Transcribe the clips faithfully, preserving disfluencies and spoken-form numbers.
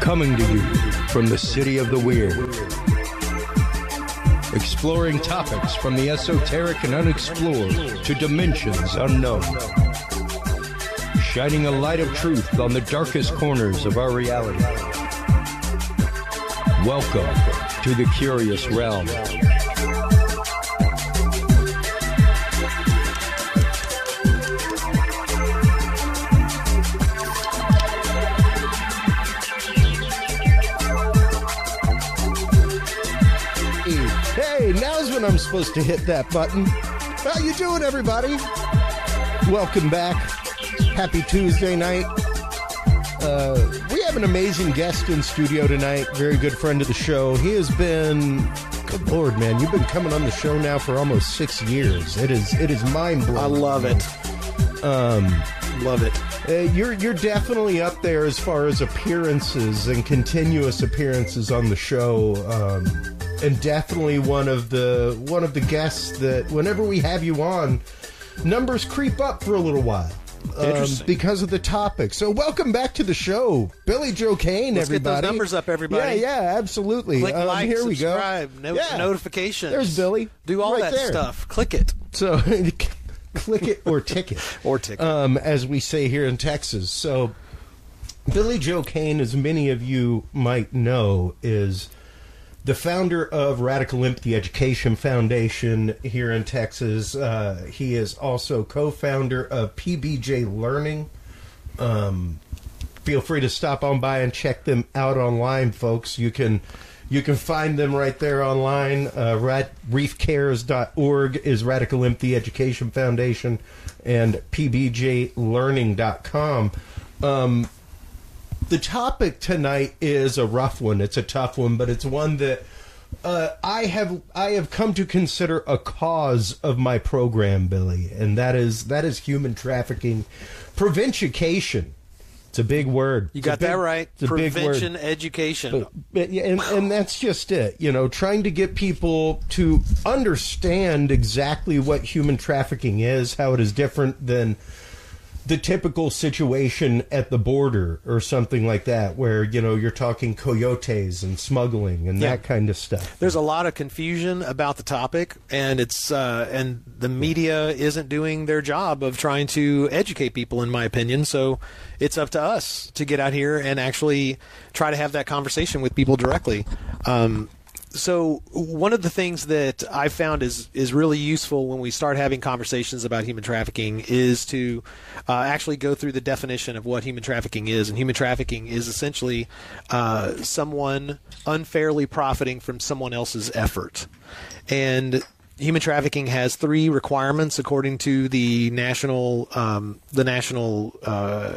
Coming to you from the city of the weird. Exploring topics from the esoteric and unexplored to dimensions unknown. Shining a light of truth on the darkest corners of our reality. Welcome to the Curious Realm. Hey, now's when I'm supposed to hit that button. How you doing, everybody? Welcome back. Happy Tuesday night. Uh, we have an amazing guest in studio tonight. Very good friend of the show. He has been, good Lord, man, you've been coming on the show now for almost six years. It is, it is mind-blowing. I love it. Um, love it. Uh, you're you're definitely up there as far as appearances and continuous appearances on the show. Um, and definitely one of the one of the guests that whenever we have you on, numbers creep up for a little while. Um, because of the topic. So welcome back to the show, Billy Joe Kane. Let's everybody, get those numbers up, everybody. Yeah, yeah, absolutely. Click um, like, here subscribe, we go. No- yeah. notifications. There's Billy. Do all right that there. stuff. Click it. So click it or ticket. Or ticket. Um, as we say here in Texas. So Billy Joe Kane, as many of you might know, is the founder of Radical Empathy Education Foundation here in Texas. Uh, he is also co-founder of P B J Learning. Um, feel free to stop on by and check them out online, folks. You can you can find them right there online. Uh, rat, reef cares dot org is Radical Empathy Education Foundation, and P B J learning dot com. Um, The topic tonight is a rough one. It's a tough one, but it's one that uh, I have I have come to consider a cause of my program, Billy, and that is that is human trafficking preventication. It's a big word. You It's got a big, that right. It's a Prevention big word. education. But, but, yeah, and, and that's just it. You know, trying to get people to understand exactly what human trafficking is, how it is different than the typical situation at the border or something like that, where, you know, you're talking coyotes and smuggling and Yeah. that kind of stuff. There's a lot of confusion about the topic, and it's uh, and the media isn't doing their job of trying to educate people, in my opinion. So it's up to us to get out here and actually try to have that conversation with people directly. Um, So one of the things that I found is is really useful when we start having conversations about human trafficking is to uh, actually go through the definition of what human trafficking is. And human trafficking is essentially uh, someone unfairly profiting from someone else's effort. And human trafficking has three requirements according to the national um, the national. Uh,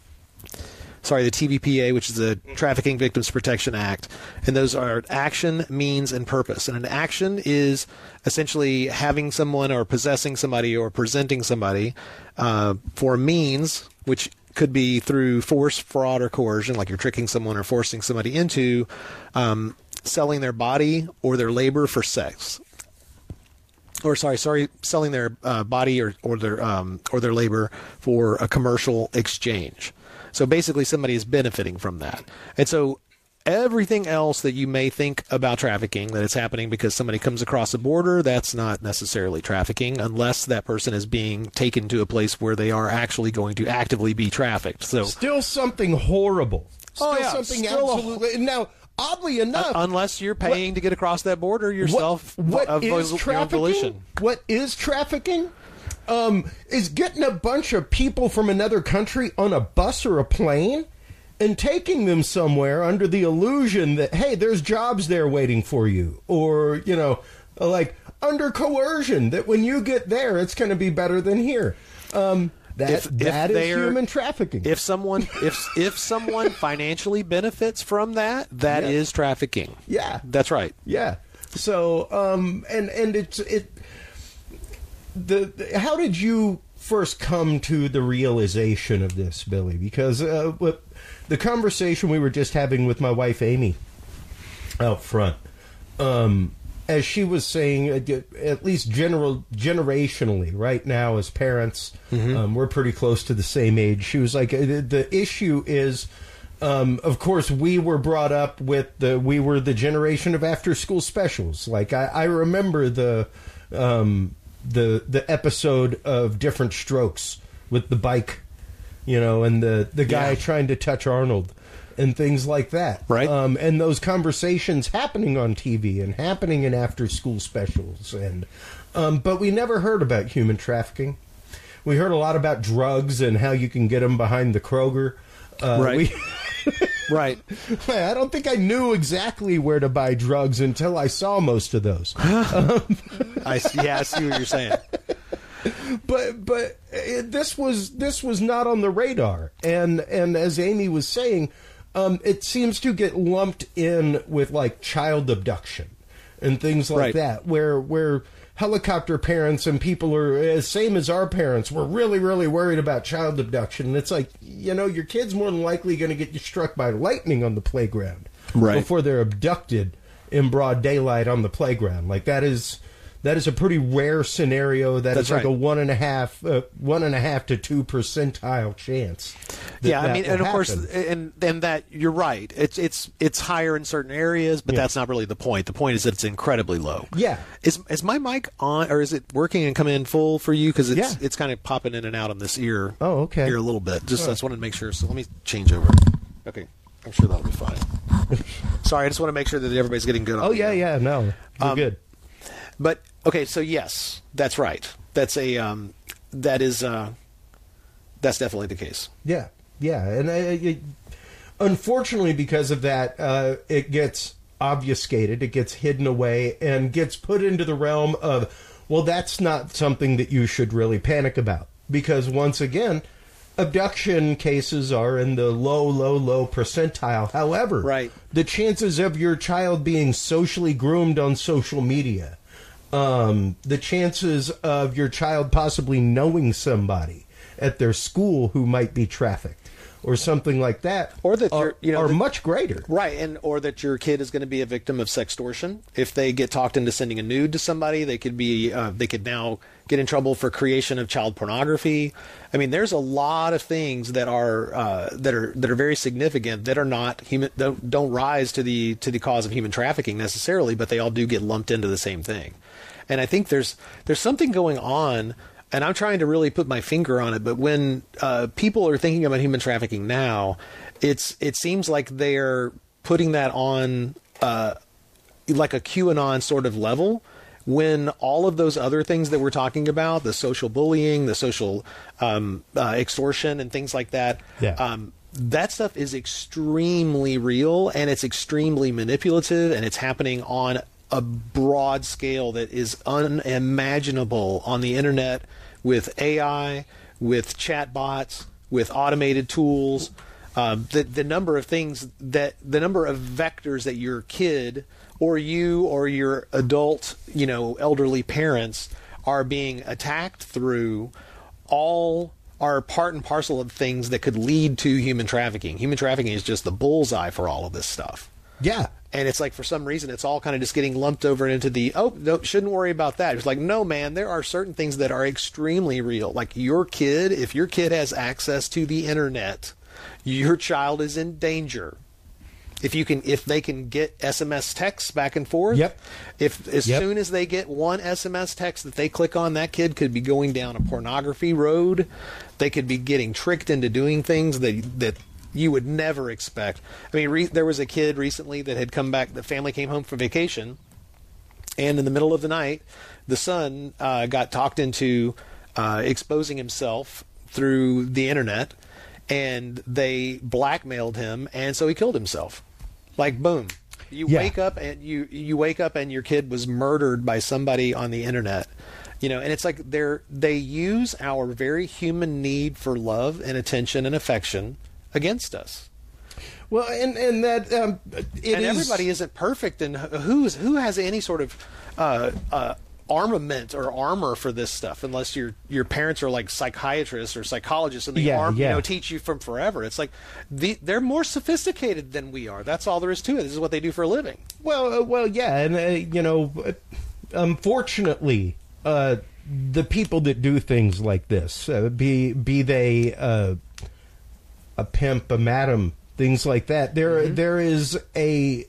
Sorry, the T V P A, which is the Trafficking Victims Protection Act. And those are action, means, and purpose. And an action is essentially having someone or possessing somebody or presenting somebody uh, for a means, which could be through force, fraud, or coercion, like you're tricking someone or forcing somebody into um, selling their body or their labor for sex. Or sorry, sorry, selling their uh, body or, or their um, or their labor for a commercial exchange. So basically somebody is benefiting from that. And so everything else that you may think about trafficking, that it's happening because somebody comes across a border, that's not necessarily trafficking unless that person is being taken to a place where they are actually going to actively be trafficked. So Still something horrible. Still Oh, yeah, something still a- absolutely... Now, oddly enough... uh, unless you're paying what, to get across that border yourself what, what of is your trafficking? volition. What is trafficking? Um, is getting a bunch of people from another country on a bus or a plane and taking them somewhere under the illusion that, hey, there's jobs there waiting for you. Or, you know, like under coercion that when you get there, it's going to be better than here. Um, that If- if that is they're- human trafficking. If someone if if someone financially benefits from that, that Yeah. is trafficking. Yeah. That's right. Yeah. So, um, and, and it's, it, the, the, how did you first come to the realization of this, Billy? Because, uh, what, the conversation we were just having with my wife, Amy, out front, um, as she was saying, at least general generationally, right now as parents, mm-hmm. um, we're pretty close to the same age. She was like, the, the issue is, Um, of course, we were brought up with the we were the generation of after school specials. Like I, I remember the um, the the episode of Different Strokes with the bike, you know, and the the guy Yeah. trying to touch Arnold and things like that. Right. Um, and those conversations happening on T V and happening in after school specials, and um, but we never heard about human trafficking. We heard a lot about drugs and how you can get them behind the Kroger. Uh, Right. We, Right. I don't think I knew exactly where to buy drugs until I saw most of those. I see, yeah, I see what you're saying. But but it, this was this was not on the radar, and and as Amy was saying, um, it seems to get lumped in with like child abduction and things like Right. that, where where helicopter parents and people are as same as our parents. We're really really worried about child abduction, and it's like, you know, your kid's more than likely going to get struck by lightning on the playground Right. before they're abducted in broad daylight on the playground. Like that is. That is a pretty rare scenario. That That's is like right. a one and a half, uh, one and a half to two percentile chance. that Yeah, I that mean, will and of course, happen. and and that you're right. It's it's it's higher in certain areas, but Yeah. that's not really the point. The point is that it's incredibly low. Yeah. Is is my mic on, or is it working and coming in full for you? Because it's Yeah. it's kind of popping in and out on this ear. Oh, okay. Here a little bit. Just Oh. I just wanted to make sure. So let me change over. Okay, I'm sure that'll be fine. Sorry, I just want to make sure that everybody's getting good. Oh yeah, yeah, no, you're Um, good. But okay, so yes, that's right. That's a um, that is uh, that's definitely the case. Yeah, yeah, and uh, it, unfortunately, because of that, uh, it gets obfuscated, it gets hidden away, and gets put into the realm of, well, that's not something that you should really panic about, because once again, abduction cases are in the low, low, low percentile. However, Right. the chances of your child being socially groomed on social media, um, the chances of your child possibly knowing somebody at their school who might be trafficked or something like that, Or that are, you're- you know, are that- much greater. Right, and or that your kid is going to be a victim of sextortion. If they get talked into sending a nude to somebody, they could be uh, they could now get in trouble for creation of child pornography. I mean, there's a lot of things that are uh, that are that are very significant that are not human don't, don't rise to the to the cause of human trafficking necessarily, but they all do get lumped into the same thing. And I think there's there's something going on. And I'm trying to really put my finger on it, but when uh, people are thinking about human trafficking now, it's it seems like they're putting that on uh, like a QAnon sort of level, when all of those other things that we're talking about, the social bullying, the social um, uh, extortion, and things like that, Yeah. um, that stuff is extremely real, and it's extremely manipulative, and it's happening on a broad scale that is unimaginable on the internet, with A I, with chatbots, with automated tools. Um, the the number of things that the number of vectors that your kid or you or your adult, you know, elderly parents are being attacked through, all are part and parcel of things that could lead to human trafficking. Human trafficking is just the bullseye for all of this stuff. Yeah. And it's like, for some reason, it's all kind of just getting lumped over into the, oh, no, shouldn't worry about that. It's like, no, man, there are certain things that are extremely real. Like your kid, if your kid has access to the internet, your child is in danger. If you can, if they can get S M S texts back and forth, Yep. if as Yep. soon as they get one S M S text that they click on, that kid could be going down a pornography road. They could be getting tricked into doing things that that you would never expect. I mean, re- there was a kid recently that had come back. The family came home from vacation, and in the middle of the night, the son uh, got talked into uh, exposing himself through the internet, and they blackmailed him, and so he killed himself. Like, boom. You Yeah. wake up and you you wake up and your kid was murdered by somebody on the internet. You know, and it's like they're they use our very human need for love and attention and affection against us. Well, and and that um, it And is- everybody isn't perfect, and who's who has any sort of uh, uh, armament or armor for this stuff, unless your your parents are like psychiatrists or psychologists, and they Yeah, arm, yeah. you know, teach you from forever. It's like the, they're more sophisticated than we are. That's all there is to it. This is what they do for a living. Well, uh, well, yeah, and uh, you know, uh, unfortunately, uh, the people that do things like this, uh, be be they uh, a pimp, a madam things like that. There, Mm-hmm. there is a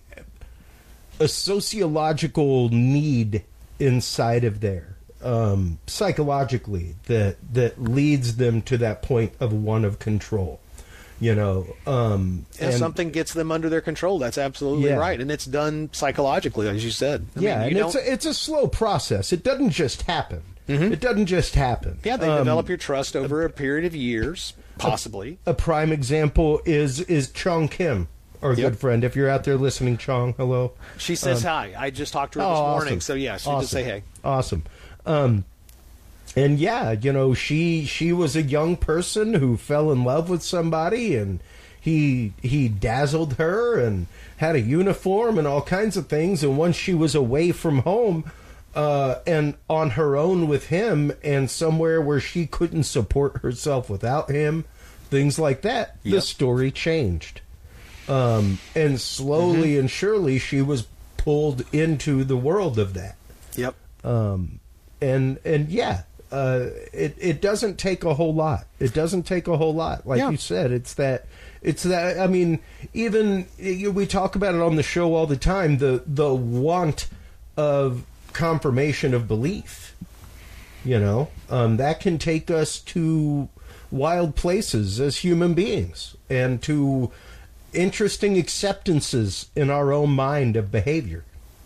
a sociological need inside of there, um, psychologically, that that leads them to that point of one of control. You know, um, If and something gets them under their control, that's absolutely Yeah. right, and it's done psychologically, as you said. I yeah, mean, and you it's don't- a, it's a slow process. It doesn't just happen. It doesn't just happen. yeah, they Um, develop your trust over a period of years, possibly. A prime example is is Chong Kim, our Yep. good friend. If you're out there listening, Chong, hello. She says hi. I just talked to her Oh, this awesome. morning, so yeah, she awesome. just say hey. Awesome. Um, and yeah, you know, she she was a young person who fell in love with somebody, and he he dazzled her and had a uniform and all kinds of things. And once she was away from home uh, and on her own with him, and somewhere where she couldn't support herself without him, things like that, the Yep. story changed. Um, and slowly Mm-hmm. and surely, she was pulled into the world of that. Yep. Um, and and yeah, uh, it it doesn't take a whole lot. It doesn't take a whole lot, like Yeah. you said. It's that. It's that. I mean, even you- we talk about it on the show all the time. The the want of confirmation of belief. You know, um, that can take us to wild places as human beings, and to interesting acceptances in our own mind of behavior.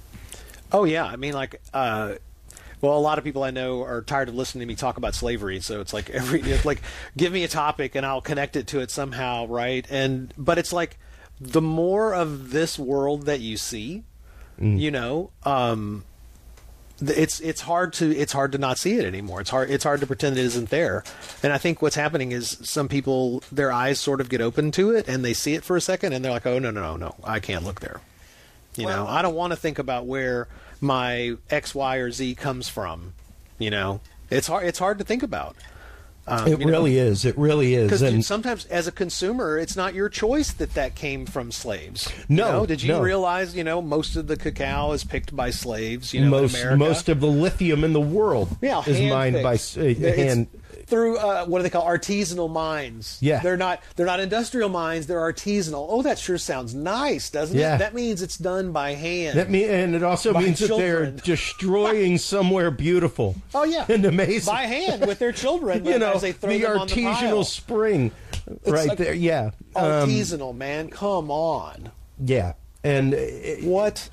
Oh yeah, I mean, like, uh, well, a lot of people I know are tired of listening to me talk about slavery, so it's like every, it's like, give me a topic and I'll connect it to it somehow, right? And but it's like the more of this world that you see, you know, um, th- it's it's hard to it's hard to not see it anymore. It's hard it's hard to pretend it isn't there. And I think what's happening is some people, their eyes sort of get open to it and they see it for a second and they're like, oh no no no no, I can't look there. You know, I don't want to think about where my X, Y, or Z comes from. You know, it's hard. It's hard to think about. Um, It you know, really is. It really is. because And sometimes, as a consumer, it's not your choice that that came from slaves. No, You know? Did you no. realize? You know, most of the cacao is picked by slaves. You know, most in America. most of the lithium in the world yeah, is mined by hand-picked. uh, It's hand. through uh, what do they call artisanal mines? Yeah. they're not they're not industrial mines. They're artisanal. Oh, that sure sounds nice, doesn't Yeah. it? That means it's done by hand. That mean, and it also By means that they're children. destroying somewhere beautiful. Oh yeah, and amazing. by hand with their children. you know, as they throw the them on the artisanal pile. spring, right like there. Yeah, Um, Artisanal, man, come on. yeah, and it, What?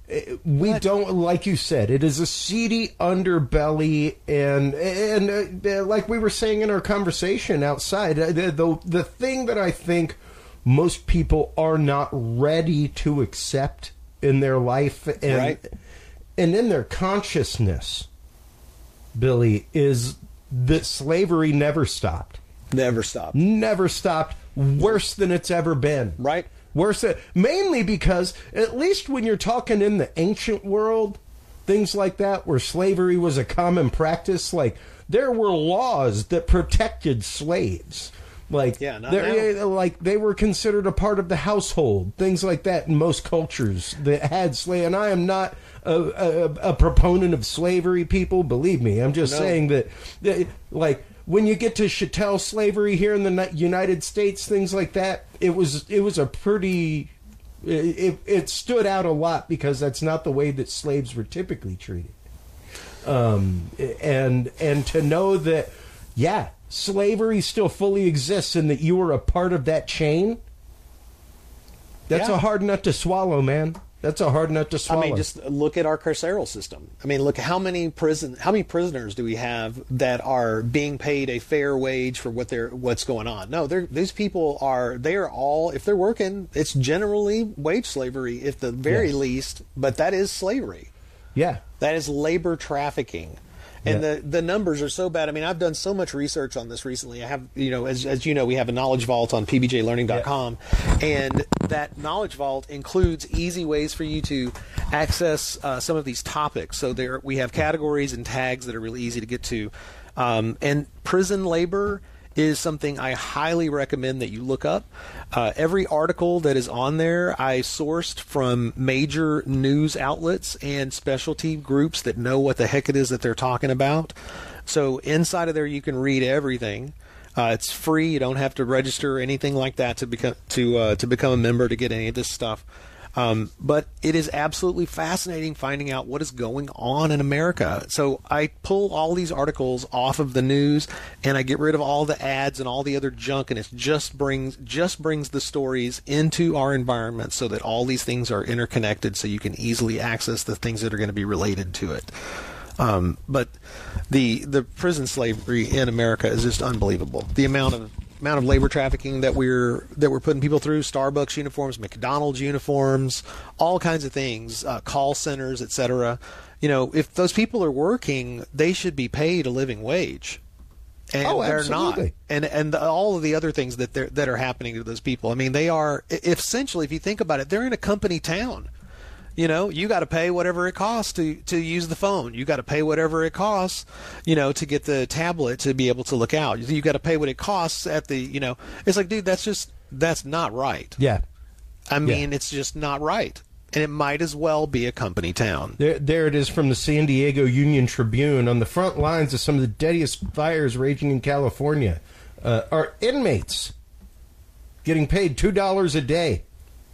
we What? don't, like you said, it is a seedy underbelly, and and uh, like we were saying in our conversation outside, uh, the, the the thing that I think most people are not ready to accept in their life and Right. and in their consciousness, Billy, is that slavery never stopped. Never stop. Never stopped. Worse than it's ever been. Right? Worse than, mainly because, at least when you're talking in the ancient world, things like that, where slavery was a common practice, like, there were laws that protected slaves. Like, Yeah, not they're- now. like they were considered a part of the household, things like that in most cultures that had slave. And I am not a, a, a proponent of slavery, people. Believe me, I'm just No. saying that, that, like, when you get to chattel slavery here in the Ni- United States, things like that, it was it was a pretty. It, it stood out a lot because that's not the way that slaves were typically treated. Um, and and to know that, yeah, slavery still fully exists and that you were a part of that chain. That's Yeah. a hard nut to swallow, man. That's a hard nut to swallow. I mean, just look at our carceral system. I mean, look how many prison, how many prisoners do we have that are being paid a fair wage for what they're, what's going on? No, they're, these people are, they are all, if they're working, it's generally wage slavery, if the very Yes. least. But that is slavery. yeah. That is labor trafficking. And Yeah. the, the numbers are so bad. I mean, I've done so much research on this recently. I have, you know, as, as you know, we have a knowledge vault on p b j learning dot com. And that knowledge vault includes easy ways for you to access uh, some of these topics. So there we have categories and tags that are really easy to get to. Um, and prison labor is something I highly recommend that you look up. Uh, every article that is on there, I sourced from major news outlets and specialty groups that know what the heck it is that they're talking about. So inside of there, you can read everything. Uh, it's free. You don't have to register or anything like that to become to uh, to become a member to get any of this stuff. Um, but it is absolutely fascinating finding out what is going on in America. So I pull all these articles off of the news, and I get rid of all the ads and all the other junk, and it just brings just brings the stories into our environment so that all these things are interconnected, so you can easily access the things that are going to be related to it. Um, but the the prison slavery in America is just unbelievable. The amount of amount of labor trafficking that we're that we're putting people through, Starbucks uniforms, McDonald's uniforms, all kinds of things, uh, call centers, et cetera. You know, if those people are working, they should be paid a living wage. And oh, they're absolutely. not. And and the, all of the other things that they're, that are happening to those people. I mean, they are, if essentially, if you think about it, they're in a company town. You know, you got to pay whatever it costs to, to use the phone. You got to pay whatever it costs, you know, to get the tablet to be able to look out. You got to pay what it costs at the, you know, it's like, dude, that's just, that's not right. Yeah. I mean, yeah. it's just not right. And it might as well be a company town. There, there it is from the San Diego Union Tribune. On the front lines of some of the deadliest fires raging in California uh, are inmates getting paid two dollars a day.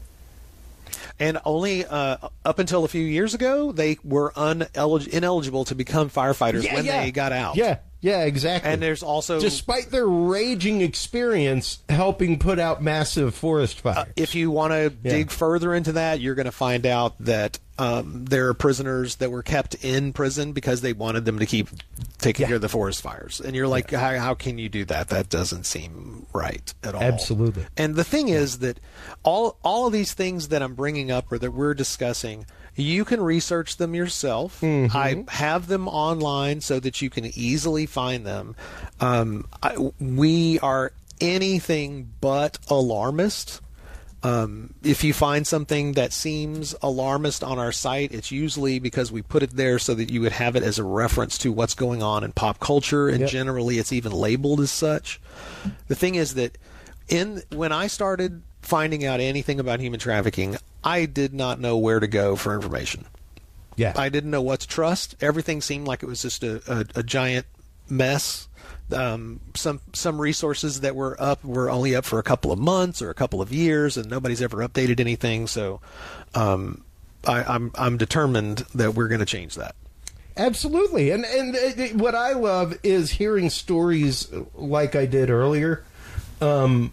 And only uh, up until a few years ago, they were unelig- ineligible to become firefighters yeah, when yeah. they got out. Yeah, yeah, exactly. And there's also... Despite their raging experience helping put out massive forest fires. Uh, if you want to yeah. dig further into that, you're going to find out that um, there are prisoners that were kept in prison because they wanted them to keep taking yeah. care of the forest fires. And you're like, yeah. how, how can you do that? That doesn't seem right at all. Absolutely. And the thing is that all all of these things that I'm bringing up or that we're discussing, you can research them yourself. Mm-hmm. I have them online so that you can easily find them. Um, I, we are anything but alarmist. Um, if you find something that seems alarmist on our site, it's usually because we put it there so that you would have it as a reference to what's going on in pop culture, and yep. generally it's even labeled as such. The thing is that in when I started finding out anything about human trafficking, I did not know where to go for information. Yeah, I didn't know what to trust. Everything seemed like it was just a, a, a giant mess. Um, some some resources that were up were only up for a couple of months or a couple of years, and nobody's ever updated anything. So, um, I, I'm I'm determined that we're going to change that. Absolutely, and and what I love is hearing stories like I did earlier, um,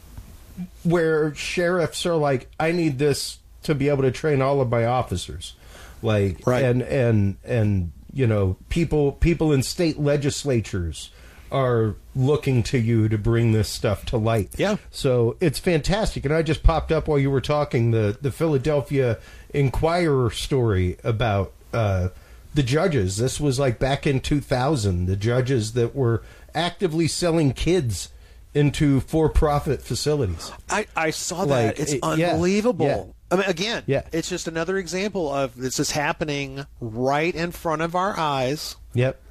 where sheriffs are like, "I need this to be able to train all of my officers," like, right. and and and you know, people people in state legislatures are looking to you to bring this stuff to light. Yeah. So it's fantastic. And I just popped up while you were talking the, the Philadelphia Inquirer story about uh, the judges. This was like back in two thousand, the judges that were actively selling kids into for-profit facilities. I, I saw that. Like, it's it, yeah, unbelievable. yeah. I mean, again, Yeah. it's just another example of this is happening right in front of our eyes. Yep.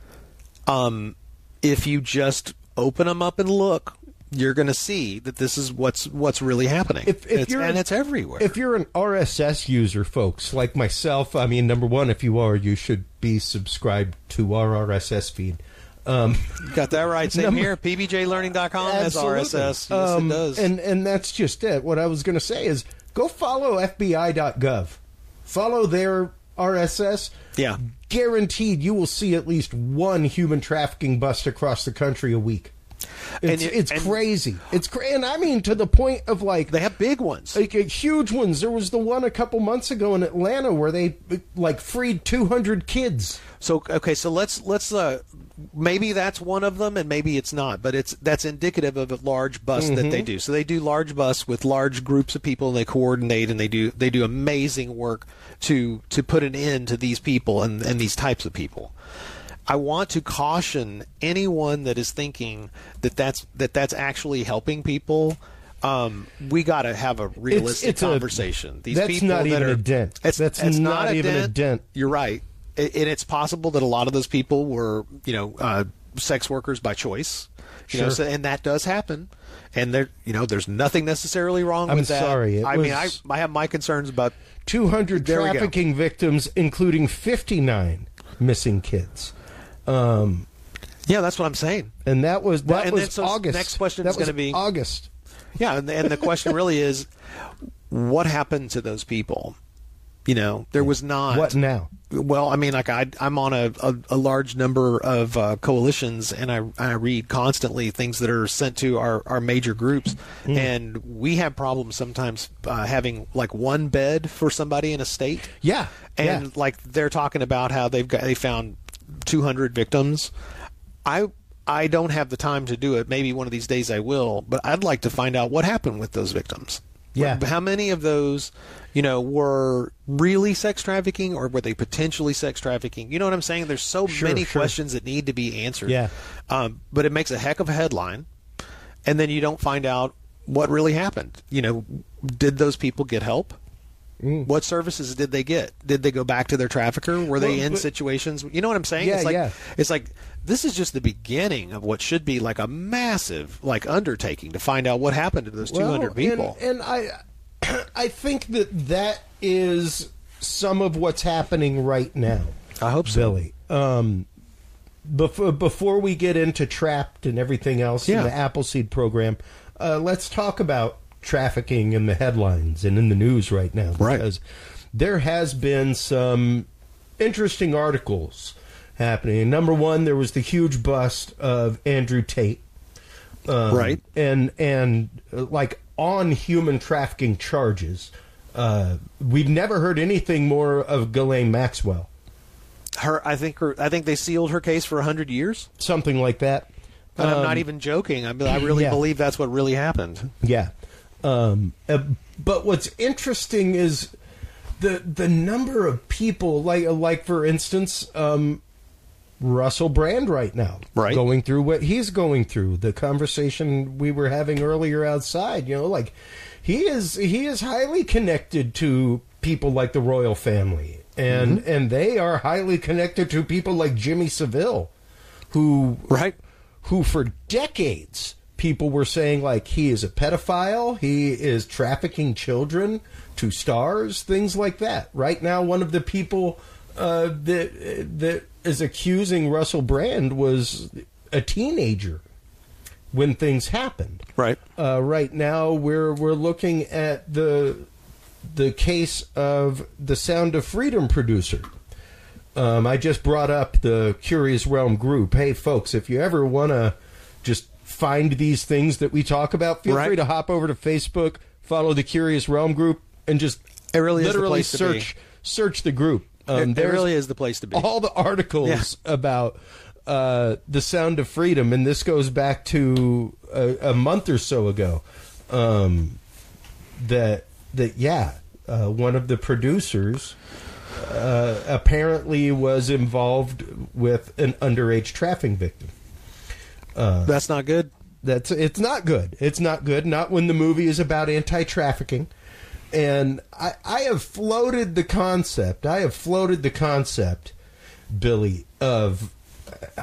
Um, if you just open them up and look, you're going to see that this is what's what's really happening. If, if it's, you're and an, it's everywhere. If you're an R S S user, folks, like myself, I mean, number one, if you are, you should be subscribed to our R S S feed. Um, Got that right. Same number, here. P B J learning dot com has R S S. Yes, um, it does. And, and that's just it. What I was going to say is go follow F B I dot gov. Follow their R S S. Yeah. Guaranteed you will see at least one human trafficking bust across the country a week. It's, And it- it's and- crazy. It's cra- and I mean to the point of like They have big ones. like uh, huge ones. There was the one a couple months ago in Atlanta where they uh, like freed two hundred kids. So okay, so let's let's uh, maybe that's one of them, and maybe it's not, but it's that's indicative of a large bust that they do. So they do large busts with large groups of people, and they coordinate, and they do they do amazing work to to put an end to these people and, and these types of people. I want to caution anyone that is thinking that that's that that's actually helping people. Um, we got to have a realistic it's a- conversation. These that's people not that even are, a dent. It's, That's it's not not, a even a dent. dent. You're right, and it's possible that a lot of those people were, you know, uh, sex workers by choice. You know, Sure. so, and that does happen. And there, you know, there's nothing necessarily wrong I'm with that. sorry, it I mean, I was- I have my concerns about. two hundred There we go. trafficking victims, including fifty-nine missing kids. Um, Yeah, that's what I'm saying. And that was that Well, and was then so August. next question that is gonna was be- August. Yeah, and, and the question really is, what happened to those people? You know, there was not. What now? Well, I mean, like I, I'm on a, a, a large number of uh, coalitions, and I, I read constantly things that are sent to our, our major groups, mm. and we have problems sometimes uh, having like one bed for somebody in a state. Yeah, and yeah. like they're talking about how they've got they found two hundred victims. I I don't have the time to do it. Maybe one of these days I will, but I'd like to find out what happened with those victims. Yeah. How many of those, you know, were really sex trafficking, or were they potentially sex trafficking? You know what I'm saying? There's so sure, many sure. questions that need to be answered. Yeah. Um, but it makes a heck of a headline, and then you don't find out what really happened. You know, did those people get help? Mm. What services did they get? Did they go back to their trafficker? Were they well, in but, situations? You know what I'm saying? Yeah, it's like, yeah. It's like this is just the beginning of what should be like a massive like undertaking to find out what happened to those two hundred well, people. And, and I, I think that that is some of what's happening right now. I hope so, Billy. Um, before before we get into Trapped and everything else yeah. in the Appleseed program, uh, let's talk about trafficking in the headlines and in the news right now, because right. there has been some interesting articles happening. Number one, there was the huge bust of Andrew Tate, um, right, and and uh, like on human trafficking charges. Uh, we've never heard anything more of Ghislaine Maxwell. Her, I think her, I think they sealed her case for a hundred years, something like that. And um, I'm not even joking. I, I really yeah. believe that's what really happened. Yeah. Um, uh, but what's interesting is the the number of people, like like for instance, um, Russell Brand right now, right. going through what he's going through. The conversation we were having earlier outside, you know, like he is he is highly connected to people like the royal family, and mm-hmm. and they are highly connected to people like Jimmy Savile, who right who for decades. People were saying, like, he is a pedophile, he is trafficking children to stars, things like that. Right now, one of the people uh, that that is accusing Russell Brand was a teenager when things happened. Right. Uh, right now, we're we're looking at the the case of the Sound of Freedom producer. Um, I just brought up the Curious Realm group. Hey, folks, if you ever want to just find these things that we talk about, feel right. free to hop over to Facebook, follow the Curious Realm group, and just it really literally is the place search to be. search the group. Um, it, it really is the place to be. All the articles yeah. about uh, the Sound of Freedom, and this goes back to a, a month or so ago. Um, that that yeah, uh, one of the producers uh, apparently was involved with an underage trafficking victim. Uh, That's not good. That's it's not good. It's not good. Not when the movie is about anti-trafficking. And I, I have floated the concept. I have floated the concept, Billy, of uh,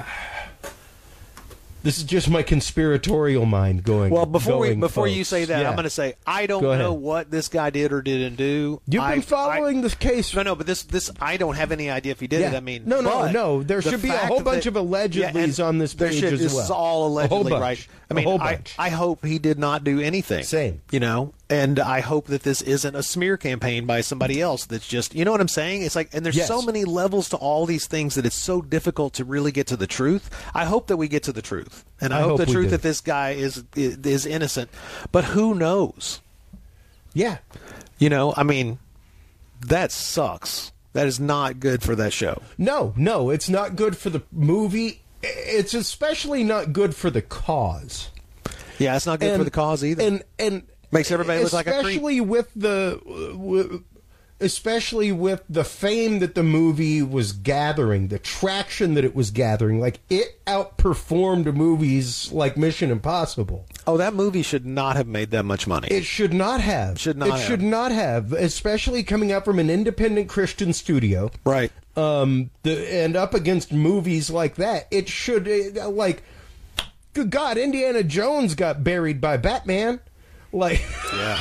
this is just my conspiratorial mind going. Well, before going, we, before folks. you say that, yeah. I'm going to say I don't Go know ahead. what this guy did or didn't do. You've I, been following I, this case. No, no, but this this I don't have any idea if he did yeah. it. I mean, no, no, but no. There the should be a fact whole bunch that, of allegedlys yeah, on this there page should, as this well. is all allegedly, a whole bunch. right? I a mean, whole I, bunch. I hope he did not do anything. Same. You know, and I hope that this isn't a smear campaign by somebody else that's just, you know what I'm saying? It's like, and there's yes. so many levels to all these things that it's so difficult to really get to the truth. I hope that we get to the truth. And I, I hope, hope the we truth do. that this guy is, is is innocent. But who knows? Yeah. You know, I mean, that sucks. That is not good for that show. No, no, it's not good for the movie. It's especially not good for the cause. Yeah, it's not good and, for the cause either. And and makes everybody look like a creep. Especially with the, especially with the fame that the movie was gathering, the traction that it was gathering. Like, it outperformed movies like Mission Impossible. Oh, that movie should not have made that much money. It should not have. Should not It have. should not have, especially coming out from an independent Christian studio. Right. Um, the, and up against movies like that, it should, uh, like, good God, Indiana Jones got buried by Batman. Like, yeah.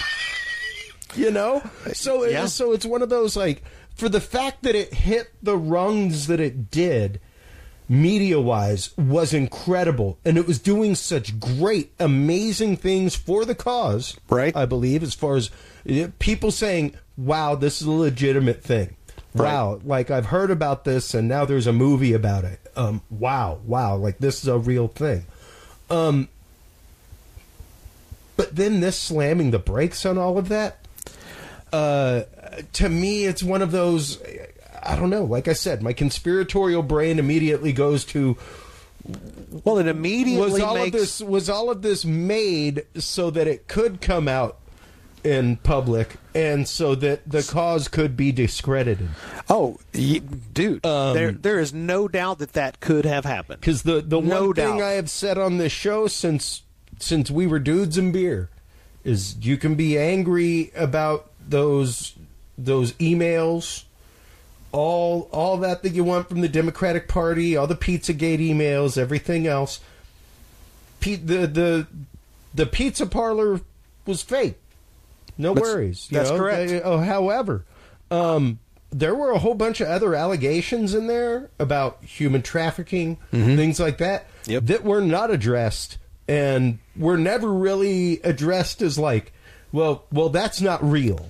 You know? So, yeah. it, so it's one of those, like, for the fact that it hit the rungs that it did, media-wise, was incredible. And it was doing such great, amazing things for the cause, right? I believe, as far as people saying, wow, this is a legitimate thing. Right. Wow, like I've heard about this and now there's a movie about it. Um, wow, wow, like this is a real thing. Um, but then this slamming the brakes on all of that, uh, to me, it's one of those, I don't know, like I said, my conspiratorial brain immediately goes to, well, it immediately was all makes... of this was all of this made so that it could come out in public and so that the cause could be discredited. Oh, y- dude, um, there there is no doubt that that could have happened. Because the the no one thing doubt. I have said on this show since since we were dudes and beer is you can be angry about those those emails, all all that that you want from the Democratic Party, all the Pizzagate emails, everything else. P- the the the pizza parlor was fake. No that's, worries. That's you know? correct. They, oh, however, um, there were a whole bunch of other allegations in there about human trafficking, mm-hmm. things like that, yep. that were not addressed and were never really addressed as like, well, well, that's not real.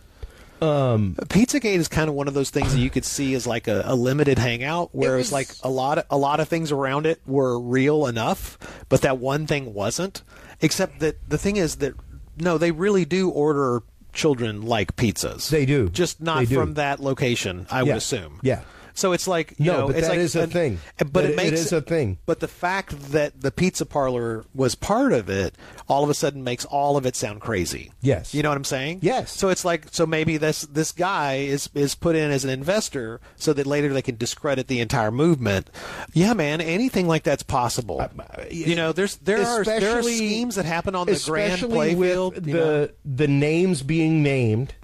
Um, Pizzagate is kind of one of those things that you could see as like a, a limited hangout, whereas like a lot of a lot of things around it were real enough, but that one thing wasn't. Except that the thing is that no, they really do order children like pizzas. They do, just not do. from that location. I yeah. would assume. Yeah. So it's like you no, know, but it's that like is a an, thing. But it, it makes it is a thing. But the fact that the pizza parlor was part of it, all of a sudden makes all of it sound crazy. Yes, you know what I'm saying? Yes. So it's like so maybe this this guy is is put in as an investor so that later they can discredit the entire movement. Yeah, man, anything like that's possible. Uh, you know, there's there are there are schemes that happen on the grand playfield. The know? the names being named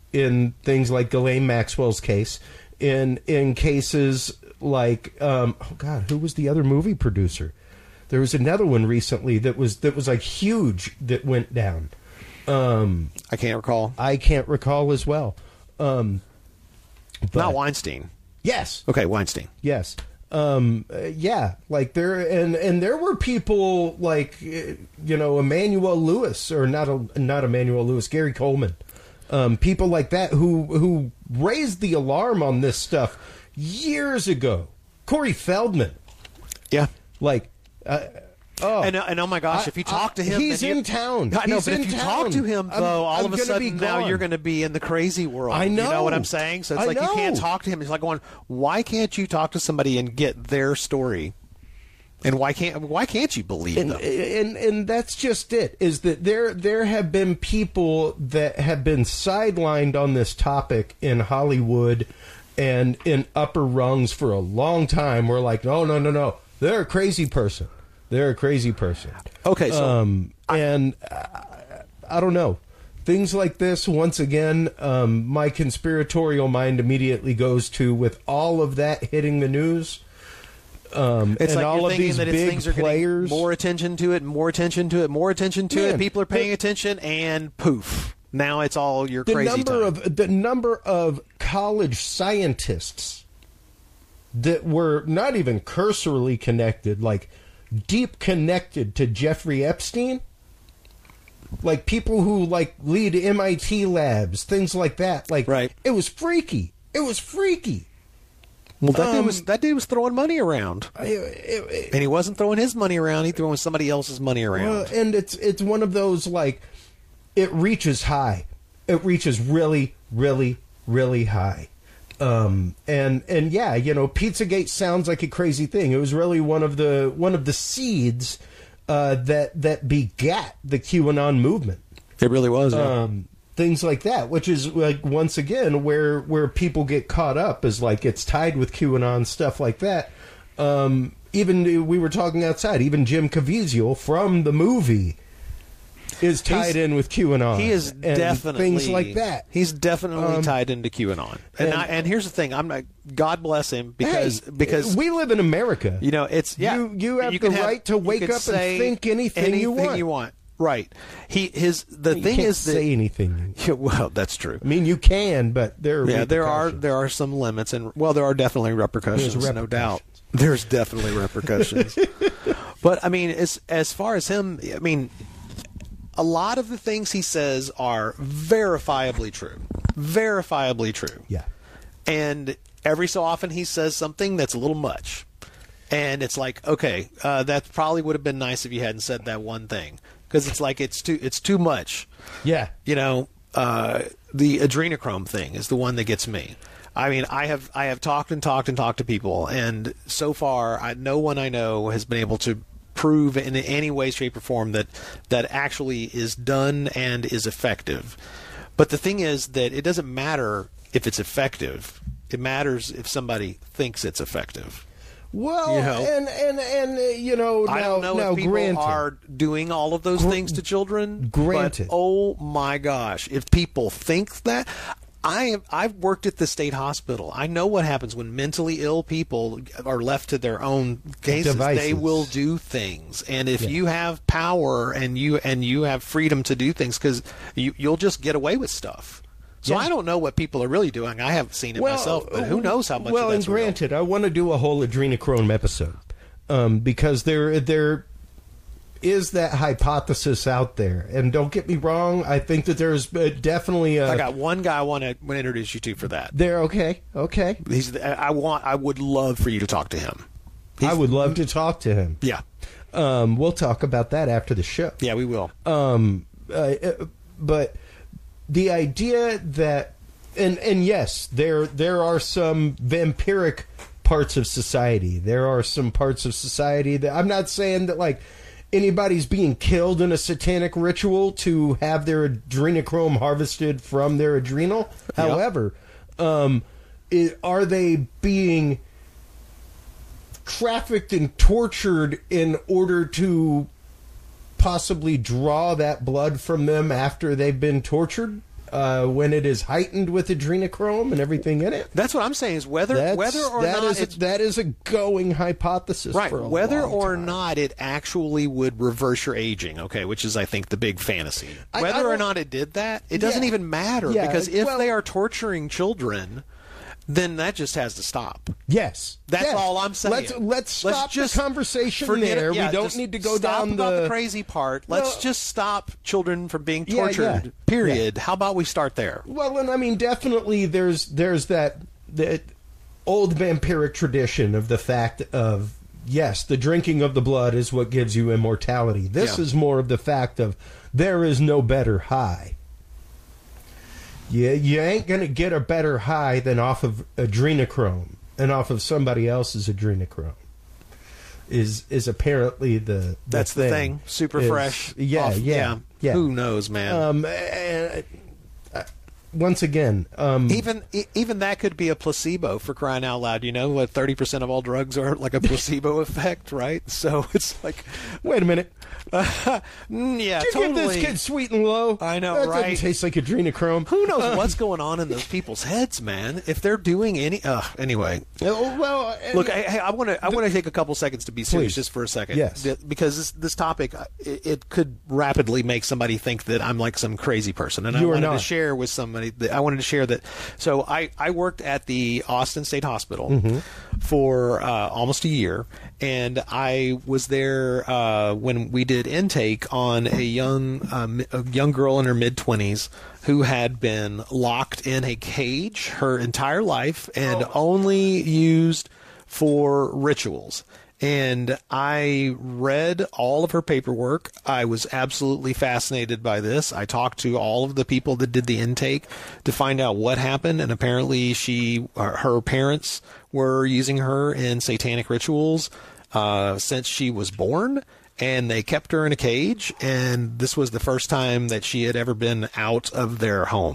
in things like Ghislaine Maxwell's case. In in cases like um, oh god, who was the other movie producer? There was another one recently that was that was like huge that went down. Um, I can't recall. I can't recall as well. Um, but, Not Weinstein. Yes. Okay, Weinstein. Yes. Um, uh, yeah. Like there and and there were people like uh, you know Emmanuel Lewis or not a, not Emmanuel Lewis, Gary Coleman. Um, people like that who who raised the alarm on this stuff years ago. Corey Feldman. Yeah. Like, uh, oh. And, and oh my gosh, I, if you talk to him... He's in you, town. I know, he's but if you town. talk to him, though, I'm, all I'm of a sudden now you're going to be in the crazy world. I know. You know what I'm saying? So it's I like know. you can't talk to him. It's like going, why can't you talk to somebody and get their story? And why can't why can't you believe and, them? And and that's just it. Is that there there have been people that have been sidelined on this topic in Hollywood and in upper rungs for a long time. We're like, no, no, no, no. They're a crazy person. They're a crazy person. Okay, so um, I, and I, I don't know. Things like this, once again, um, my conspiratorial mind immediately goes to with all of that hitting the news. Um, it's and like all you're of thinking these that big things are players, getting more attention to it, more attention to it, more attention to Man, it. People are paying the, attention, and poof! Now it's all your the crazy number time. of the number of college scientists that were not even cursorily connected, like deep connected to Jeffrey Epstein, like people who like lead M I T labs, things like that. Like, right. It was freaky. It was freaky. Well, that, um, dude was, that dude was throwing money around. It, it, it, and he wasn't throwing his money around. He throwing somebody else's money around. Well, and it's it's one of those, like, it reaches high. It reaches really, really, really high. Um, and and yeah, you know, Pizzagate sounds like a crazy thing. It was really one of the one of the seeds uh, that that begat the QAnon movement. It really was. Yeah. Um, things like that, which is like once again where where people get caught up is like it's tied with QAnon, stuff like that. Um, even we were talking outside, even Jim Caviezel from the movie is tied He's, in with QAnon. He is and definitely things like that. He's definitely um, tied into QAnon. And and, I, and here's the thing: I'm not. God bless him because hey, because we live in America. You know, it's yeah. You you have you the have, right to wake up and think anything, anything you want. You want. Right. He his the you thing can't is that say anything. Yeah, well, that's true. I mean, you can, but there are yeah there are repercussions. there are some limits, and well, there are definitely repercussions, There's no doubt. There's definitely repercussions. But, I mean, as, as far as him, I mean, a lot of the things he says are verifiably true. Verifiably true. Yeah. And every so often he says something that's a little much. And it's like, okay, uh, that probably would have been nice if you hadn't said that one thing. Because it's like it's too it's too much. Yeah. You know, uh, the adrenochrome thing is the one that gets me. I mean, I have I have talked and talked and talked to people, and so far, I, no one I know has been able to prove in any way, shape, or form that that actually is done and is effective. But the thing is that it doesn't matter if it's effective. It matters if somebody thinks it's effective. Well, You know? and and and uh, you know, now, I don't know now if people granted, are doing all of those Gr- things to children. granted. But, oh my gosh, if people think that, I have, I've worked at the state hospital. I know what happens when mentally ill people are left to their own cases. Devices. They will do things, and if Yeah. you have power and you and you have freedom to do things, because you, you'll just get away with stuff. So Yeah. I don't know what people are really doing. I haven't seen it myself, but who knows how much Well, of that's and real. granted, I want to do a whole adrenochrome episode um, because there there is that hypothesis out there, and don't get me wrong, I think that there's uh, definitely a. I got one guy I want to introduce you to for that. There, okay, okay. He's. I want. I would love for you to talk to him. I would love to talk to him. Yeah. Um, we'll talk about that after the show. Yeah, we will. Um, uh, but the idea that, and and yes, there there are some vampiric parts of society. There are some parts of society that I'm not saying that like anybody's being killed in a satanic ritual to have their adrenochrome harvested from their adrenal. Yep. However, um, i are they being trafficked and tortured in order to possibly draw that blood from them after they've been tortured uh, when it is heightened with adrenochrome and everything in it? That's what I'm saying is whether That's, whether or that not is it's a, that is a going hypothesis, right. for a Whether long or time. not it actually would reverse your aging, okay, which is I think the big fantasy. I- Whether I or don't- not it did that, it doesn't Yeah. even matter Yeah, because if well- they are torturing children, then that just has to stop. Yes, That's yes. all I'm saying. Let's let's stop just the conversation forget it. there. Yeah, we don't just need to go stop down about the, the crazy part. Let's Well- just stop children from being Yeah, tortured. yeah. Period. How about we start there? Well, and I mean, definitely, there's there's that that old vampiric tradition of the fact of yes, the drinking of the blood is what gives you immortality. This Yeah. is more of the fact of there is no better high. You, you ain't going to get a better high than off of adrenochrome and off of somebody else's adrenochrome. Is is apparently the, the That's the thing. Super Is- fresh. Yeah, Off- yeah, yeah. Who knows, man? Um, and, uh, once again, um, even e- even that could be a placebo for crying out loud. You know what? Thirty percent of all drugs are like a placebo effect, right? So it's like, wait a minute. mm, yeah, Did you totally. give this kid sweet and low? I know, that right? doesn't taste like adrenochrome. Who knows what's going on in those people's heads, man? If they're doing any, uh, anyway. Oh, well, and- Look, I, hey, I want to I want to take a couple seconds to be serious Please. just for a second. Yes. Th- because this, this topic uh, it, it could rapidly make somebody think that I'm like some crazy person, and I You are wanted to not. share with somebody. That, I wanted to share that. So I I worked at the Austin State Hospital Mm-hmm. for uh, almost a year, and I was there uh, when we did intake on a young um, a young girl in her mid twenties who had been locked in a cage her entire life and only used for rituals. And I read all of her paperwork. I was absolutely fascinated by this. I talked to all of the people that did the intake to find out what happened. And apparently she, uh, her parents were using her in satanic rituals uh, since she was born. And they kept her in a cage. And this was the first time that she had ever been out of their home.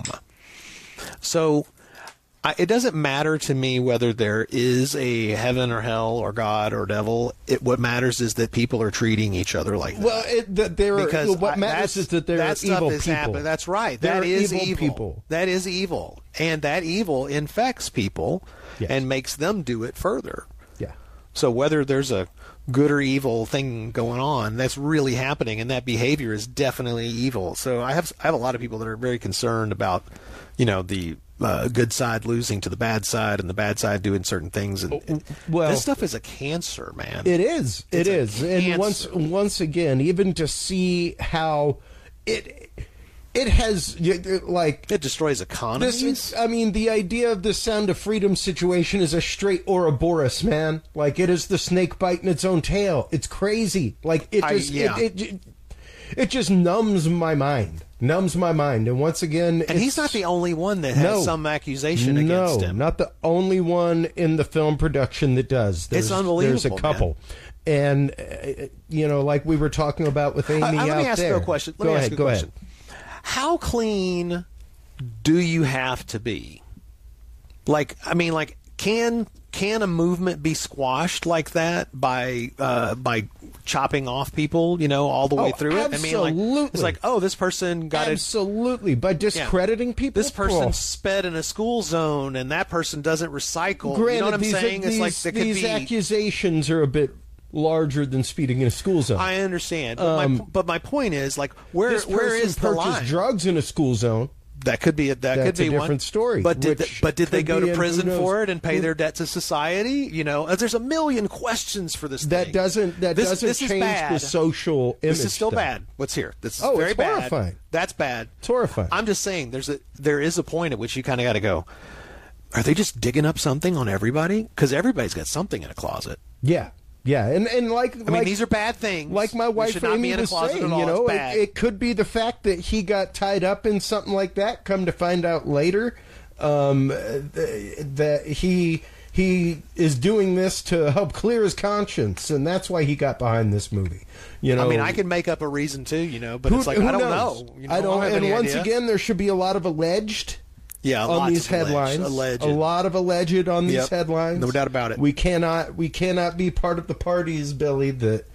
So I, it doesn't matter to me whether there is a heaven or hell or God or devil. It, what matters is that people are treating each other like that. well, it, that there are, Because what I- matters that's- is that there that are stuff evil is people. happening. That's right. There That are is evil evil. people. That is evil, and that evil infects people Yes. and makes them do it further. Yeah. So whether there's a good or evil thing going on, that's really happening, and that behavior is definitely evil. So I have I have a lot of people that are very concerned about, you know, the uh, good side losing to the bad side, and the bad side doing certain things. And, and well, this stuff is a cancer, man. It is. It It's is. a And once cancer. once again, even to see how it it has like It destroys economies. this. I mean, the idea of the Sound of Freedom situation is a straight Ouroboros, man. Like it is the snake biting its own tail. It's crazy. Like it I- just yeah. it, it it just numbs my mind. Numbs my mind. And once again, and he's not the only one that has No. some accusation no, against him. not the only one in the film production that does. There's, unbelievable, There's a couple. And, uh, you know, like we were talking about with Amy Uh, out let me ask there. you a question. Let go me ahead, ask you a go question. ahead. How clean do you have to be? Like, I mean, like, can can a movement be squashed like that by uh, by chopping off people? You know, all the way Oh, through it. I mean, like, absolutely. it's like, oh, this person got it. Absolutely. By discrediting people? This person Oh. sped in a school zone, and that person doesn't recycle. Granted, you know what I'm these, saying? These, it's like there could these be. accusations are a bit larger than speeding in a school zone. I understand, but, my, but my point is, like, where this where person is the purchased line? drugs in a school zone. That could be a, that That's could be a different one. story, But did which but did they could go be to in- prison who knows? for it and pay Who- their debt to society? You know, uh, there's a million questions for this. That thing. doesn't that This- doesn't this is change bad. the social image. This is still stuff. bad. What's here? This is Oh, very it's bad. horrifying. That's bad. It's horrifying. I'm just saying, there's a there is a point at which you kind of got to go. Are they just digging up something on everybody? Because everybody's got something in a closet. Yeah, yeah, and and like I like, mean, these are bad things. like my We wife should not Amy be in a was closet saying, at all. you know, It's it, bad. it could be the fact that he got tied up in something like that. Come to find out later, um, th- that he he is doing this to help clear his conscience, and that's why he got behind this movie. You know, I mean, I can make up a reason too, you know, but who, it's like who I don't knows? know. You know, I don't. have And any once idea. again, there should be a lot of alleged. yeah, on lots these of alleged, headlines, alleged. a lot of alleged on these Yep. headlines. No doubt about it. We cannot, we cannot be part of the parties, Billy, that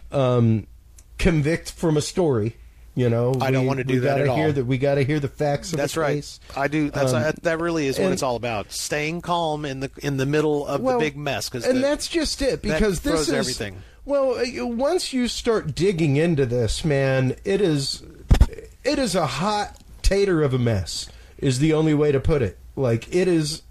um, convict from a story. You know, I don't We- want to do we that gotta at hear all. That we got to hear the facts of That's the right. case. I do. That's Um, that really is what and- it's all about. Staying calm in the in the middle of Well, the big mess. Cause and the, that's just it. Because that this throws is everything. Well, uh, once you start digging into this, man, it is it is a hot tater of a mess. Is the only way to put it. Like it is.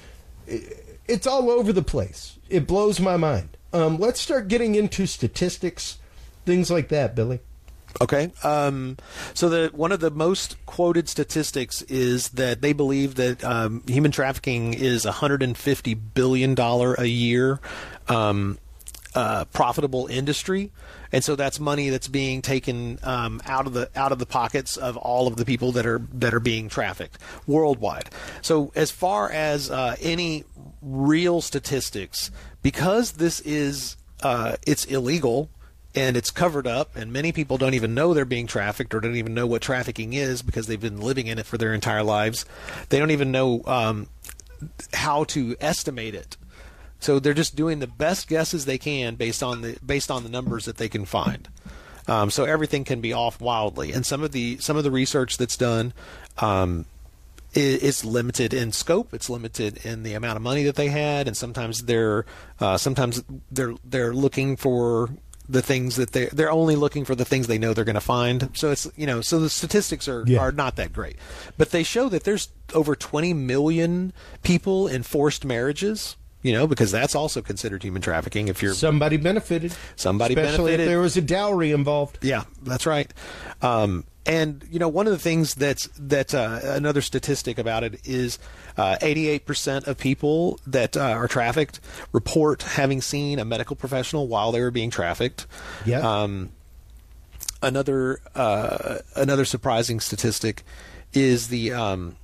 It's all over the place. It blows my mind. Um, let's start getting into statistics, things like that, Billy. Okay. Um, so the one of the most quoted statistics is that they believe that um, human trafficking is a hundred and fifty billion dollar a year um, uh, profitable industry, and so that's money that's being taken um, out of the out of the pockets of all of the people that are that are being trafficked worldwide. So as far as uh, any real statistics, because this is uh, it's illegal. And it's covered up, and many people don't even know they're being trafficked or don't even know what trafficking is because they've been living in it for their entire lives. They don't even know um, how to estimate it. So they're just doing the best guesses they can based on the based on the numbers that they can find. Um, so everything can be off wildly, and some of the some of the research that's done um, is, is limited in scope. It's limited in the amount of money that they had, and sometimes they're uh, sometimes they're they're looking for the things that they they're only looking for the things they know they're going to find. So it's you know so the statistics are Yeah. are not that great, but they show that there's over twenty million people in forced marriages. You know, because that's also considered human trafficking. If you're Somebody benefited. Somebody Especially benefited. if there was a dowry involved. yeah, that's right. Um, and you know, one of the things that's that uh, another statistic about it is uh, eighty-eight percent of people that uh, are trafficked report having seen a medical professional while they were being trafficked. Yeah. Um, another uh, another surprising statistic is the um,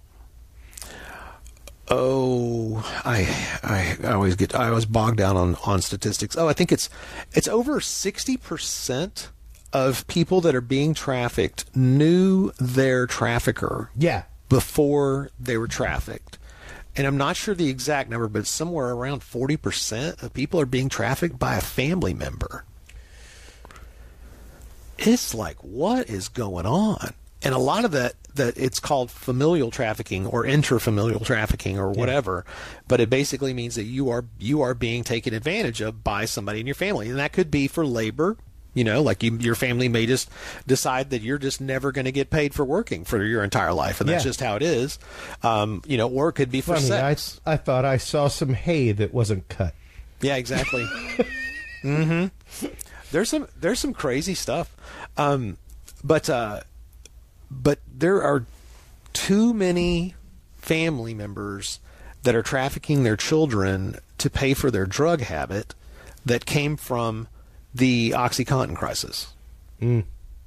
oh I, I I always get I always bog down on, on statistics. Oh, I think it's it's over sixty percent of people that are being trafficked knew their trafficker Yeah. before they were trafficked. And I'm not sure the exact number, but it's somewhere around forty percent of people are being trafficked by a family member. It's like, what is going on? And a lot of that, that it's called familial trafficking or intrafamilial trafficking or whatever, but it basically means that you are you are being taken advantage of by somebody in your family, and that could be for labor. You know, like you, your family may just decide that you're just never going to get paid for working for your entire life, and that's Yeah. just how it is. Um, you know, or it could be for Funny, sex. I, I thought I saw some hay that wasn't cut. Yeah, exactly. mm-hmm. There's some there's some crazy stuff, um, but uh, but there are too many family members that are trafficking their children to pay for their drug habit that came from the OxyContin crisis. Mm.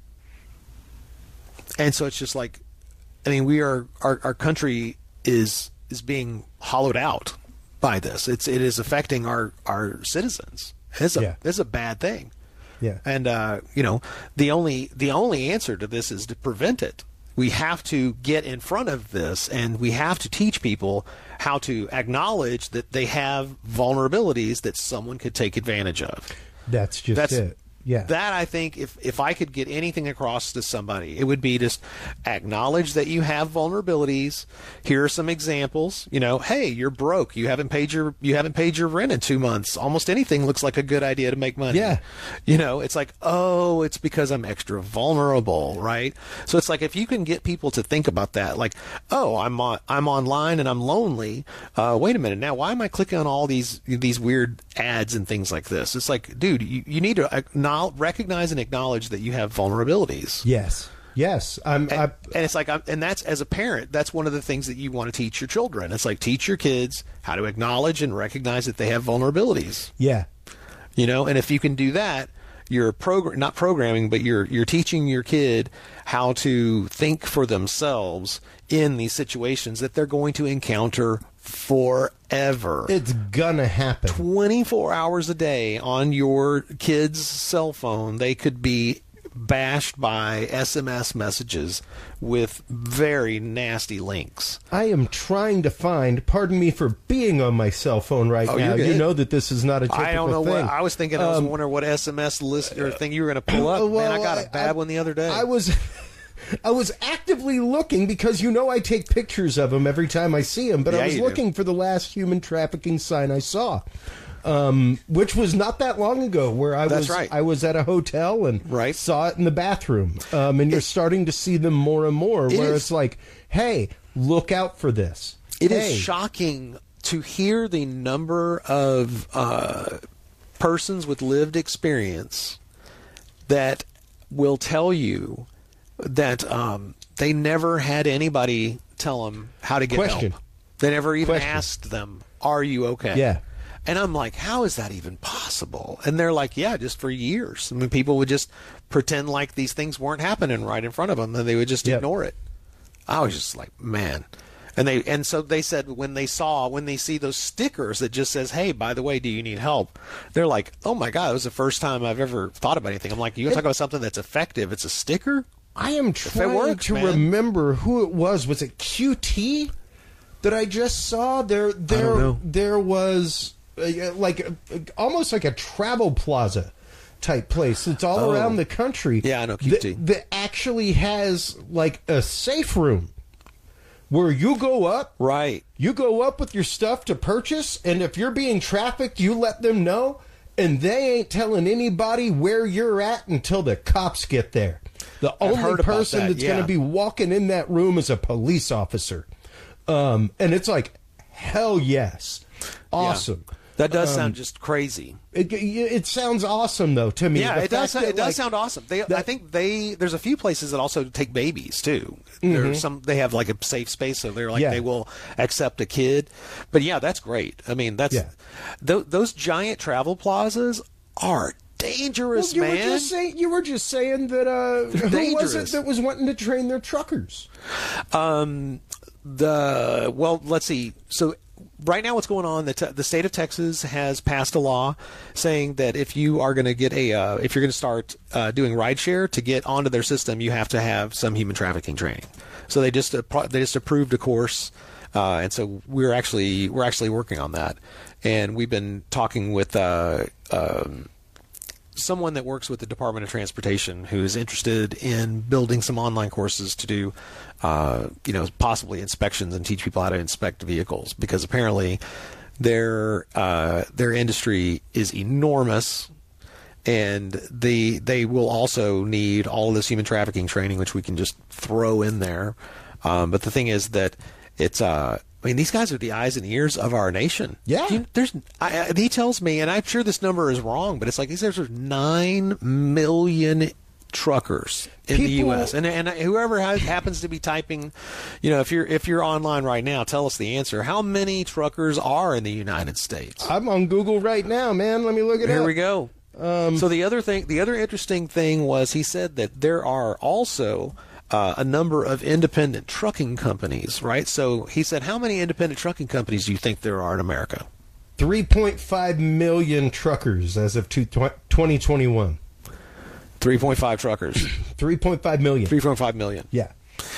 And so it's just like, I mean, we are our our country is is being hollowed out by this. It's it is affecting our our citizens. It's a Yeah. it's a bad thing. Yeah. And uh, you know, the only the only answer to this is to prevent it. We have to get in front of this, and we have to teach people how to acknowledge that they have vulnerabilities that someone could take advantage of. That's just That's it. Yeah. That, I think, if if I could get anything across to somebody, it would be just acknowledge that you have vulnerabilities. Here are some examples. You know, hey, you're broke. You haven't paid your you haven't paid your rent in two months. Almost anything looks like a good idea to make money. Yeah. You know, it's like, oh, it's because I'm extra vulnerable, right? So it's like, if you can get people to think about that, like, oh, I'm on, I'm online and I'm lonely. Uh, wait a minute, now why am I clicking on all these these weird ads and things like this? It's like, dude, you, you need to acknowledge, recognize and acknowledge that you have vulnerabilities. Yes. Yes. I'm. And, I, and it's like, I'm, and that's, as a parent, that's one of the things that you want to teach your children. It's like, teach your kids how to acknowledge and recognize that they have vulnerabilities. yeah. You know, and if you can do that, you're program not programming, but you're you're teaching your kid how to think for themselves in these situations that they're going to encounter forever. It's gonna happen. twenty-four hours a day on your kid's cell phone, they could be bashed by S M S messages with very nasty links. I am trying to find. Pardon me for being on my cell phone right Oh, now. you're You good. know that this is not a typical I don't know thing. what I was thinking. I was Um, wondering what S M S list or thing you were going to pull up. well, Man, I got a I- bad I- one the other day. I was. I was actively looking because you know I take pictures of them every time I see them, but Yeah, I was you do. looking for the last human trafficking sign I saw, um, which was not that long ago. Where I That's was, right. I was at a hotel and Right. saw it in the bathroom, um, and you're starting to see them more and more. It Where is. it's like, hey, look out for this. It is hey, shocking to hear the number of uh, persons with lived experience that will tell you that um, they never had anybody tell them how to get Question. help. They never even Question. asked them, "Are you okay?" Yeah. And I'm like, how is that even possible? And they're like, yeah, just for years. I mean, people would just pretend like these things weren't happening right in front of them, and they would just Yep. ignore it. I was just like, man. And they and so they said when they saw when they see those stickers that just says, "Hey, by the way, do you need help?" They're like, "Oh my God, it was the first time I've ever thought about anything." I'm like, "You want to talk about something that's effective? It's a sticker." I am trying works, to man. remember who it was. Was it Q T that I just saw? There, there, know. there was uh, like a, almost like a travel plaza type place. It's all Oh. around the country. Yeah, I know Q that- T. That actually has like a safe room where you go up. Right. You go up with your stuff to purchase, and if you're being trafficked, you let them know, and they ain't telling anybody where you're at until the cops get there. The only heard about person that, that's yeah. going to be walking in that room is a police officer. Um, and it's like, hell yes. Awesome. Yeah. That does Um, sound just crazy. It, it sounds awesome, though, to me. Yeah, The it does. fact that, It does like, sound awesome. They, I that- think they. There's a few places that also take babies too. Mm-hmm. There's some. They have like a safe space, so they're like Yeah. they will accept a kid. But yeah, that's great. I mean, that's Yeah. tho- those giant travel plazas are dangerous, Well, you man. were just saying. You were just saying that. Uh, who was dangerous. it that was wanting to train their truckers? Um, the well, let's see. So right now, what's going on? The te- the state of Texas has passed a law saying that if you are going to get a uh, if you're going to start uh, doing rideshare, to get onto their system, you have to have some human trafficking training. So they just appro- they just approved a course, uh, and so we're actually we're actually working on that, and we've been talking with. Uh, um, someone that works with the Department of Transportation who is interested in building some online courses to do, uh, you know, possibly inspections and teach people how to inspect vehicles, because apparently their uh, their industry is enormous, and the they will also need all of this human trafficking training, which we can just throw in there. Um, but the thing is that it's uh, I mean, these guys are the eyes and ears of our nation. Yeah. You, there's I, I, he tells me, and I'm sure this number is wrong, but it's like there's nine million truckers in People, the U S and and whoever has, happens to be typing, you know, if you're if you're online right now, tell us the answer. How many truckers are in the United States? I'm on Google right now, man. Let me look it Here up. we go. Um, so the other thing, the other interesting thing was he said that there are also uh, a number of independent trucking companies, right? So he said, how many independent trucking companies do you think there are in America? three point five million truckers as of twenty twenty-one. three point five truckers. three point five million. three point five million. Yeah.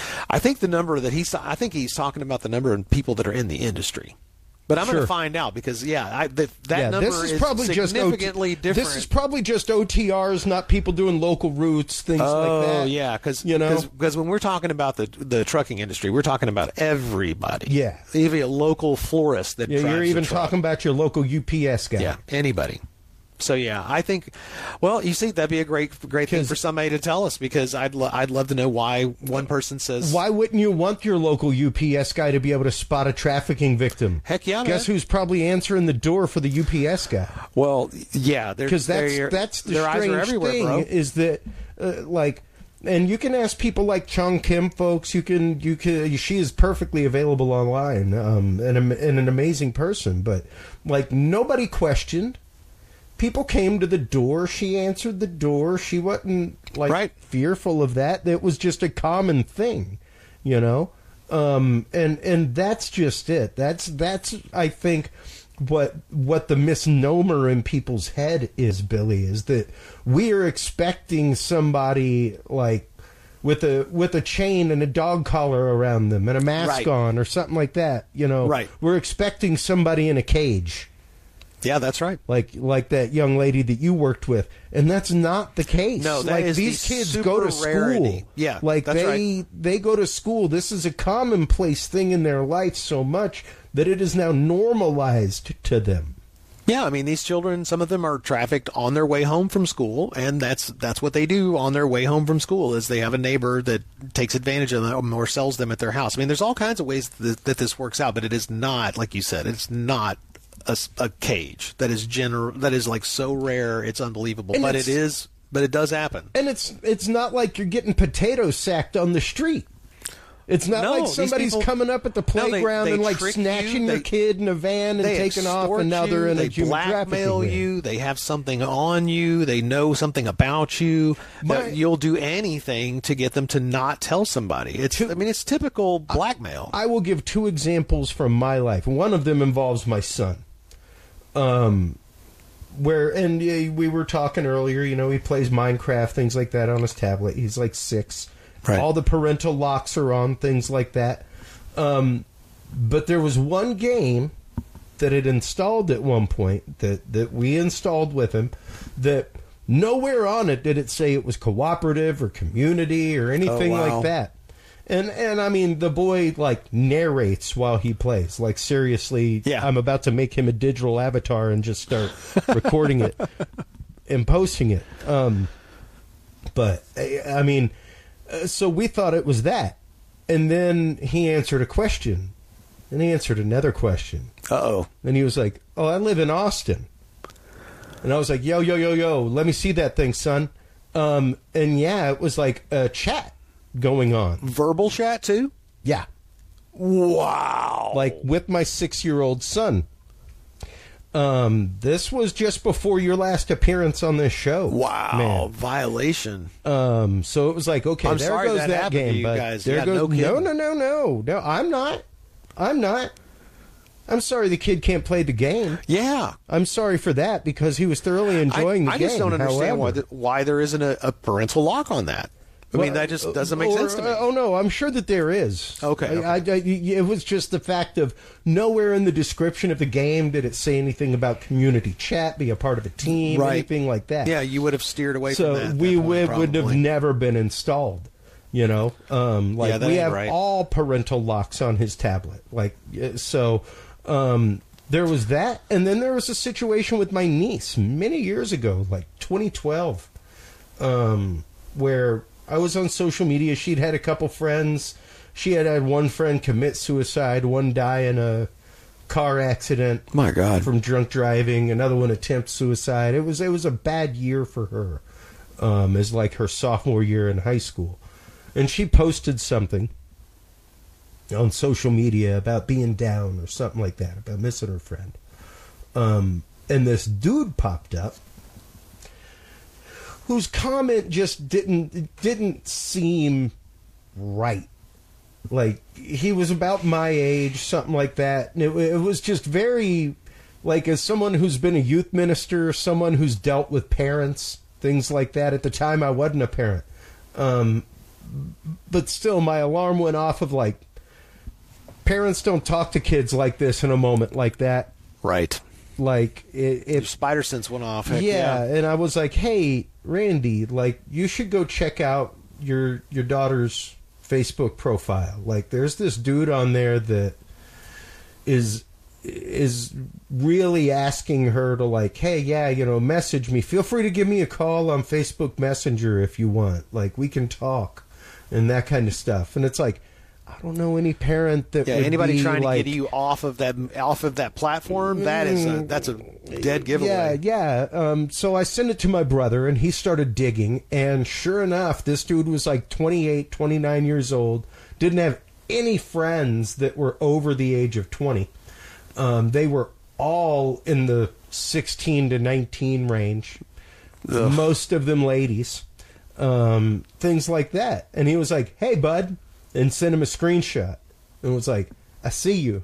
I think the number that he's I think he's talking about the number of people that are in the industry. But I'm Sure. going to find out because yeah, I, the, that yeah, number this is, is probably just significantly O T- different. This is probably just O T Rs, not people doing local routes, things oh, like that. Oh yeah, because you know, because when we're talking about the the trucking industry, we're talking about everybody. Yeah, even a local florist that. Yeah, drives you're a even truck. talking about your local U P S guy. Yeah, anybody. So yeah, I think, well, you see, that'd be a great, great thing for somebody to tell us because I'd, lo- I'd love to know why one person says. Why wouldn't you want your local U P S guy to be able to spot a trafficking victim? Heck yeah, Guess man. who's probably answering the door for the U P S guy? Well, yeah, because that's they're, that's the their eyes are strange everywhere, thing bro. is that uh, like. And you can ask people like Chong Kim, folks. You can, you can. She is perfectly available online, um, and, and an amazing person. But like nobody questioned. People came to the door. She answered the door. She wasn't like right. fearful of that. It was just a common thing, you know. Um, and and that's just it. That's that's I think what what the misnomer in people's head is, Billy, is that we are expecting somebody like with a with a chain and a dog collar around them and a mask right. on or something like that. You know, right. We're expecting somebody in a cage. Yeah, that's right. Like like that young lady that you worked with, and that's not the case. No, that like is these the kids super go to school. rarity. Yeah, like that's they right. they go to school. This is a commonplace thing in their life so much that it is now normalized to them. Yeah, I mean these children, some of them are trafficked on their way home from school, and that's that's what they do on their way home from school. Is they have a neighbor that takes advantage of them or sells them at their house. I mean, there's all kinds of ways that, that this works out, but it is not, like you said, it's not. A, a cage that is general that is like so rare it's unbelievable, and but it's, it is but it does happen, and it's it's not like you're getting potatoes sacked on the street. It's not no, like somebody's people, coming up at the playground no, they, they and like trick snatching you, your they, kid in a van and taking off, and now they're you, in they a human blackmail trafficking you. They have something on you. They know something about you. My, you'll do anything to get them to not tell somebody. It's I mean it's typical blackmail. I, I will give two examples from my life. One of them involves my son. Um, where and uh, we were talking earlier. You know, he plays Minecraft, things like that on his tablet. He's like six. Right. All the parental locks are on, things like that. Um, but there was one game that it installed at one point that that we installed with him. That nowhere on it did it say it was cooperative or community or anything oh, wow. like that. And and I mean, the boy like narrates while he plays. Like seriously, yeah. I'm about to make him a digital avatar and just start recording it and posting it. Um, but I mean, uh, so we thought it was that, and then he answered a question, and he answered another question. Uh oh. And he was like, "Oh, I live in Austin," and I was like, "Yo, yo, yo, yo, let me see that thing, son." Um, and yeah, it was like a chat going on. Verbal chat too? Yeah. Wow. Like with my six-year-old son. Um, this was just before your last appearance on this show. Wow. Man. Violation. Um, so it was like, okay, I'm there sorry goes that that, happened to game. you but guys. there Yeah, goes no no, kidding. no, no, no, no. I'm not. I'm not. I'm sorry the kid can't play the game. Yeah. I'm sorry for that because he was thoroughly enjoying I, the I game. I just don't understand why, However, the, why there isn't a, a parental lock on that. I mean, that just doesn't make or, sense to me. Uh, oh, no, I'm sure that there is. Okay. I, okay. I, I, it was just the fact of nowhere in the description of the game did it say anything about community chat, be a part of a team, right. anything like that. Yeah, you would have steered away so from that. So we that point, would, would have probably. never been installed. You know, um, like yeah, that we ain't have right. all parental locks on his tablet. Like, so, um, there was that, and then there was a situation with my niece many years ago, like twenty twelve, um, where I was on social media. She'd had a couple friends. She had had one friend commit suicide, one die in a car accident. My God. From drunk driving. Another one attempt suicide. It was it was a bad year for her, um, as like her sophomore year in high school. And she posted something on social media about being down or something like that, about missing her friend. Um, and this dude popped up whose comment just didn't didn't seem right. Like, he was about my age, something like that. And it, it was just very, like, as someone who's been a youth minister, someone who's dealt with parents, things like that. At the time, I wasn't a parent. Um, but still, my alarm went off of, like, parents don't talk to kids like this in a moment like that. Right. Like, it... it Your spider sense went off. Heck yeah, yeah, and I was like, hey, Randy, like, you should go check out your your daughter's Facebook profile. Like, there's this dude on there that is is really asking her to, like, hey, yeah, you know, message me. Feel free to give me a call on Facebook Messenger if you want. Like, we can talk and that kind of stuff. And it's like, I don't know any parent that yeah. would Anybody be trying like, to get you off of that off of that platform, that is a, that's a dead giveaway. Yeah, yeah. Um, so I sent it to my brother, and he started digging. And sure enough, this dude was like twenty-eight, twenty-nine years old. Didn't have any friends that were over the age of twenty. Um, they were all in the sixteen to nineteen range. Ugh. Most of them ladies. Um, things like that. And he was like, hey, bud. And sent him a screenshot. And was like, I see you.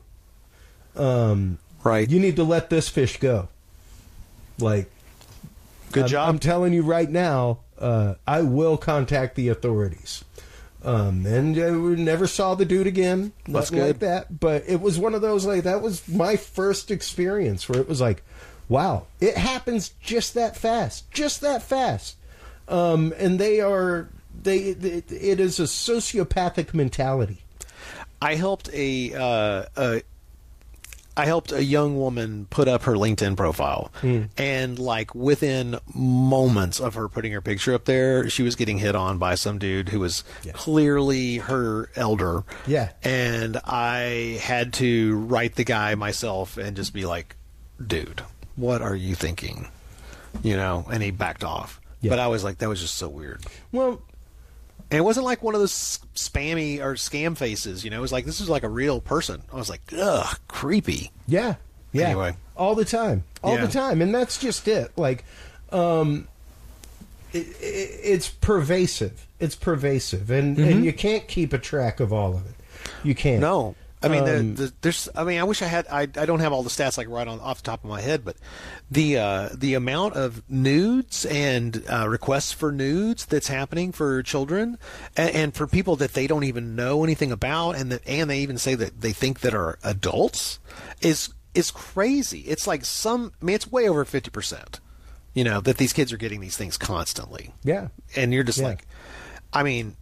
Um, right. You need to let this fish go. Like, good I'm, job. I'm telling you right now, uh, I will contact the authorities. Um, and I never saw the dude again. That's Nothing good. like that. But it was one of those, like, that was my first experience where it was like, wow, it happens just that fast. Just that fast. Um, and they are... They, it, it is a sociopathic mentality. I helped a, uh, a I helped a young woman put up her LinkedIn profile, mm. and like within moments of her putting her picture up there, she was getting hit on by some dude who was yeah. clearly her elder. Yeah, and I had to write the guy myself and just be like, "Dude, what are you thinking?" You know, and he backed off. Yeah. But I was like, that was just so weird. Well. And it wasn't like one of those spammy or scam faces, you know. It was like, this is like a real person. I was like, ugh, creepy. Yeah, yeah. Anyway. All the time. All yeah. the time. And that's just it. Like, um, it, it, it's pervasive. It's pervasive. And, mm-hmm. and you can't keep a track of all of it. You can't. No. I mean, um, the, the, there's. I mean, I wish I had. I, I don't have all the stats like right on off the top of my head, but the uh, the amount of nudes and uh, requests for nudes that's happening for children and, and for people that they don't even know anything about, and that and they even say that they think that are adults is is crazy. It's like some. I mean, it's way over fifty percent. You know that these kids are getting these things constantly. Yeah, and you're just yeah. like, I mean,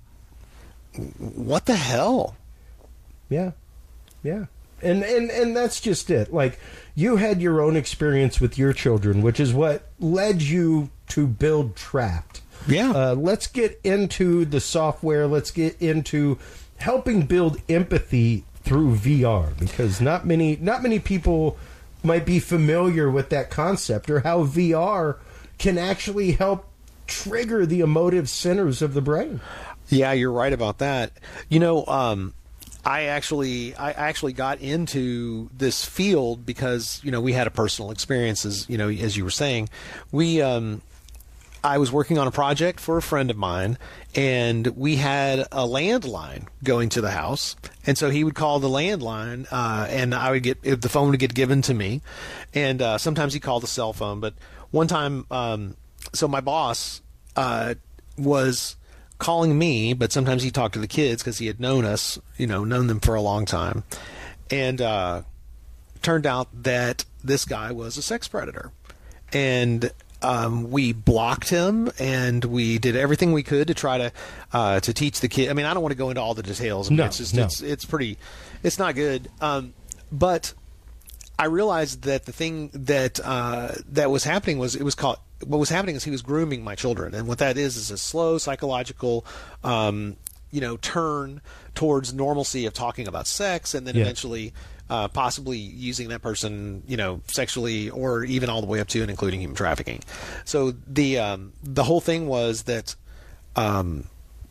what the hell? Yeah. Yeah. And, and and that's just it. Like, you had your own experience with your children, which is what led you to build Trapped. Yeah. Uh, let's get into the software. Let's get into helping build empathy through V R, because not many not many people might be familiar with that concept, or how V R can actually help trigger the emotive centers of the brain. Yeah, you're right about that. You know, um, I actually I actually got into this field because, you know, we had a personal experience, as, you know, as you were saying. We um, I was working on a project for a friend of mine, and we had a landline going to the house. And so he would call the landline, uh, and I would get the phone would get given to me. And uh, sometimes he called the cell phone. But one time, um, so my boss uh, was calling me, but sometimes he talked to the kids because he had known us, you know, known them for a long time. And uh, turned out that this guy was a sex predator. And um, we blocked him, and we did everything we could to try to uh, to teach the kid. I mean, I don't want to go into all the details. I mean, no, it's just no. it's it's pretty, it's not good. Um, but I realized that the thing that uh, that was happening was it was called what was happening is he was grooming my children, and what that is is a slow psychological, um, you know, turn towards normalcy of talking about sex, and then Yeah. eventually. Uh, possibly using that person, you know, sexually, or even all the way up to and including human trafficking. So the um, the whole thing was that um,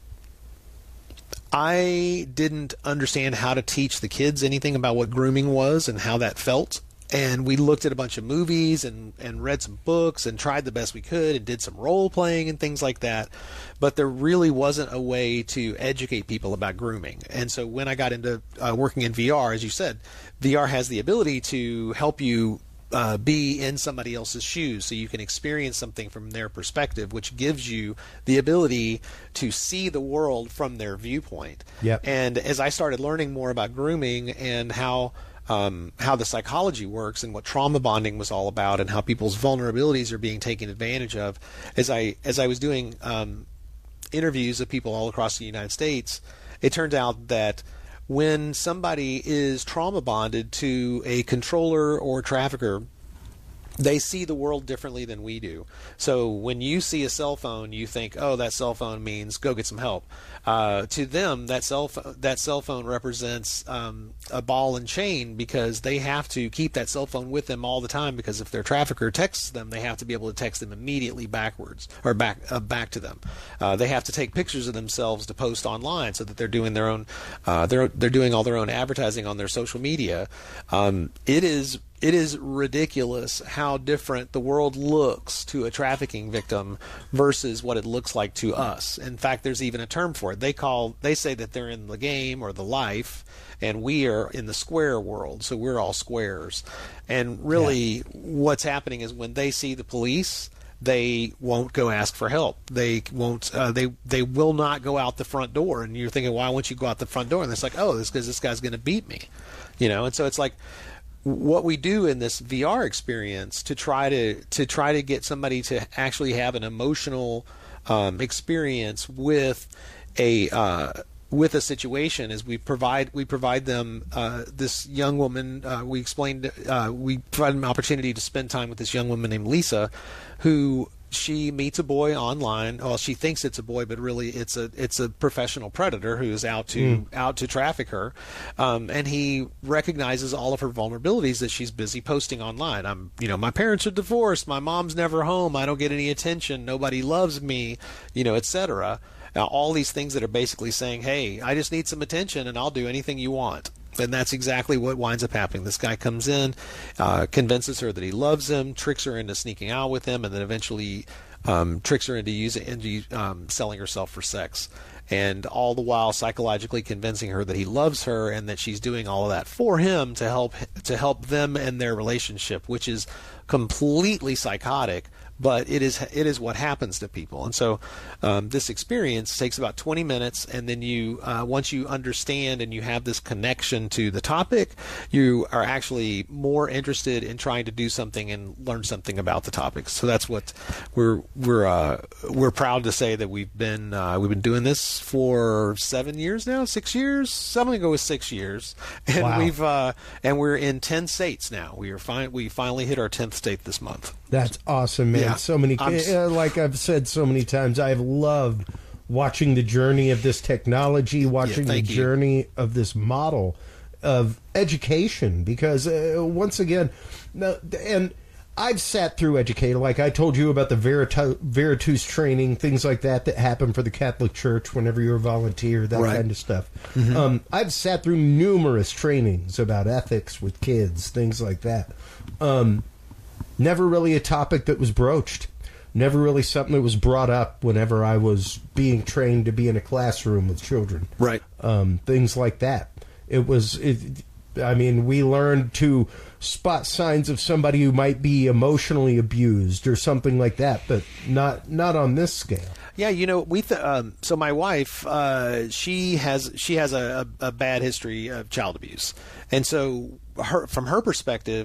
I didn't understand how to teach the kids anything about what grooming was and how that felt. And we looked at a bunch of movies and, and read some books and tried the best we could and did some role playing and things like that. But there really wasn't a way to educate people about grooming. And so when I got into uh, working in V R, as you said, V R has the ability to help you uh, be in somebody else's shoes so you can experience something from their perspective, which gives you the ability to see the world from their viewpoint. Yep. And as I started learning more about grooming and how Um, how the psychology works and what trauma bonding was all about and how people's vulnerabilities are being taken advantage of. As I as I was doing um, interviews of people all across the United States, it turned out that when somebody is trauma bonded to a controller or trafficker, they see the world differently than we do. So when you see a cell phone, you think, "Oh, that cell phone means go get some help." Uh, to them, that cell phone, that cell phone represents um, a ball and chain, because they have to keep that cell phone with them all the time. Because if their trafficker texts them, they have to be able to text them immediately backwards or back uh, back to them. Uh, they have to take pictures of themselves to post online so that they're doing their own. Uh, they're they're doing all their own advertising on their social media. Um, it is. It is ridiculous how different the world looks to a trafficking victim versus what it looks like to us. In fact, there's even a term for it. They call, they say that they're in the game or the life, and we are in the square world. So we're all squares. And really, yeah. what's happening is when they see the police, they won't go ask for help. They won't. Uh, they they will not go out the front door. And you're thinking, why won't you go out the front door? And it's like, oh, it's because this guy's going to beat me, you know. And so it's like, what we do in this V R experience to try to to try to get somebody to actually have an emotional um, experience with a uh, with a situation is we provide we provide them uh, this young woman. Uh, we explained uh, we provide them an opportunity to spend time with this young woman named Lisa, who. She meets a boy online. Well, she thinks it's a boy, but really it's a it's a professional predator who is out to mm. out to traffic her. Um, and he recognizes all of her vulnerabilities that she's busy posting online. I'm, you know, my parents are divorced. My mom's never home. I don't get any attention. Nobody loves me. You know, et cetera. Now, all these things that are basically saying, "Hey, I just need some attention, and I'll do anything you want." And that's exactly what winds up happening. This guy comes in, uh, convinces her that he loves him, tricks her into sneaking out with him, and then eventually um, tricks her into using into um, selling herself for sex. And all the while psychologically convincing her that he loves her and that she's doing all of that for him to help to help them and their relationship, which is completely psychotic. But it is it is what happens to people. And so um, this experience takes about twenty minutes, and then you uh, once you understand and you have this connection to the topic, you are actually more interested in trying to do something and learn something about the topic. So that's what we're we're uh, we're proud to say that we've been uh, we've been doing this for seven years now, six years. I'm going to go with six years, and wow. we've uh, and we're in ten states now. We are fine. We finally hit our tenth state this month. That's awesome, man. Yeah. So many, uh, like I've said so many times, I've loved watching the journey of this technology, watching yeah, the you. journey of this model of education. Because uh, once again, no, and I've sat through educator, like I told you about the Veritu- Veritus training, things like that that happen for the Catholic Church whenever you're a volunteer, that right. kind of stuff. Mm-hmm. Um, I've sat through numerous trainings about ethics with kids, things like that. Um, Never really a topic that was broached. Never really something that was brought up whenever I was being trained to be in a classroom with children. Right. Um, things like that. It was, it, I mean, we learned to spot signs of somebody who might be emotionally abused or something like that, but not not on this scale. Yeah, you know, we th- um, so my wife, uh, she has she has a, a, a bad history of child abuse, and so her from her perspective,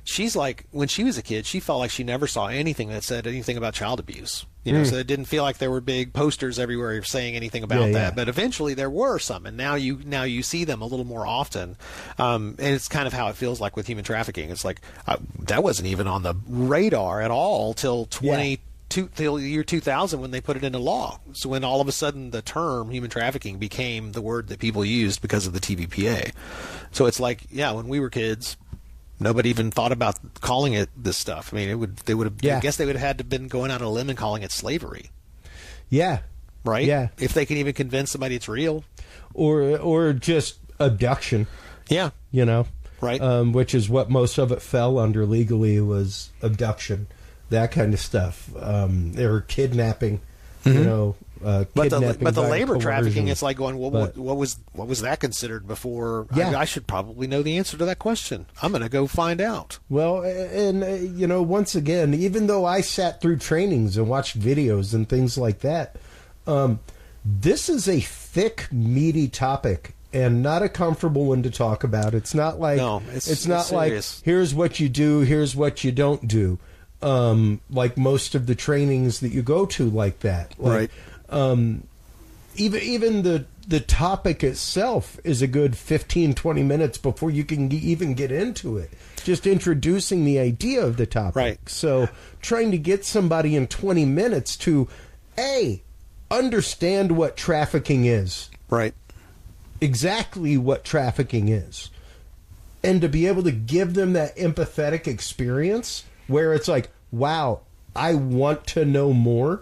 she's like, when she was a kid, she felt like she never saw anything that said anything about child abuse. You know, mm. so it didn't feel like there were big posters everywhere saying anything about yeah, that. Yeah. But eventually there were some, and now you now you see them a little more often. Um, and it's kind of how it feels like with human trafficking. It's like uh, that wasn't even on the radar at all till twenty. Yeah. Two, till the year two thousand when they put it into law. So when all of a sudden the term human trafficking became the word that people used because of the T V P A. So it's like, yeah, when we were kids, nobody even thought about calling it this stuff. I mean, it would they would have. Yeah. I guess they would have had to have been going out on a limb and calling it slavery. Yeah. Right. Yeah. If they can even convince somebody it's real, or or just abduction. Yeah. You know. Right. Um, which is what most of it fell under legally, was abduction. That kind of stuff. Um, they were kidnapping, mm-hmm. you know. Uh, but the but the labor coercion. Trafficking, it's like going, well, but, what, what was what was that considered before? Yeah. I, I should probably know the answer to that question. I'm going to go find out. Well, and uh, you know, once again, even though I sat through trainings and watched videos and things like that, um, this is a thick, meaty topic. And not a comfortable one to talk about. It's not like no, it's, it's not it's like serious. Here's what you do, here's what you don't do. Um, like most of the trainings that you go to, like that, like, right? Um, even even the the topic itself is a good fifteen, twenty minutes before you can g- even get into it. Just introducing the idea of the topic. Right. So trying to get somebody in twenty minutes to a understand what trafficking is. Right. Exactly what trafficking is, and to be able to give them that empathetic experience where it's like, wow, I want to know more.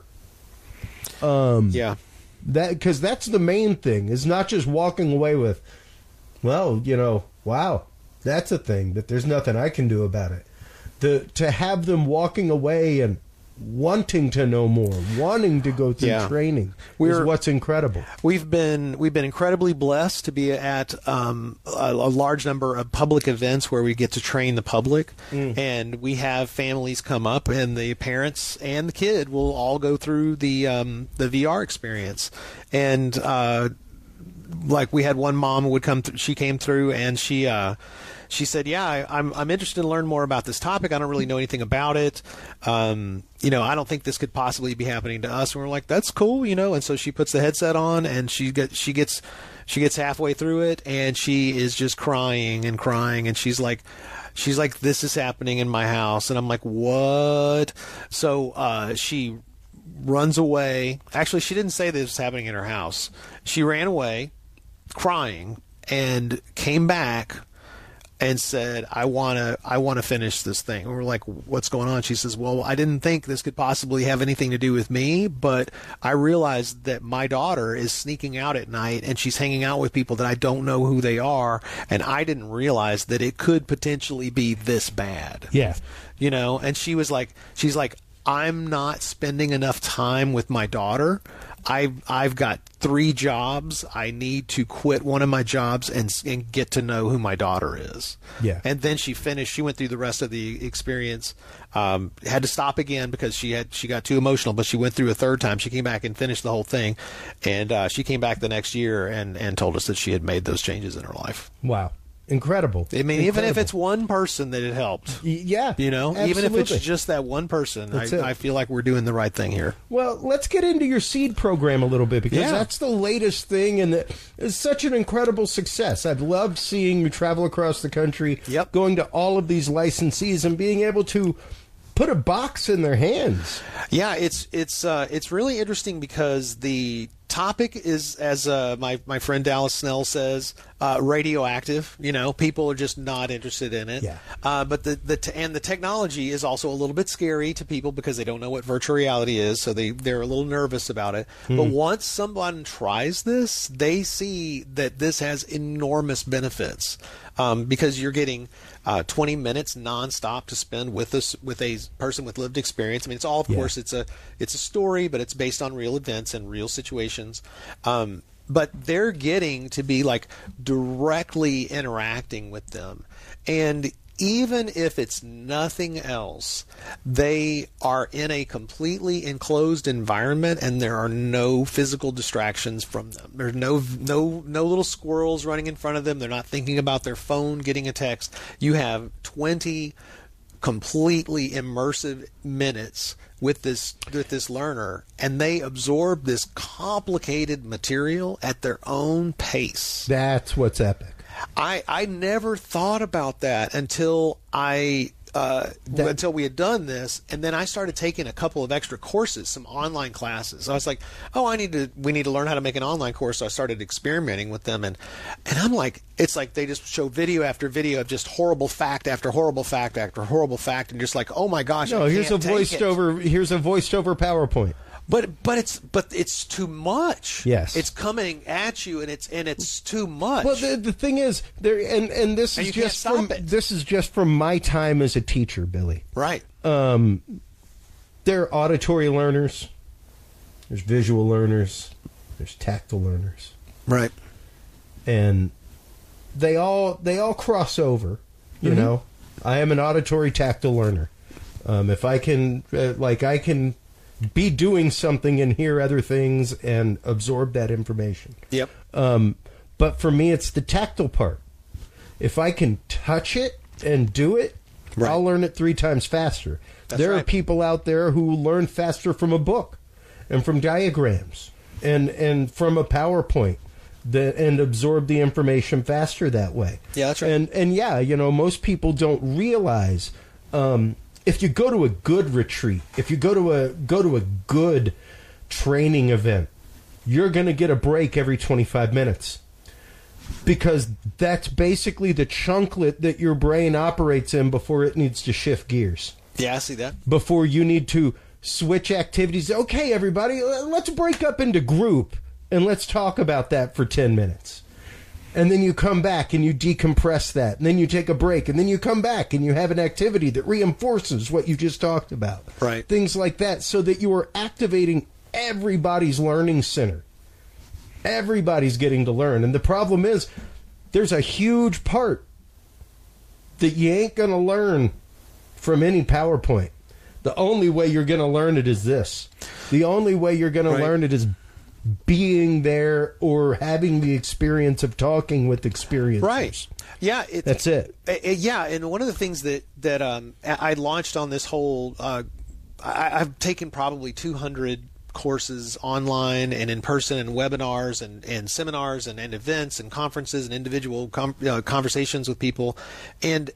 Um, yeah, that because that's the main thing, is not just walking away with, well, you know, wow, that's a thing, that there's nothing I can do about it. The to have them walking away and wanting to know more, wanting to go through yeah. training We're, is what's incredible. We've been we've been incredibly blessed to be at um, a, a large number of public events where we get to train the public, mm. and we have families come up, and the parents and the kid will all go through the um, the V R experience, and uh, like we had one mom who would come th- she came through and she. Uh, She said, yeah, I, I'm I'm interested to learn more about this topic. I don't really know anything about it. Um, you know, I don't think this could possibly be happening to us. And we're like, that's cool, you know. And so she puts the headset on, and she get she gets she gets halfway through it, and she is just crying and crying, and she's like, she's like, this is happening in my house, and I'm like, what? So uh, she runs away. Actually, she didn't say this was happening in her house. She ran away, crying, and came back and said, I want to I want to finish this thing. And we're like, what's going on? She says, well, I didn't think this could possibly have anything to do with me, but I realized that my daughter is sneaking out at night, and she's hanging out with people that I don't know who they are, and I didn't realize that it could potentially be this bad. Yeah. You know, and she was like, she's like, I'm not spending enough time with my daughter. I've, I've got three jobs. I need to quit one of my jobs and, and get to know who my daughter is. Yeah. And then she finished. She went through the rest of the experience. Um, had to stop again because she had she got too emotional. But she went through a third time. She came back and finished the whole thing. And uh, she came back the next year and, and told us that she had made those changes in her life. Wow. Incredible. I mean, Incredible. Even if it's one person that it helped. Y- yeah. You know, absolutely. Even if it's just that one person, I, I feel like we're doing the right thing here. Well, let's get into your seed program a little bit, because yeah. that's the latest thing, and it's such an incredible success. I've loved seeing you travel across the country, yep. going to all of these licensees and being able to put a box in their hands. Yeah, it's it's uh, it's really interesting because the topic is, as uh, my my friend Dallas Snell says, uh, radioactive. You know, people are just not interested in it. Yeah. Uh, but the the t- and the technology is also a little bit scary to people because they don't know what virtual reality is, so they they're a little nervous about it. Hmm. But once someone tries this, they see that this has enormous benefits, um, because you're getting uh, twenty minutes nonstop to spend with us with a person with lived experience. I mean, it's all, of yeah. course, it's a it's a story, but it's based on real events and real situations. Um, but they're getting to be like directly interacting with them. And even if it's nothing else, they are in a completely enclosed environment, and there are no physical distractions from them. There's no no no little squirrels running in front of them. They're not thinking about their phone, getting a text. You have twenty completely immersive minutes with this with this learner, and they absorb this complicated material at their own pace. That's what's epic. I I never thought about that until I uh, That- until we had done this, and then I started taking a couple of extra courses, some online classes. I was like, oh, I need to we need to learn how to make an online course. So I started experimenting with them, and and I'm like, it's like they just show video after video of just horrible fact after horrible fact after horrible fact, and just like, oh my gosh, No, I here's a can't take voiced it. over. Here's a voiced over PowerPoint. But but it's but it's too much. Yes. It's coming at you, and it's and it's too much. Well, the, the thing is, there, and and this And is you can't just stop from it. this is just from my time as a teacher, Billy. right. Um, there are auditory learners, there's visual learners, there's tactile learners, Right. and they all they all cross over. You Mm-hmm. know, I am an auditory tactile learner. Um, if I can, uh, like, I can be doing something and hear other things and absorb that information. Yep. Um, but for me, it's the tactile part. If I can touch it and do it, Right. I'll learn it three times faster. That's there are right. people out there who learn faster from a book and from diagrams and, and from a PowerPoint that, and absorb the information faster that way. Yeah, that's right. And, and yeah, you know, most people don't realize um, if you go to a good retreat, if you go to a go to a good training event, you're going to get a break every twenty-five minutes. Because that's basically the chunklet that your brain operates in before it needs to shift gears. Yeah, I see that. Before you need to switch activities. Okay, everybody, let's break up into group and let's talk about that for ten minutes. And then you come back and you decompress that. And then you take a break. And then you come back and you have an activity that reinforces what you just talked about. Right. Things like that, so that you are activating everybody's learning center. Everybody's getting to learn. And the problem is, there's a huge part that you ain't going to learn from any PowerPoint. The only way you're going to learn it is this. The only way you're going Right. to learn it is being there or having the experience of talking with experiencers. Right. Yeah. It, That's it. Uh, uh, yeah, and one of the things that that um, I I launched on this whole, uh, I, I've taken probably two hundred courses online and in person and webinars and, and seminars and, and events and conferences and individual com- uh, conversations with people, and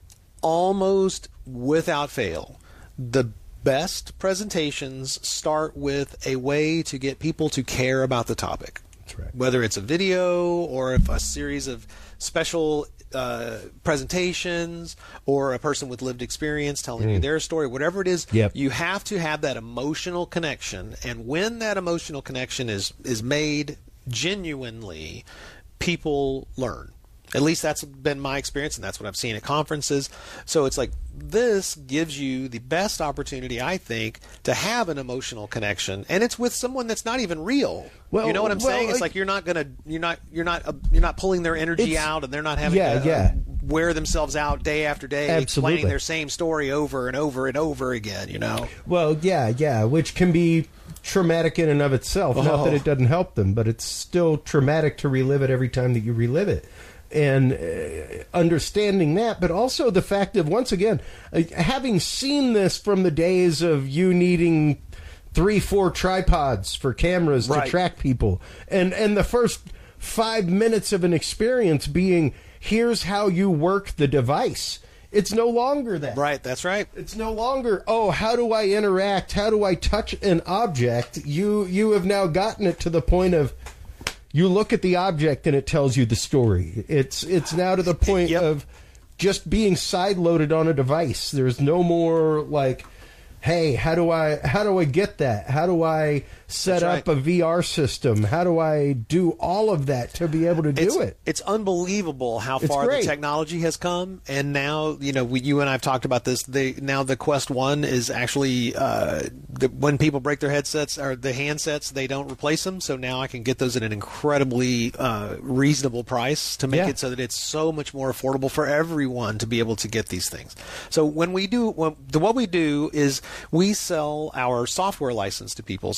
almost without fail, the best presentations start with a way to get people to care about the topic. That's right. Whether it's a video or if a series of special uh, presentations or a person with lived experience telling you their story, whatever it is, Yep. you have to have that emotional connection. And when that emotional connection is, is made genuinely, people learn. At least that's been my experience, and that's what I've seen at conferences. So it's like, this gives you the best opportunity, I think, to have an emotional connection, and it's with someone that's not even real. Well, you know what I'm well, saying? It's like- like you're not gonna, you're not, you're not, uh, you're not pulling their energy It's- out, and they're not having yeah, to yeah. Uh, wear themselves out day after day, Absolutely. explaining their same story over and over and over again. You know? Well, yeah, yeah, which can be traumatic in and of itself. Not Oh. that it doesn't help them, but it's still traumatic to relive it every time that you relive it. And uh, understanding that, but also the fact of, once again, uh, having seen this from the days of you needing three, four tripods for cameras Right. to track people, and and the first five minutes of an experience being, here's how you work the device. It's no longer that. Right. That's right. It's no longer, oh, how do I interact? How do I touch an object? You you have now gotten it to the point of, you look at the object and it tells you the story. It's it's now to the point Yep. of just being side-loaded on a device. There's no more like, hey, how do I how do I get that? How do I set That's up right. a V R system? How do I do all of that to be able to do it's, it? It's unbelievable how It's far great. the technology has come, and now you know we, you and I have talked about this. They, now the Quest One is actually uh, the, when people break their headsets or the handsets, they don't replace them. So now I can get those at an incredibly uh, reasonable price to make Yeah. it so that it's so much more affordable for everyone to be able to get these things. So when we do, when, the, what we do is we sell our software license to people. So we have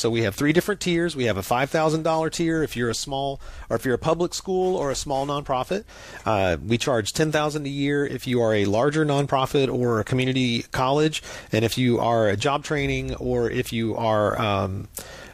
three different tiers. We have a five thousand dollars tier if you're a small, or if you're a public school or a small nonprofit. Uh, we charge ten thousand dollars a year if you are a larger nonprofit or a community college, and if you are a job training, or if you are um,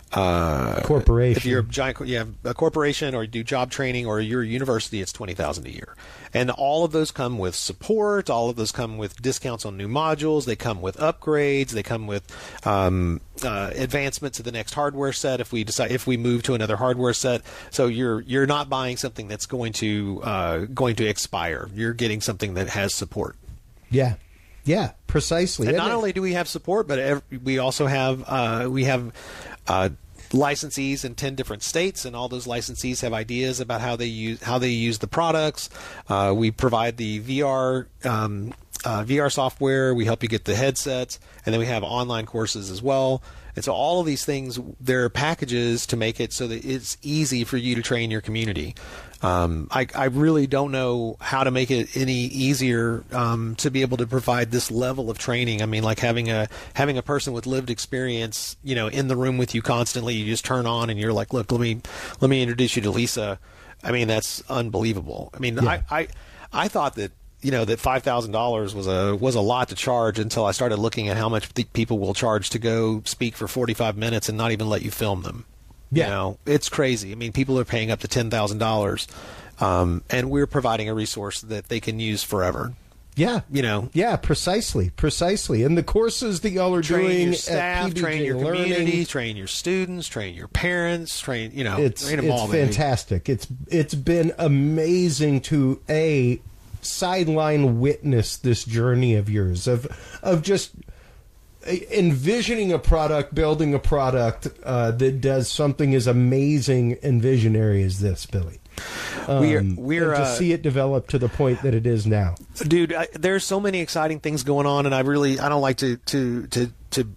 uh, corporation. If you're a giant, yeah, a corporation, or you do job training, or you're a university, it's twenty thousand dollars a year. And all of those come with support. All of those come with discounts on new modules. They come with upgrades. They come with um, uh, advancement to the next hardware set if we decide if we move to another hardware set. So you're you're not buying something that's going to uh, going to expire. You're getting something that has support. Yeah, yeah, precisely. And not only do we have support, but every, we also have uh, we have. Uh, licensees in ten different states, and all those licensees have ideas about how they use how they use the products. Uh, we provide the V R um, uh, V R software. We help you get the headsets, and then we have online courses as well. And so all of these things, they're packages to make it so that it's easy for you to train your community. Um, I, I really don't know how to make it any easier um, to be able to provide this level of training. I mean, like having a having a person with lived experience, you know, in the room with you constantly. You just turn on and you're like, look, let me let me introduce you to Lisa. I mean, that's unbelievable. I mean, yeah. I, I I thought that you know that five thousand dollars was a was a lot to charge until I started looking at how much th- people will charge to go speak for forty-five minutes and not even let you film them. Yeah. You know, it's crazy. I mean, people are paying up to ten thousand dollars, um, and we're providing a resource that they can use forever. Yeah, you know, yeah, precisely, precisely. And the courses that y'all are train doing your staff, at P B J train your Learning, community, train your students, train your parents, train you know, it's train them it's all, fantastic. Baby. It's it's been amazing to a sideline witness this journey of yours of of just envisioning a product, building a product uh, that does something as amazing and visionary as this, Billy. Um, we're we're and to uh, see it develop to the point that it is now, dude. I, there's so many exciting things going on, and I really I don't like to to to to.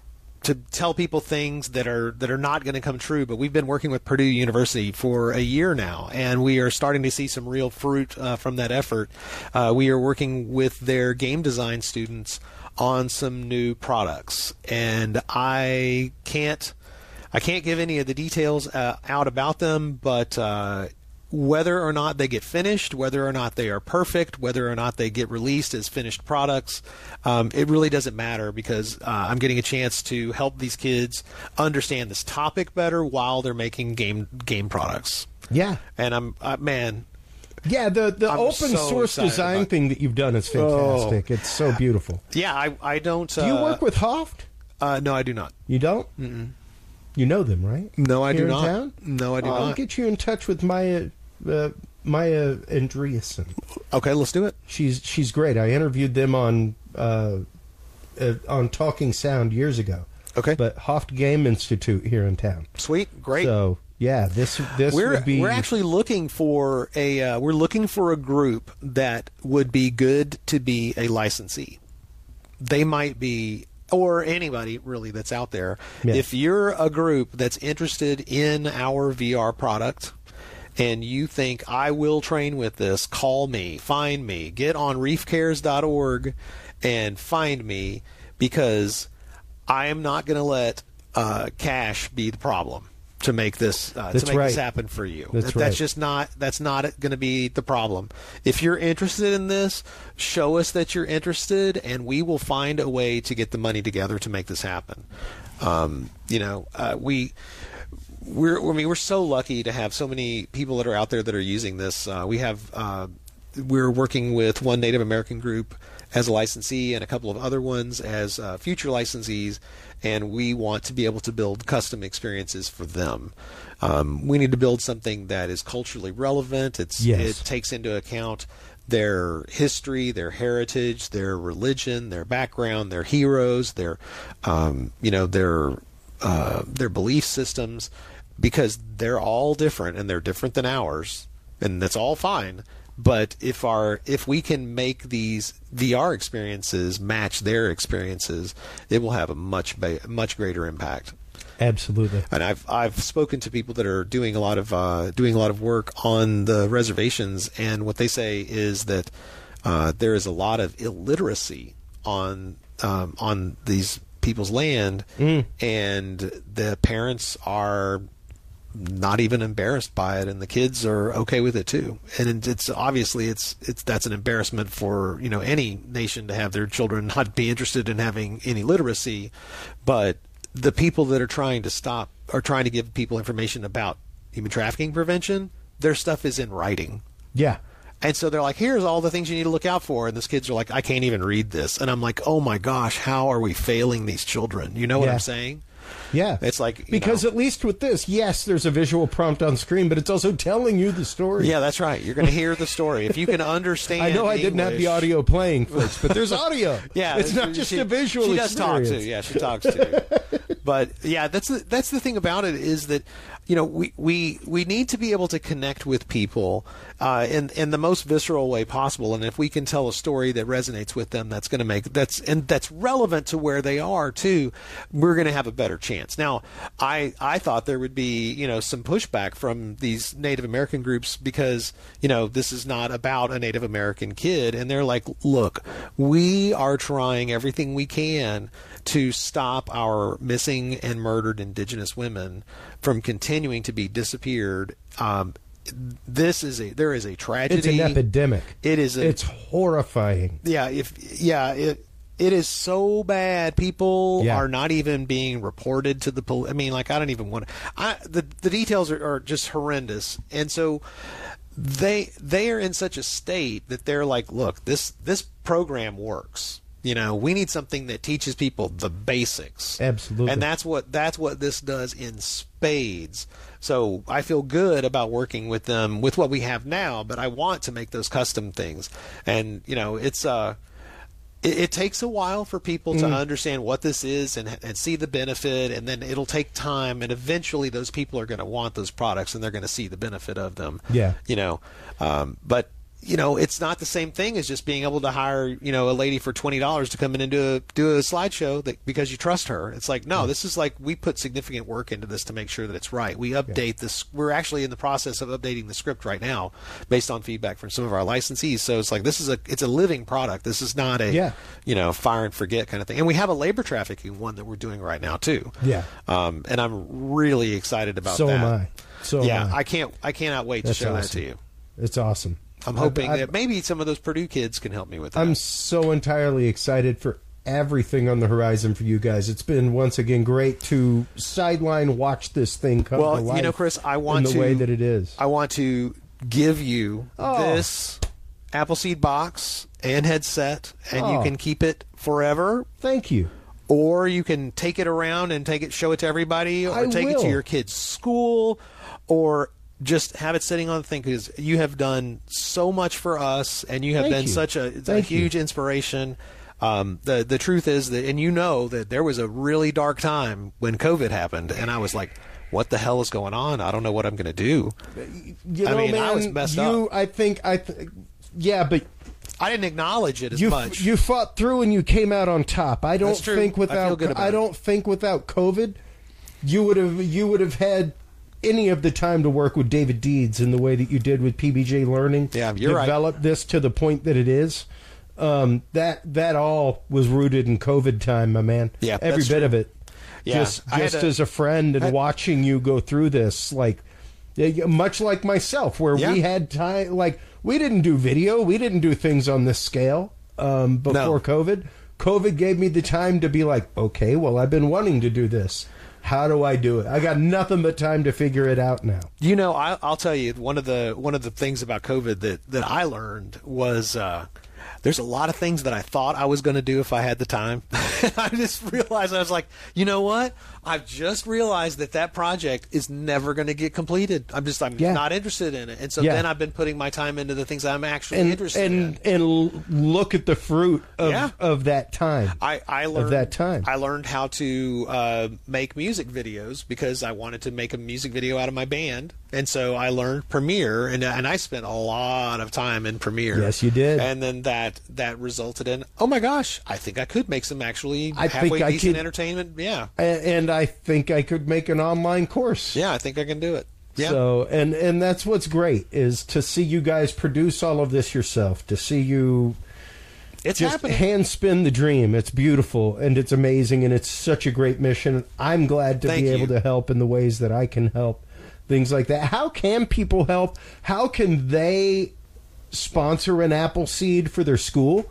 to tell people things that are that are not going to come true, but we've been working with Purdue University for a year now, and we are starting to see some real fruit uh, from that effort. Uh, we are working with their game design students on some new products, and I can't I can't give any of the details uh, out about them, but uh, whether or not they get finished, whether or not they are perfect, whether or not they get released as finished products, um, it really doesn't matter, because uh, I'm getting a chance to help these kids understand this topic better while they're making game game products. Yeah, and I'm uh, man. Yeah, the the I'm open so source design about... thing that you've done is fantastic. Oh. It's so beautiful. Yeah, I I don't. Do you uh, work with Hoft? Uh, no, I do not. You don't? Mm-mm. You know them, right? No, I Here do in not. Town? No, I do I'll not. I'll get you in touch with Maya uh, Maya Andreasen. Okay, let's do it. She's she's great. I interviewed them on uh, uh, on Talking Sound years ago. Okay, but Hoft Game Institute here in town. Sweet, great. So yeah, this this we're would be. We're actually looking for a uh, we're looking for a group that would be good to be a licensee. They might be. Or anybody really that's out there. Yeah. If you're a group that's interested in our V R product and you think, I will train with this, call me, find me, get on reef cares dot org and find me, because I am not going to let uh, cash be the problem to make this uh, to make right. this happen for you. That's, that, right. that's just not that's not going to be the problem. If you're interested in this, show us that you're interested, and we will find a way to get the money together to make this happen. Um, you know, uh, we we're I mean we're so lucky to have so many people that are out there that are using this. Uh, we have uh, we're working with one Native American group as a licensee and a couple of other ones as uh, future licensees, and we want to be able to build custom experiences for them. Um, we need to build something that is culturally relevant. It's, yes. It takes into account their history, their heritage, their religion, their background, their heroes, their um, you know their uh, their belief systems, because they're all different and they're different than ours, and that's all fine. But if our if we can make these V R experiences match their experiences, it will have a much ba- much greater impact. Absolutely. And I've I've spoken to people that are doing a lot of uh, doing a lot of work on the reservations, and what they say is that uh, there is a lot of illiteracy on um, on these people's land, Mm. and the parents are not even embarrassed by it, and the kids are okay with it too. And it's obviously it's it's that's an embarrassment for, you know, any nation to have their children not be interested in having any literacy, but the people that are trying to stop are trying to give people information about human trafficking prevention. Their stuff is in writing. Yeah. And so they're like, here's all the things you need to look out for. And these kids are like, I can't even read this. And I'm like, oh my gosh, how are we failing these children? You know what Yeah. I'm saying? Yeah. It's like, you because know, at least with this, yes, there's a visual prompt on screen, but it's also telling you the story. yeah, that's right. You're going to hear the story. If you can understand I know I didn't have the English- audio playing, folks, but there's audio. Yeah, it's not just she, a visual She does experience. talk too. Yeah, she talks too. But yeah, that's the, that's the thing about it is that, you know, we, we, we need to be able to connect with people uh, in in the most visceral way possible. And if we can tell a story that resonates with them, that's going to make that's and that's relevant to where they are too. We're going to have a better chance. Now, I I thought there would be, you know, some pushback from these Native American groups because, you know, this is not about a Native American kid, and they're like, look, we are trying everything we can to stop our missing and murdered Indigenous women from continuing to be disappeared. Um, this is a there is a tragedy. It's an epidemic. It is. A, it's horrifying. yeah. If yeah. It. It is so bad. People Yeah. are not even being reported to the police. I mean, like, I don't even want to. I, the the details are, are just horrendous, and so they they are in such a state that they're like, look, this this program works. You know, we need something that teaches people the basics. Absolutely. And that's what that's what this does in spades. So I feel good about working with them with what we have now, but I want to make those custom things. And, you know, it's uh it, it takes a while for people to Mm. understand what this is and and see the benefit, and then it'll take time, and eventually those people are going to want those products and they're going to see the benefit of them. Yeah. You know, um but you know, it's not the same thing as just being able to hire, you know, a lady for twenty dollars to come in and do a, do a slideshow that, because you trust her. It's like, no, this is like, we put significant work into this to make sure that it's right. We update this. We're actually in the process of updating the script right now based on feedback from some of our licensees. So it's like, this is a, it's a living product. This is not a, Yeah. you know, fire and forget kind of thing. And we have a labor trafficking one that we're doing right now too. Yeah. Um, and I'm really excited about So that. am I. So yeah. am I. I can't, I cannot wait That's to show awesome. that to you. It's awesome. I'm hoping I- I- that maybe some of those Purdue kids can help me with that. I'm so entirely excited for everything on the horizon for you guys. It's been once again great to sideline watch this thing come Well, to you life. know, Chris, I want in the to- way that it is. I want to give you Oh. this Appleseed box and headset, and you Oh. can keep it forever, Thank you. or you can take it around and take it, show it to everybody, or I take it will. to your kid's school, or just have it sitting on the thing, because you have done so much for us, and you have Thank been you. such a, a Thank you. huge inspiration. Um, the the truth is that, and you know that there was a really dark time when COVID happened, and I was like, what the hell is going on? I don't know what I'm going to do. You I know, mean, man, I was messed you, up. I think, I, th- yeah, but I didn't acknowledge it as you much. you fought through and you came out on top. I don't That's true. think I without feel good about I it. don't think without COVID, you would have you would have had any of the time to work with David Deeds in the way that you did with P B J Learning. Yeah, you're right. Develop this to the point that it is. Um, that that all was rooted in COVID time, my man. Yeah, every that's bit true. of it. Yeah, just I had just a- as a friend and I- watching you go through this, like yeah, much like myself, where Yeah. we had time, like we didn't do video, we didn't do things on this scale um, before No. COVID. COVID gave me the time to be like, okay, well, I've been wanting to do this. How do I do it? I got nothing but time to figure it out now. You know, I, I'll tell you one of the one of the things about COVID that that I learned was uh, there's a lot of things that I thought I was going to do if I had the time. I just realized I was like, you know what? I've just realized that that project is never going to get completed. I'm just I'm Yeah. not interested in it, and so Yeah. then I've been putting my time into the things I'm actually And interested and in. and l- look at the fruit of Yeah. of that time. I, I learned that time. I learned how to uh, make music videos because I wanted to make a music video out of my band, and so I learned Premiere, and and I spent a lot of time in Premiere. Yes, you did. And then that that resulted in, oh my gosh, I think I could make some actually I halfway think I decent could- entertainment. Yeah, A- and I think I could make an online course. yeah, I think I can do it. Yeah. So and and that's what's great is to see you guys produce all of this yourself. To see you It's just happening. hand spin the dream. It's beautiful and it's amazing and it's such a great mission. I'm glad to Thank be you. able to help in the ways that I can help. Things like that. How can people help? How can they sponsor an Appleseed for their school?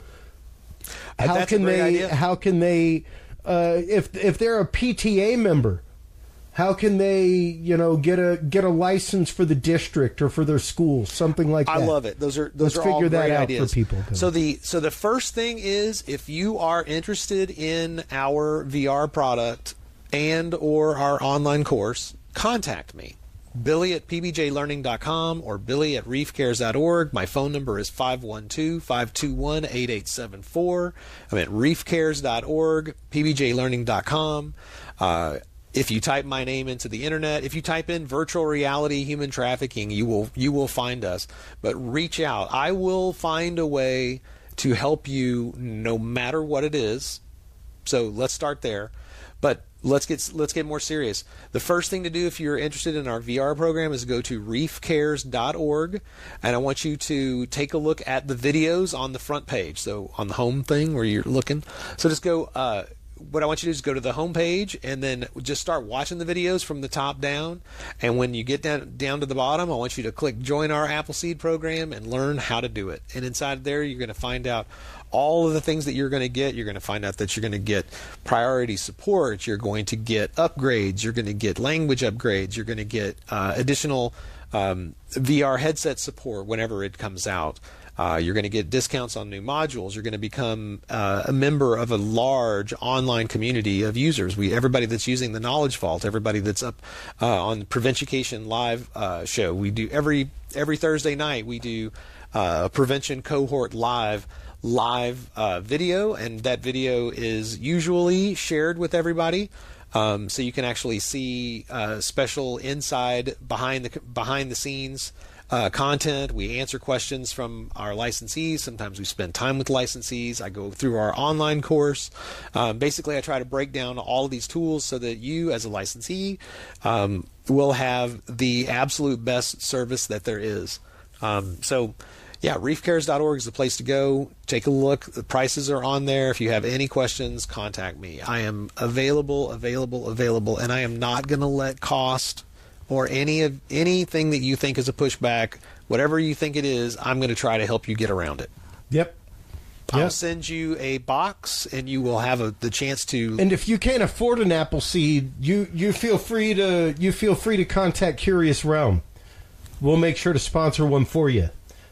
How That's a can great they? idea. How can they? Uh, if if they're a P T A member, how can they? You know, get a get a license for the district or for their school, something like that. I love it. Those are those Let's are all figure that great out ideas for people. Too. So the so the first thing is, if you are interested in our V R product and or our online course, contact me. Billy at p b j learning dot com or Billy at reef cares dot org. My phone number is five one two, five two one, eight eight seven four. I'm at reef cares dot org, p b j learning dot com. Uh, if you type my name into the internet, if you type in virtual reality human trafficking, you will you will find us. But reach out. I will find a way to help you no matter what it is. So let's start there. But let's get let's get more serious. The first thing to do if you're interested in our V R program is go to reef cares dot org, and I want you to take a look at the videos on the front page. So on the home thing where you're looking. So just go. Uh, what I want you to do is go to the home page and then just start watching the videos from the top down. And when you get down down to the bottom, I want you to click Join Our Appleseed program and learn how to do it. And inside there, you're going to find out all of the things that you're going to get. You're going to find out that you're going to get priority support. You're going to get upgrades. You're going to get language upgrades. You're going to get uh, additional um, V R headset support whenever it comes out. Uh, you're going to get discounts on new modules. You're going to become uh, a member of a large online community of users. We, everybody that's using the Knowledge Vault, everybody that's up uh, on the Prevention Live uh, show. We do every every Thursday night. We do uh, a Prevention Cohort Live. live uh, video, and that video is usually shared with everybody, um, so you can actually see uh, special inside behind the behind the scenes uh, content. We answer questions from our licensees. Sometimes we spend time with licensees. I go through our online course. Um, basically, I try to break down all of these tools so that you, as a licensee, um, will have the absolute best service that there is. Um, so. Yeah, reef cares dot org is the place to go. Take a look. The prices are on there. If you have any questions, contact me. I am available, available, available, and I am not going to let cost or any of anything that you think is a pushback, whatever you think it is, I'm going to try to help you get around it. Yep. I'll Yep. send you a box, and you will have a, the chance to. And if you can't afford an Appleseed, you you feel free to you feel free to contact Curious Realm. We'll make sure to sponsor one for you.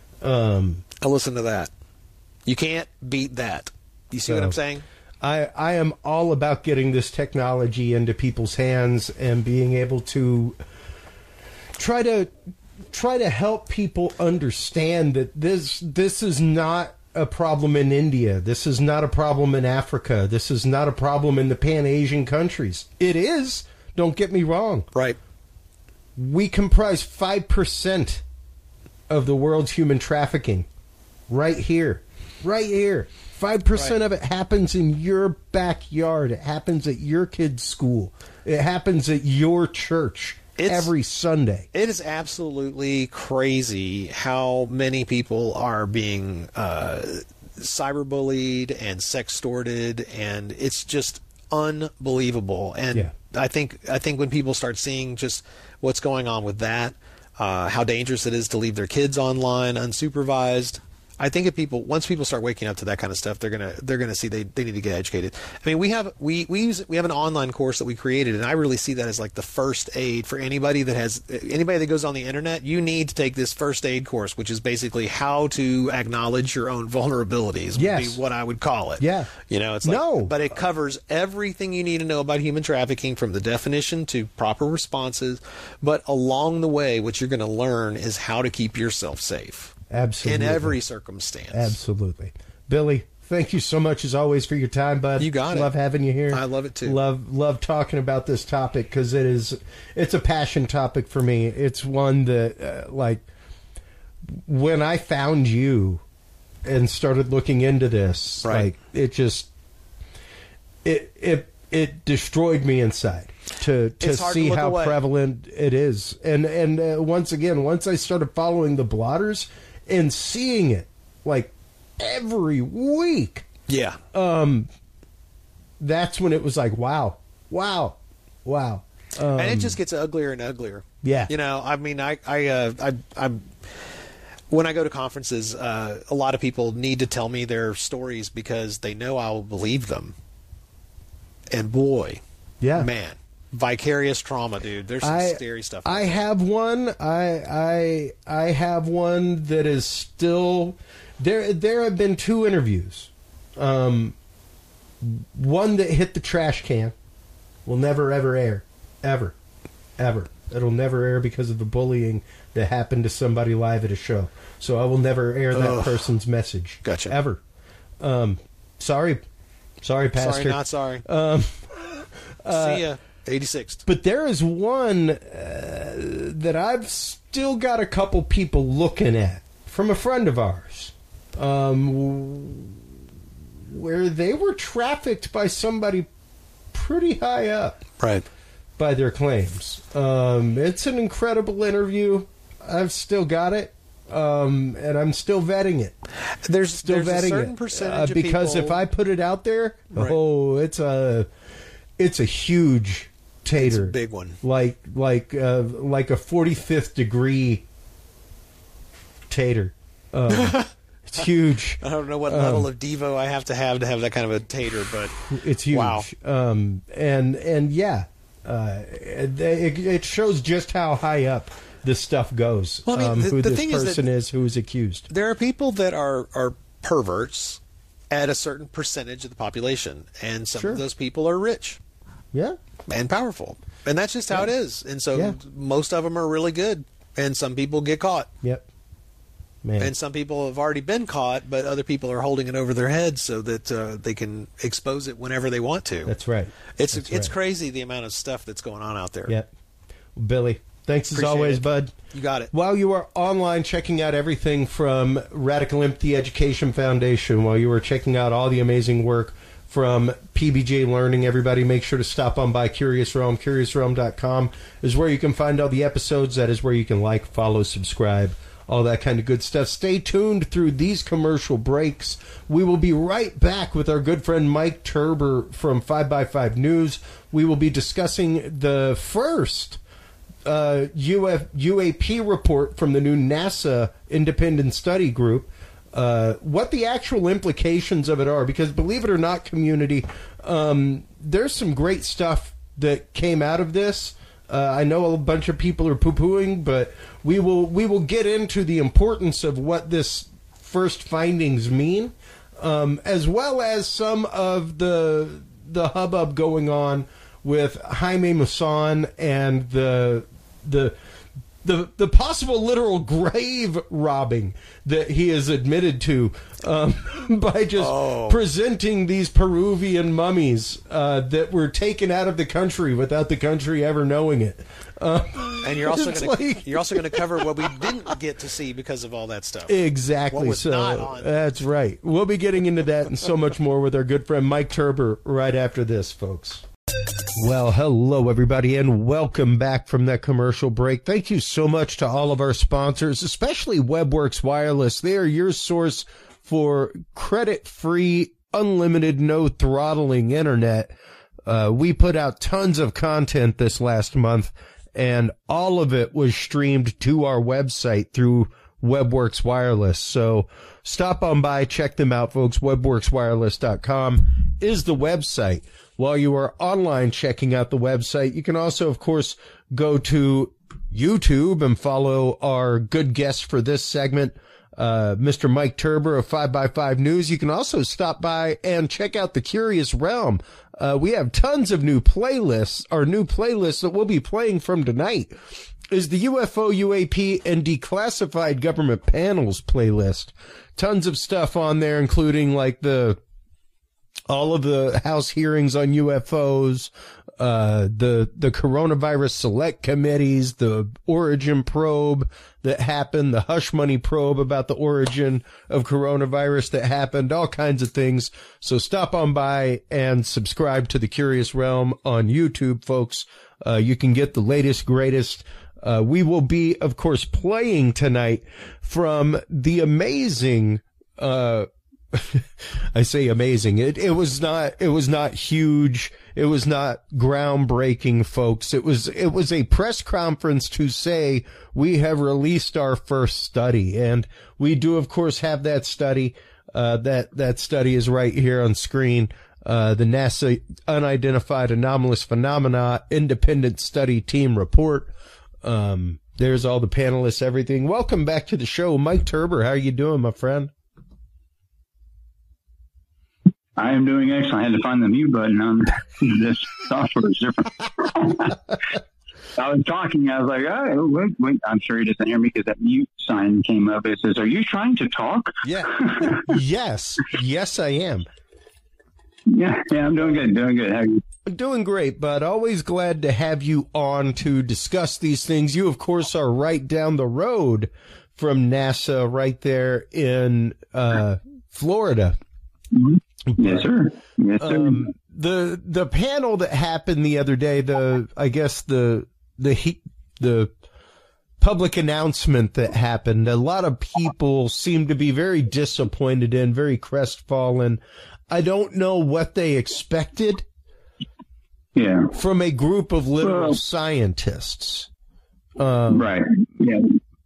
Um, I'll listen to that. You can't beat that. You see So- what I'm saying? I, I am all about getting this technology into people's hands and being able to try to try to help people understand that this this is not a problem in India. This is not a problem in Africa. This is not a problem in the Pan-Asian countries. It is. Don't get me wrong. Right. We comprise five percent of the world's human trafficking right here. Right here. five percent Right. of it happens in your backyard. It happens at your kid's school. It happens at your church It's- every Sunday. It is absolutely crazy how many people are being uh, cyberbullied and sextorted, and it's just unbelievable. And Yeah. I think I think when people start seeing just what's going on with that, uh, how dangerous it is to leave their kids online unsupervised. I think if people once people start waking up to that kind of stuff, they're gonna they're gonna see they, they need to get educated. I mean, we have we we use we have an online course that we created, and I really see that as like the first aid for anybody that has anybody that goes on the internet. You need to take this first aid course, which is basically how to acknowledge your own vulnerabilities. Would Yes. be what I would call it. Yeah. you know, it's like, No. but it covers everything you need to know about human trafficking, from the definition to proper responses. But along the way, what you're going to learn is how to keep yourself safe. Absolutely. In every circumstance. Absolutely. Billy, thank you so much as always for your time, bud. You got it. Love having you here. I love it too. Love love talking about this topic because it is it's a passion topic for me. It's one that uh, like when I found you and started looking into this, Right. like it just it it it destroyed me inside to to It's hard to see look how away. prevalent it is. And and uh, once again, once I started following the blotters and seeing it, like every week. Yeah. Um, that's when it was like, wow, wow, wow. Um, and it just gets uglier and uglier. Yeah. You know, I mean, I, I, uh, I, I'm, when I go to conferences, uh, a lot of people need to tell me their stories because they know I'll believe them. And boy, yeah, man, vicarious trauma, dude. There's some I, scary stuff. I have one. I, I, I have one that is still there. There have been two interviews. Um, one that hit the trash can will never ever air, ever, ever. It'll never air because of the bullying that happened to somebody live at a show. So I will never air that Ugh. person's message. Gotcha. Ever. Um, sorry. Sorry, Pastor. Sorry, not sorry. Um, uh, See ya. eighty-sixth. But there is one uh, that I've still got a couple people looking at from a friend of ours, um, where they were trafficked by somebody pretty high up. Right. By their claims. Um, it's an incredible interview. I've still got it. Um, and I'm still vetting it. There's still there's vetting a certain it. percentage uh, of because people, if I put it out there, right. oh, it's a it's a huge tater, it's a big one, like like uh, like a forty-fifth degree tater. Um, it's huge. I don't know what um, level of Devo I have to have to have that kind of a tater, but it's huge. Wow. Um, and and yeah, uh, it, it shows just how high up this stuff goes. Well, I mean, um, the- who the this thing is person that- is, who is accused. there are people that are, are perverts at a certain percentage of the population, and some Sure. of those people are rich Yeah. and powerful, and that's just how it is. And so Yeah. most of them are really good, and some people get caught, Yep. Man. and some people have already been caught, but other people are holding it over their heads so that uh, they can expose it whenever they want to. That's right. It's That's it's right. crazy the amount of stuff that's going on out there. Yep. Billy, thanks as Appreciate always, it. bud. You got it. While you are online checking out everything from Radical Empathy Education Foundation, while you are checking out all the amazing work from P B J Learning, everybody make sure to stop on by Curious Realm. Curious Realm dot com is where you can find all the episodes. That is where you can like, follow, subscribe, all that kind of good stuff. Stay tuned through these commercial breaks. We will be right back with our good friend Mike Turber from five by five News. We will be discussing the first uh, U F, U A P report from the new NASA Independent Study Group, uh, what the actual implications of it are. Because believe it or not, community, um, there's some great stuff that came out of this. Uh, I know a bunch of people are poo-pooing, but we will we will get into the importance of what this first findings mean, um, as well as some of the the hubbub going on with Jaime Maussan and the the the the possible literal grave robbing that he has admitted to um, by just Oh. presenting these Peruvian mummies uh, that were taken out of the country without the country ever knowing it. Uh, And you're also it's going to like- you're also going to cover what we didn't get to see because of all that stuff. Exactly. What was so not on. that's right. We'll be getting into that and so much more with our good friend Mike Turber right after this, folks. Well, hello, everybody, and welcome back from that commercial break. Thank you so much to all of our sponsors, especially WebWorks Wireless. They are your source for credit-free, unlimited, no-throttling internet. Uh, we put out tons of content this last month, and all of it was streamed to our website through WebWorks Wireless. So stop on by, check them out, folks. web works wireless dot com is the website. While you are online checking out the website, you can also, of course, go to YouTube and follow our good guest for this segment, uh, Mister Mike Turber of five by five News. You can also stop by and check out the Curious Realm. Uh, we have tons of new playlists. Our new playlist that we'll be playing from tonight is the U F O, U A P, and Declassified Government Panels playlist. Tons of stuff on there, including like the all of the House hearings on U F Os, uh, the the coronavirus select committees, the origin probe that happened, the hush money probe about the origin of coronavirus that happened, all kinds of things. So stop on by and subscribe to the Curious Realm on YouTube, folks. Uh, you can get the latest, greatest. Uh, we will be, of course, playing tonight from the amazing, uh, I say amazing. It it was not it was not huge. It was not groundbreaking, folks. It was it was a press conference to say we have released our first study, and we do, of course, have that study. Uh, that that study is right here on screen. Uh, the NASA Unidentified Anomalous Phenomena Independent Study Team Report. Um, there's all the panelists, everything. Welcome back to the show, Mike Turber. How are you doing, my friend? I am doing excellent. I had to find the mute button on this software. Is different. I was talking. I was like, oh, wait, wait. I'm sure he doesn't hear me because that mute sign came up. It says, "Are you trying to talk?" Yeah. Yes. Yes, I am. Yeah. Yeah. I'm doing good. Doing good. How are you? Doing great, bud. Always glad to have you on to discuss these things. You, of course, are right down the road from NASA, right there in uh, Florida. Mm-hmm. Yes, sir. Yes, sir. Um, the the panel that happened the other day, the I guess the the he, the public announcement that happened, a lot of people seem to be very disappointed in, very crestfallen. I don't know what they expected. Yeah. From a group of liberal well, scientists. Um, right. Yeah.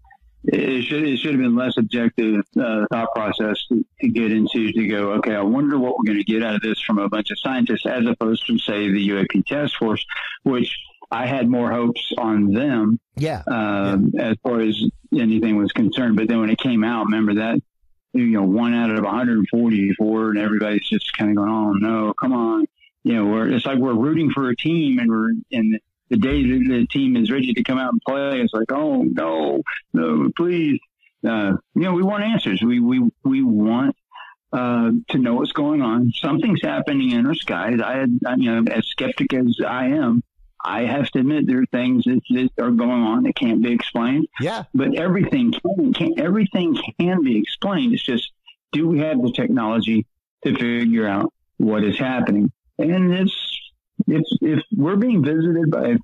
It should it should have been less objective uh, thought process to, to get into to go, okay, I wonder what we're going to get out of this from a bunch of scientists as opposed to, say, the U A P task force, which I had more hopes on them yeah. Um, yeah. as far as anything was concerned. But then when it came out, remember that, you know, one out of one hundred forty-four and everybody's just kind of going, oh, no, come on. You know, we're, it's like we're rooting for a team and we're in the day that the team is ready to come out and play, it's like, oh, no, no, please. Uh, you know, we want answers. We, we, we want, uh, to know what's going on. Something's happening in our skies. I had, you know, as skeptic as I am, I have to admit there are things that, that are going on that can't be explained. Yeah. But everything can, can, everything can be explained. It's just, do we have the technology to figure out what is happening? And it's, If, if we're being visited by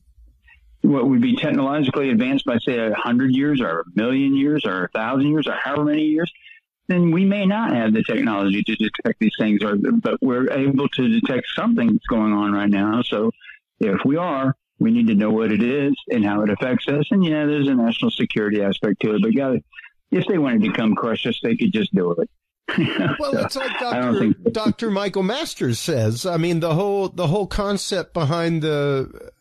what would be technologically advanced by, say, a hundred years or a million years or a thousand years or however many years, then we may not have the technology to detect these things, or, but we're able to detect something that's going on right now. So if we are, we need to know what it is and how it affects us. And, yeah, there's a national security aspect to it. But gotta, if they wanted to come crush us, they could just do it. Well, so, it's like Doctor Doctor Michael Masters says. I mean, the whole the whole concept behind the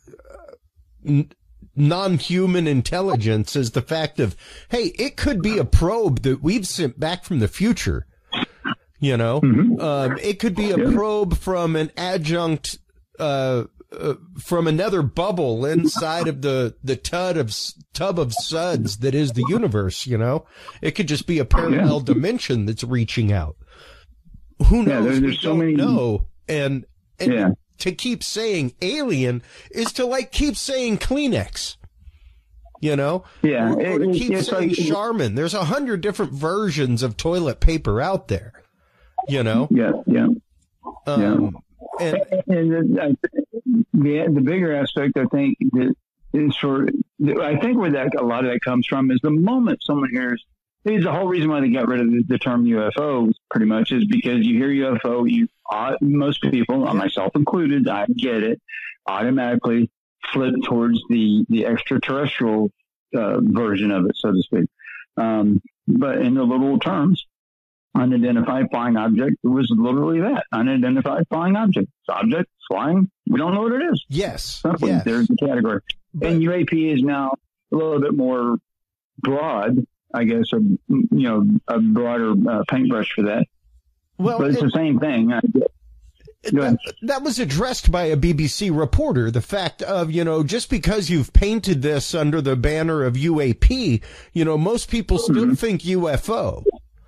uh, non-human intelligence is the fact of, hey, it could be a probe that we've sent back from the future. You know, mm-hmm. um, it could be a yeah. probe from an adjunct uh, uh, from another bubble inside of the the tub of tub of suds that is the universe. You know, it could just be a parallel yeah. dimension that's reaching out. Who knows? Yeah, there's, there's we so don't many. know. And, and yeah. to keep saying alien is to like keep saying Kleenex. You know, yeah, or, or to it, keep saying like, Charmin. There's a hundred different versions of toilet paper out there. You know. Yeah. Yeah. Um, yeah. And, and the, the the bigger aspect, I think, that is for, I think where that a lot of that comes from is the moment someone hears, is the whole reason why they got rid of the, the term U F O pretty much is because you hear U F O, you uh, most people, myself included, I get it, automatically flip towards the the extraterrestrial uh, version of it, so to speak. Um, but in the literal terms, unidentified flying object was literally that. Unidentified flying object. It's object flying. We don't know what it is. Yes. Simply, yes. There's the category. But, and U A P is now a little bit more broad, I guess, a, you know, a broader uh, paintbrush for that. Well, but it's it, the same thing. That, that was addressed by a B B C reporter. The fact of, you know, just because you've painted this under the banner of U A P, you know, most people still mm-hmm. think U F O.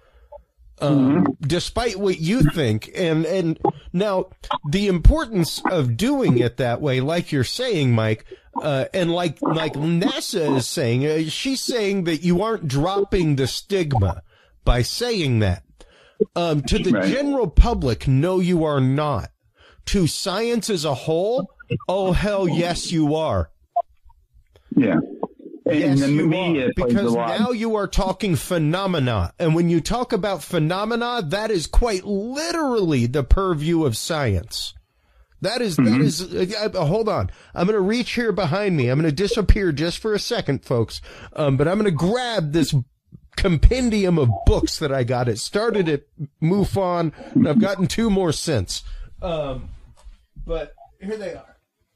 Um, mm-hmm. Despite what you think. And, and now the importance of doing it that way, like you're saying, Mike, uh, and like, like NASA is saying, uh, she's saying that you aren't dropping the stigma by saying that. Um, to the right. general public, no, you are not. To science as a whole, oh, hell yes, you are. Yeah. And yes, the you media are, plays a because lot. now you are talking phenomena. And when you talk about phenomena, that is quite literally the purview of science. That is, mm-hmm. that is, uh, uh, hold on. I'm going to reach here behind me. I'm going to disappear just for a second, folks. Um, but I'm going to grab this compendium of books that I got. It started at MUFON, and I've gotten two more since. Um, but here they are.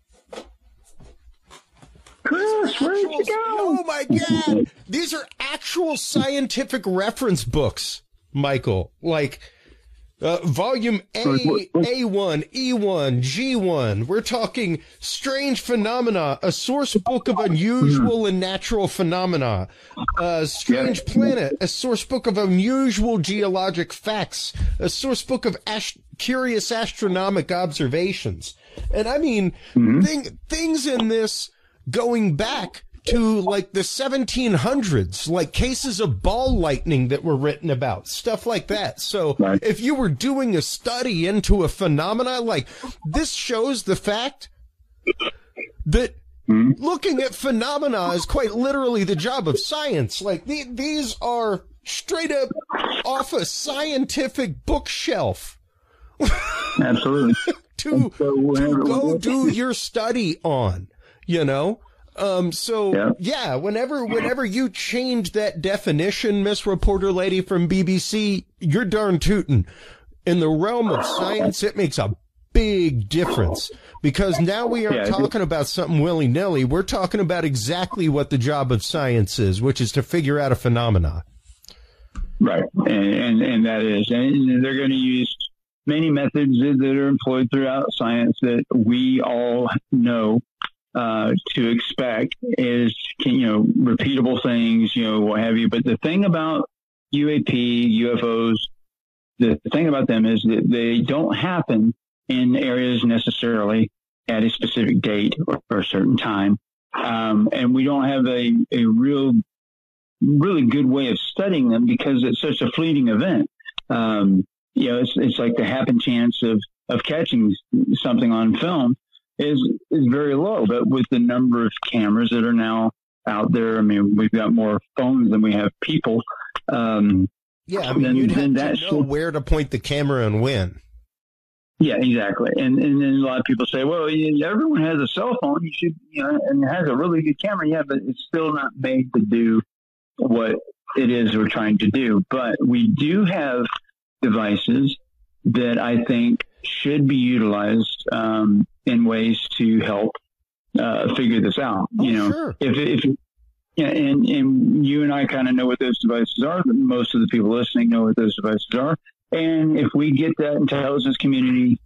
Chris, where'd you go? Oh my God! These are actual scientific reference books, Michael. Like, uh, volume A, A one, E one, G one. We're talking Strange Phenomena, a source book of unusual and natural phenomena. Uh, Strange Planet, a source book of unusual geologic facts. A source book of ast- curious astronomic observations. And I mean, mm-hmm. thing, things in this going back to like the seventeen hundreds, like cases of ball lightning that were written about, stuff like that. So right. if you were doing a study into a phenomena, like this shows the fact that mm-hmm. looking at phenomena is quite literally the job of science. Like the, these are straight up off a scientific bookshelf. Absolutely. to, to go do your study on. You know, um, so yeah. yeah, whenever, whenever you change that definition, Miss Reporter Lady from B B C, you're darn tootin'. In the realm of science, it makes a big difference because now we aren't yeah, talking about something willy nilly. We're talking about exactly what the job of science is, which is to figure out a phenomena. Right. And, and, and that is, and they're going to use many methods that are employed throughout science that we all know. Uh, to expect is, you know, repeatable things, you know, what have you. But the thing about U A P, U F Os, the, the thing about them is that they don't happen in areas necessarily at a specific date or, or a certain time. Um, and we don't have a, a real, really good way of studying them because it's such a fleeting event. Um, you know, it's, it's like the happen chance of, of catching something on film. is is very low, but with the number of cameras that are now out there, I mean, we've got more phones than we have people. Um, yeah, I mean, then, you'd have to know should, where to point the camera and when. Yeah, exactly. And and then a lot of people say, well, yeah, everyone has a cell phone, you should, you know, and it has a really good camera, yeah, but it's still not made to do what it is we're trying to do. But we do have devices that I think should be utilized um, in ways to help uh, figure this out. Oh, you know, sure. if if yeah, and and you and I kind of know what those devices are, but most of the people listening know what those devices are. And if we get that intelligence community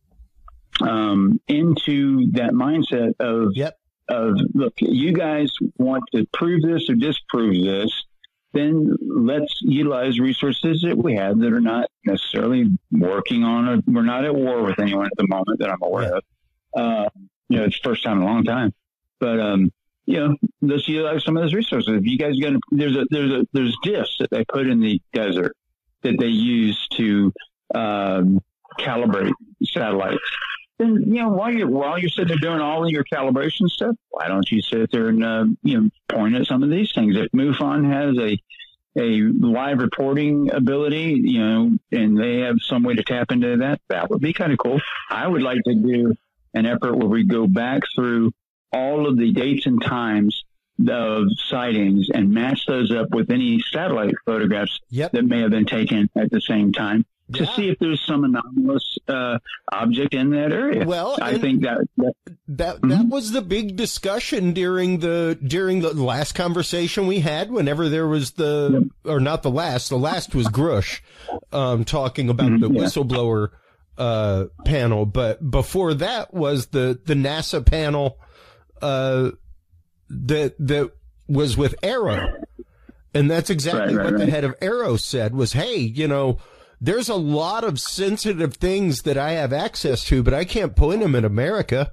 um, into that mindset of yep. of look, you guys want to prove this or disprove this, then let's utilize resources that we have that are not necessarily working on it. We're not at war with anyone at the moment that I'm aware of. Uh, you know, it's the first time in a long time. But, um, you know, let's utilize some of those resources. If you guys got to, there's a, there's a, there's discs that they put in the desert that they use to, um, calibrate satellites. Then, you know, while you're, while you're sitting there doing all of your calibration stuff, why don't you sit there and, uh, you know, point at some of these things? If MUFON has a, a live reporting ability, you know, and they have some way to tap into that, that would be kind of cool. I would like to do an effort where we go back through all of the dates and times of sightings and match those up with any satellite photographs yep. that may have been taken at the same time. To yeah. see if there's some anomalous uh, object in that area. Well, I think that that that, mm-hmm. that was the big discussion during the during the last conversation we had. Whenever there was the yep. or not the last, the last was Grush um, talking about mm-hmm. the yeah. whistleblower uh, panel, but before that was the the NASA panel uh, that that was with Arrow, and that's exactly right, right, what right. the head of Arrow said was, "Hey, you know." There's a lot of sensitive things that I have access to, but I can't point them in America.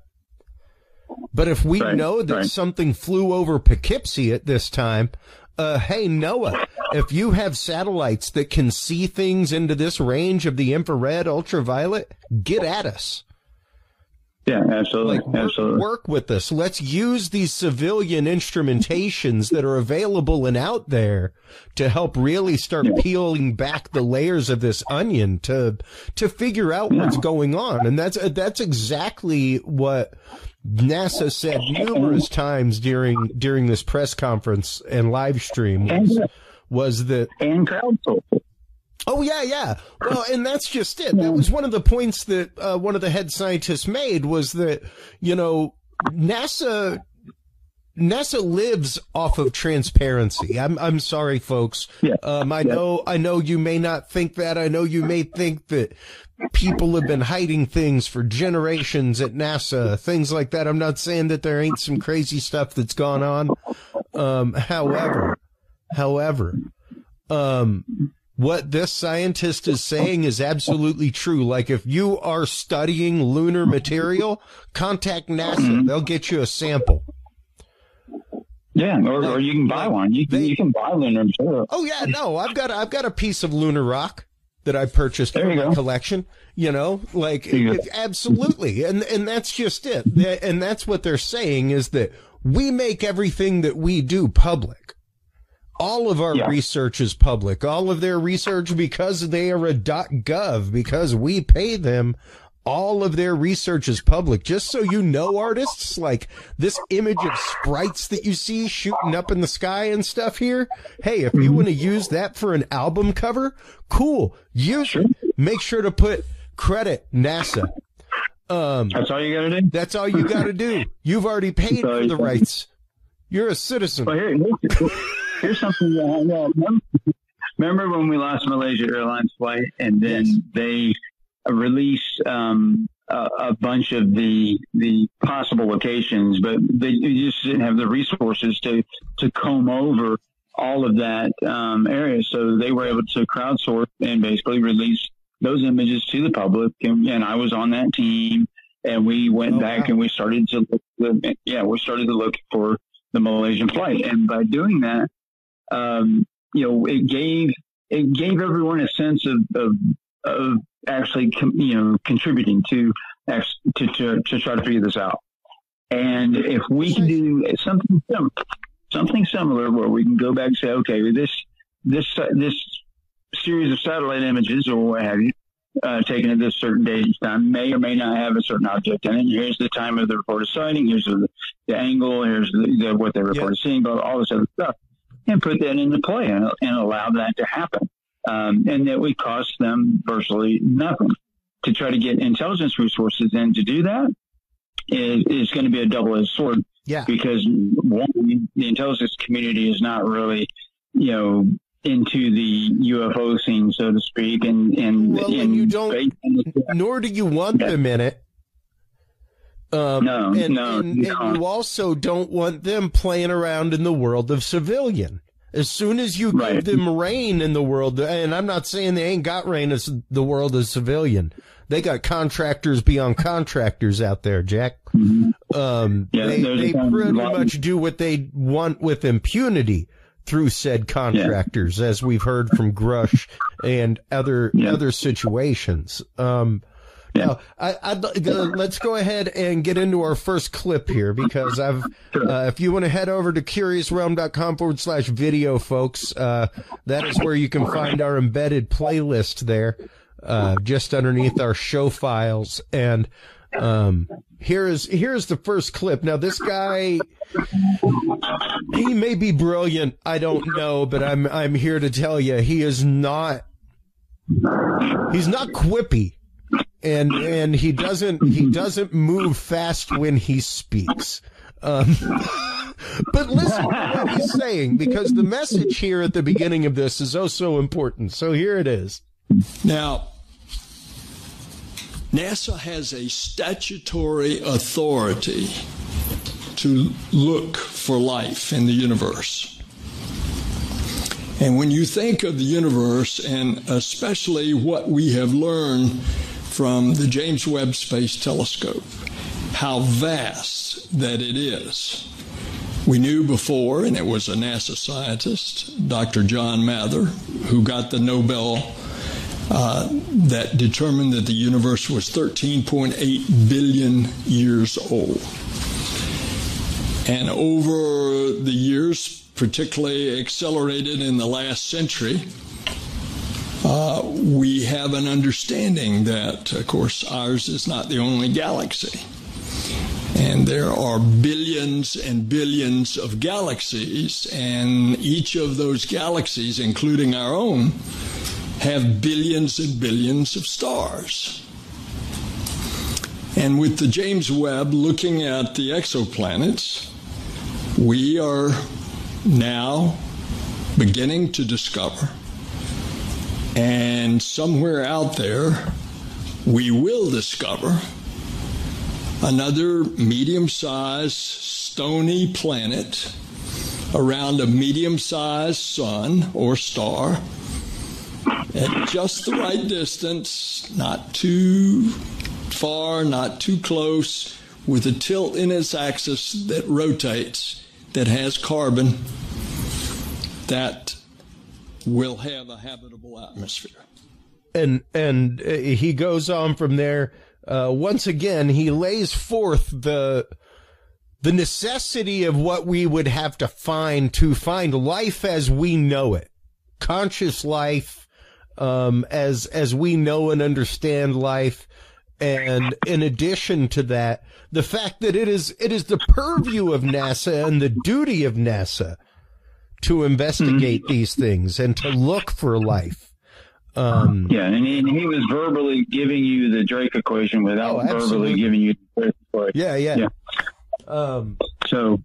But if we right, know that right. something flew over Poughkeepsie at this time, uh, hey, NOAA, if you have satellites that can see things into this range of the infrared, ultraviolet, get at us. Yeah, absolutely. Like, work, absolutely. work with us. Let's use these civilian instrumentations that are available and out there to help really start yeah. peeling back the layers of this onion to to figure out yeah. what's going on. And that's that's exactly what NASA said numerous times during during this press conference and live stream was, was that and crowdsourcing. Oh, yeah, yeah. Well, and that's just it. That was one of the points that uh, one of the head scientists made was that, you know, NASA NASA lives off of transparency. I'm I'm sorry, folks. Yeah. Um, I yeah. know I know you may not think that. I know you may think that people have been hiding things for generations at NASA, things like that. I'm not saying that there ain't some crazy stuff that's gone on. Um, however, however, um, what this scientist is saying is absolutely true. Like, if you are studying lunar material, contact NASA. Mm-hmm. They'll get you a sample. Yeah, or, or you can buy one. You can, they, you can buy lunar material. Oh yeah, no, I've got I've got a piece of lunar rock that I purchased for my go. collection. You know, like it, absolutely, and and that's just it. And that's what they're saying is that we make everything that we do public. All of our yeah. research is public. All of their research, because they are a .gov, because we pay them, all of their research is public. Just so you know, artists, like this image of sprites that you see shooting up in the sky and stuff here, hey, if you want to use that for an album cover, cool. Use it. Make sure to put credit NASA. Um, that's all you got to do? That's all you got to do. You've already paid for the rights. You're a citizen. Well, here, here's, here's something. Uh, yeah, remember, remember when we lost Malaysia Airlines flight, and then yes. they released um, a, a bunch of the the possible locations, but they just didn't have the resources to to comb over all of that um, area. So they were able to crowdsource and basically release those images to the public. And, and I was on that team, and we went oh, back wow. and we started to look. Yeah, we started to look for the Malaysian flight, and by doing that, um, you know, it gave it gave everyone a sense of of, of actually, com- you know, contributing to, to to to try to figure this out. And if we can do something similar, something similar, where we can go back and say, okay, this this this series of satellite images or what have you, uh, taken at this certain date and time, may or may not have a certain object in it. And here's the time of the reported sighting. Here's the, the angle. Here's the, the, what they reported yeah. seeing, but all this other stuff, and put that into play and, and allow that to happen. Um, and that would cost them virtually nothing to try to get intelligence resources in to do that is, is going to be a double-edged sword. Yeah. Because one, the intelligence community is not really, you know, into the U F O scene, so to speak, and and, well, and you don't, nor do you want yeah. them in it. Um, no, and, no, and, you and you also don't want them playing around in the world of civilian. As soon as you right. give them reign in the world, and I'm not saying they ain't got reign as the world of civilian. They got contractors beyond contractors out there, Jack. Mm-hmm. Um, yeah, they they pretty much do what they want with impunity through said contractors, yeah. as we've heard from Grush and other yeah. other situations. Um, yeah. Now, I, I'd, uh, let's go ahead and get into our first clip here, because I've, uh, if you want to head over to curiousrealm.com forward slash video, folks, uh, that is where you can find our embedded playlist there, uh, just underneath our show files. And, um, here is, here's the first clip. Now, this guy, he may be brilliant. I don't know, but I'm, I'm here to tell you, he is not, he's not quippy. And and he doesn't he doesn't move fast when he speaks. Um, but listen to what he's saying, because the message here at the beginning of this is oh so important. So here it is. Now, NASA has a statutory authority to look for life in the universe. And when you think of the universe, and especially what we have learned from the James Webb Space Telescope, how vast that it is. We knew before, and it was a NASA scientist, Doctor John Mather, who got the Nobel uh, that determined that the universe was thirteen point eight billion years old. And over the years, particularly accelerated in the last century, uh, we have an understanding that, of course, ours is not the only galaxy. And there are billions and billions of galaxies, and each of those galaxies, including our own, have billions and billions of stars. And with the James Webb looking at the exoplanets, we are now beginning to discover, and somewhere out there we will discover, another medium-sized stony planet around a medium-sized sun or star at just the right distance, not too far, not too close, with a tilt in its axis that rotates, that has carbon, that will have a habitable atmosphere. And, and uh, he goes on from there. Uh, once again, he lays forth the the necessity of what we would have to find to find life as we know it, conscious life, um, as as we know and understand life. And in addition to that, the fact that it is it is the purview of NASA and the duty of NASA to investigate mm-hmm. these things and to look for life. Um, yeah, and he, and he was verbally giving you the Drake equation without oh, verbally giving you the Drake equation. Yeah, yeah. yeah. Um, so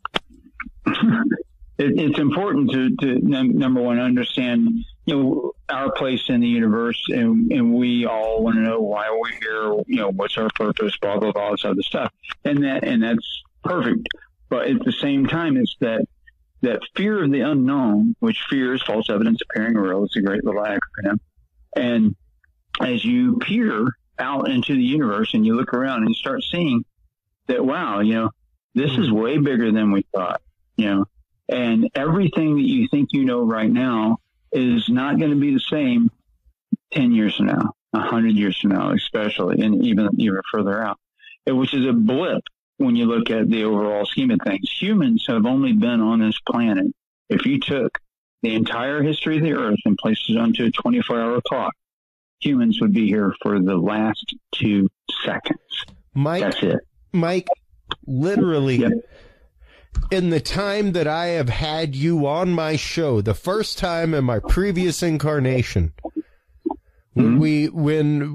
it, it's important to, to num- number one, understand, you know, our place in the universe, and, and we all want to know why we're here. You know, what's our purpose? Blah blah blah, all this other stuff, and that and that's perfect. But at the same time, it's that. That fear of the unknown, which fear is false evidence appearing real. It's a great little acronym. And as you peer out into the universe and you look around and you start seeing that, wow, you know, this is way bigger than we thought, you know, and everything that you think you know right now is not going to be the same ten years from now, one hundred years from now, especially, and even, even further out, which is a blip. When you look at the overall scheme of things, humans have only been on this planet. If you took the entire history of the Earth and placed it onto a twenty-four hour clock, humans would be here for the last two seconds. Mike, That's it. Mike, literally, yep. in the time that I have had you on my show, the first time in my previous incarnation, mm-hmm. we, when,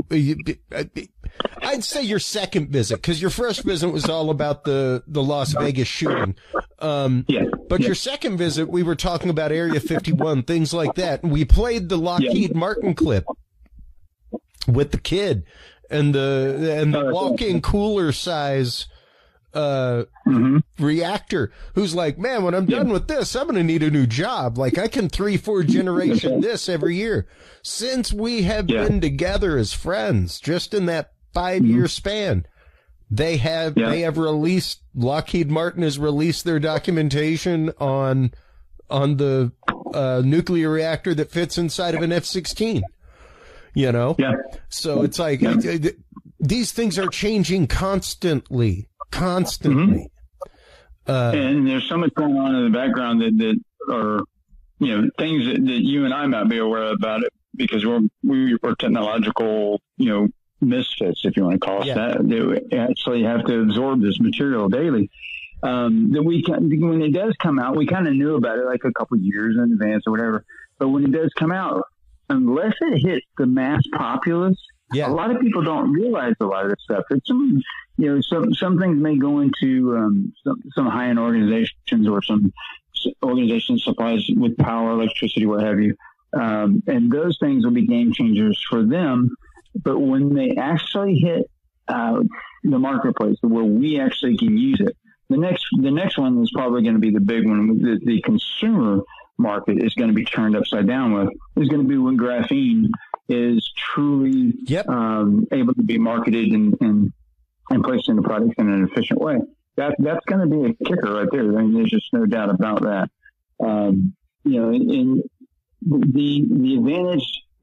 I'd say your second visit, because your first visit was all about the, the Las Vegas shooting. Um, yeah. But yeah. your second visit, we were talking about Area fifty-one, things like that. And we played the Lockheed yeah. Martin clip with the kid and the, and the walk-in cooler size, uh, mm-hmm. reactor, who's like, man, when I'm done yeah. with this, I'm going to need a new job. Like, I can three, four generation this every year. Since we have yeah. been together as friends, just in that five year mm-hmm. span, they have yeah. they have released Lockheed Martin has released their documentation on on the uh, nuclear reactor that fits inside of an F sixteen. You know, yeah. So it's like yeah. it, it, these things are changing constantly, constantly. Mm-hmm. Uh, and there's so much going on in the background that that are, you know, things that, that you and I might be aware about it because we're we we're technological, you know, misfits, if you want to call us yeah. that. They actually have to absorb this material daily. Um, that we can, when it does come out, we kind of knew about it like a couple of years in advance or whatever. But when it does come out, unless it hits the mass populace, yeah. a lot of people don't realize a lot of this stuff. It's some, you know, some some things may go into um, some, some high-end organizations or some organizations supplies with power, electricity, what have you, um, and those things will be game changers for them. But when they actually hit uh, the marketplace where we actually can use it, the next the next one is probably going to be the big one. The, the consumer market is going to be turned upside down with. Is going to be when graphene is truly yep. um, able to be marketed and, and and placed into products in an efficient way. That that's going to be a kicker right there. I mean, there's just no doubt about that. Um, you know, in the the advantage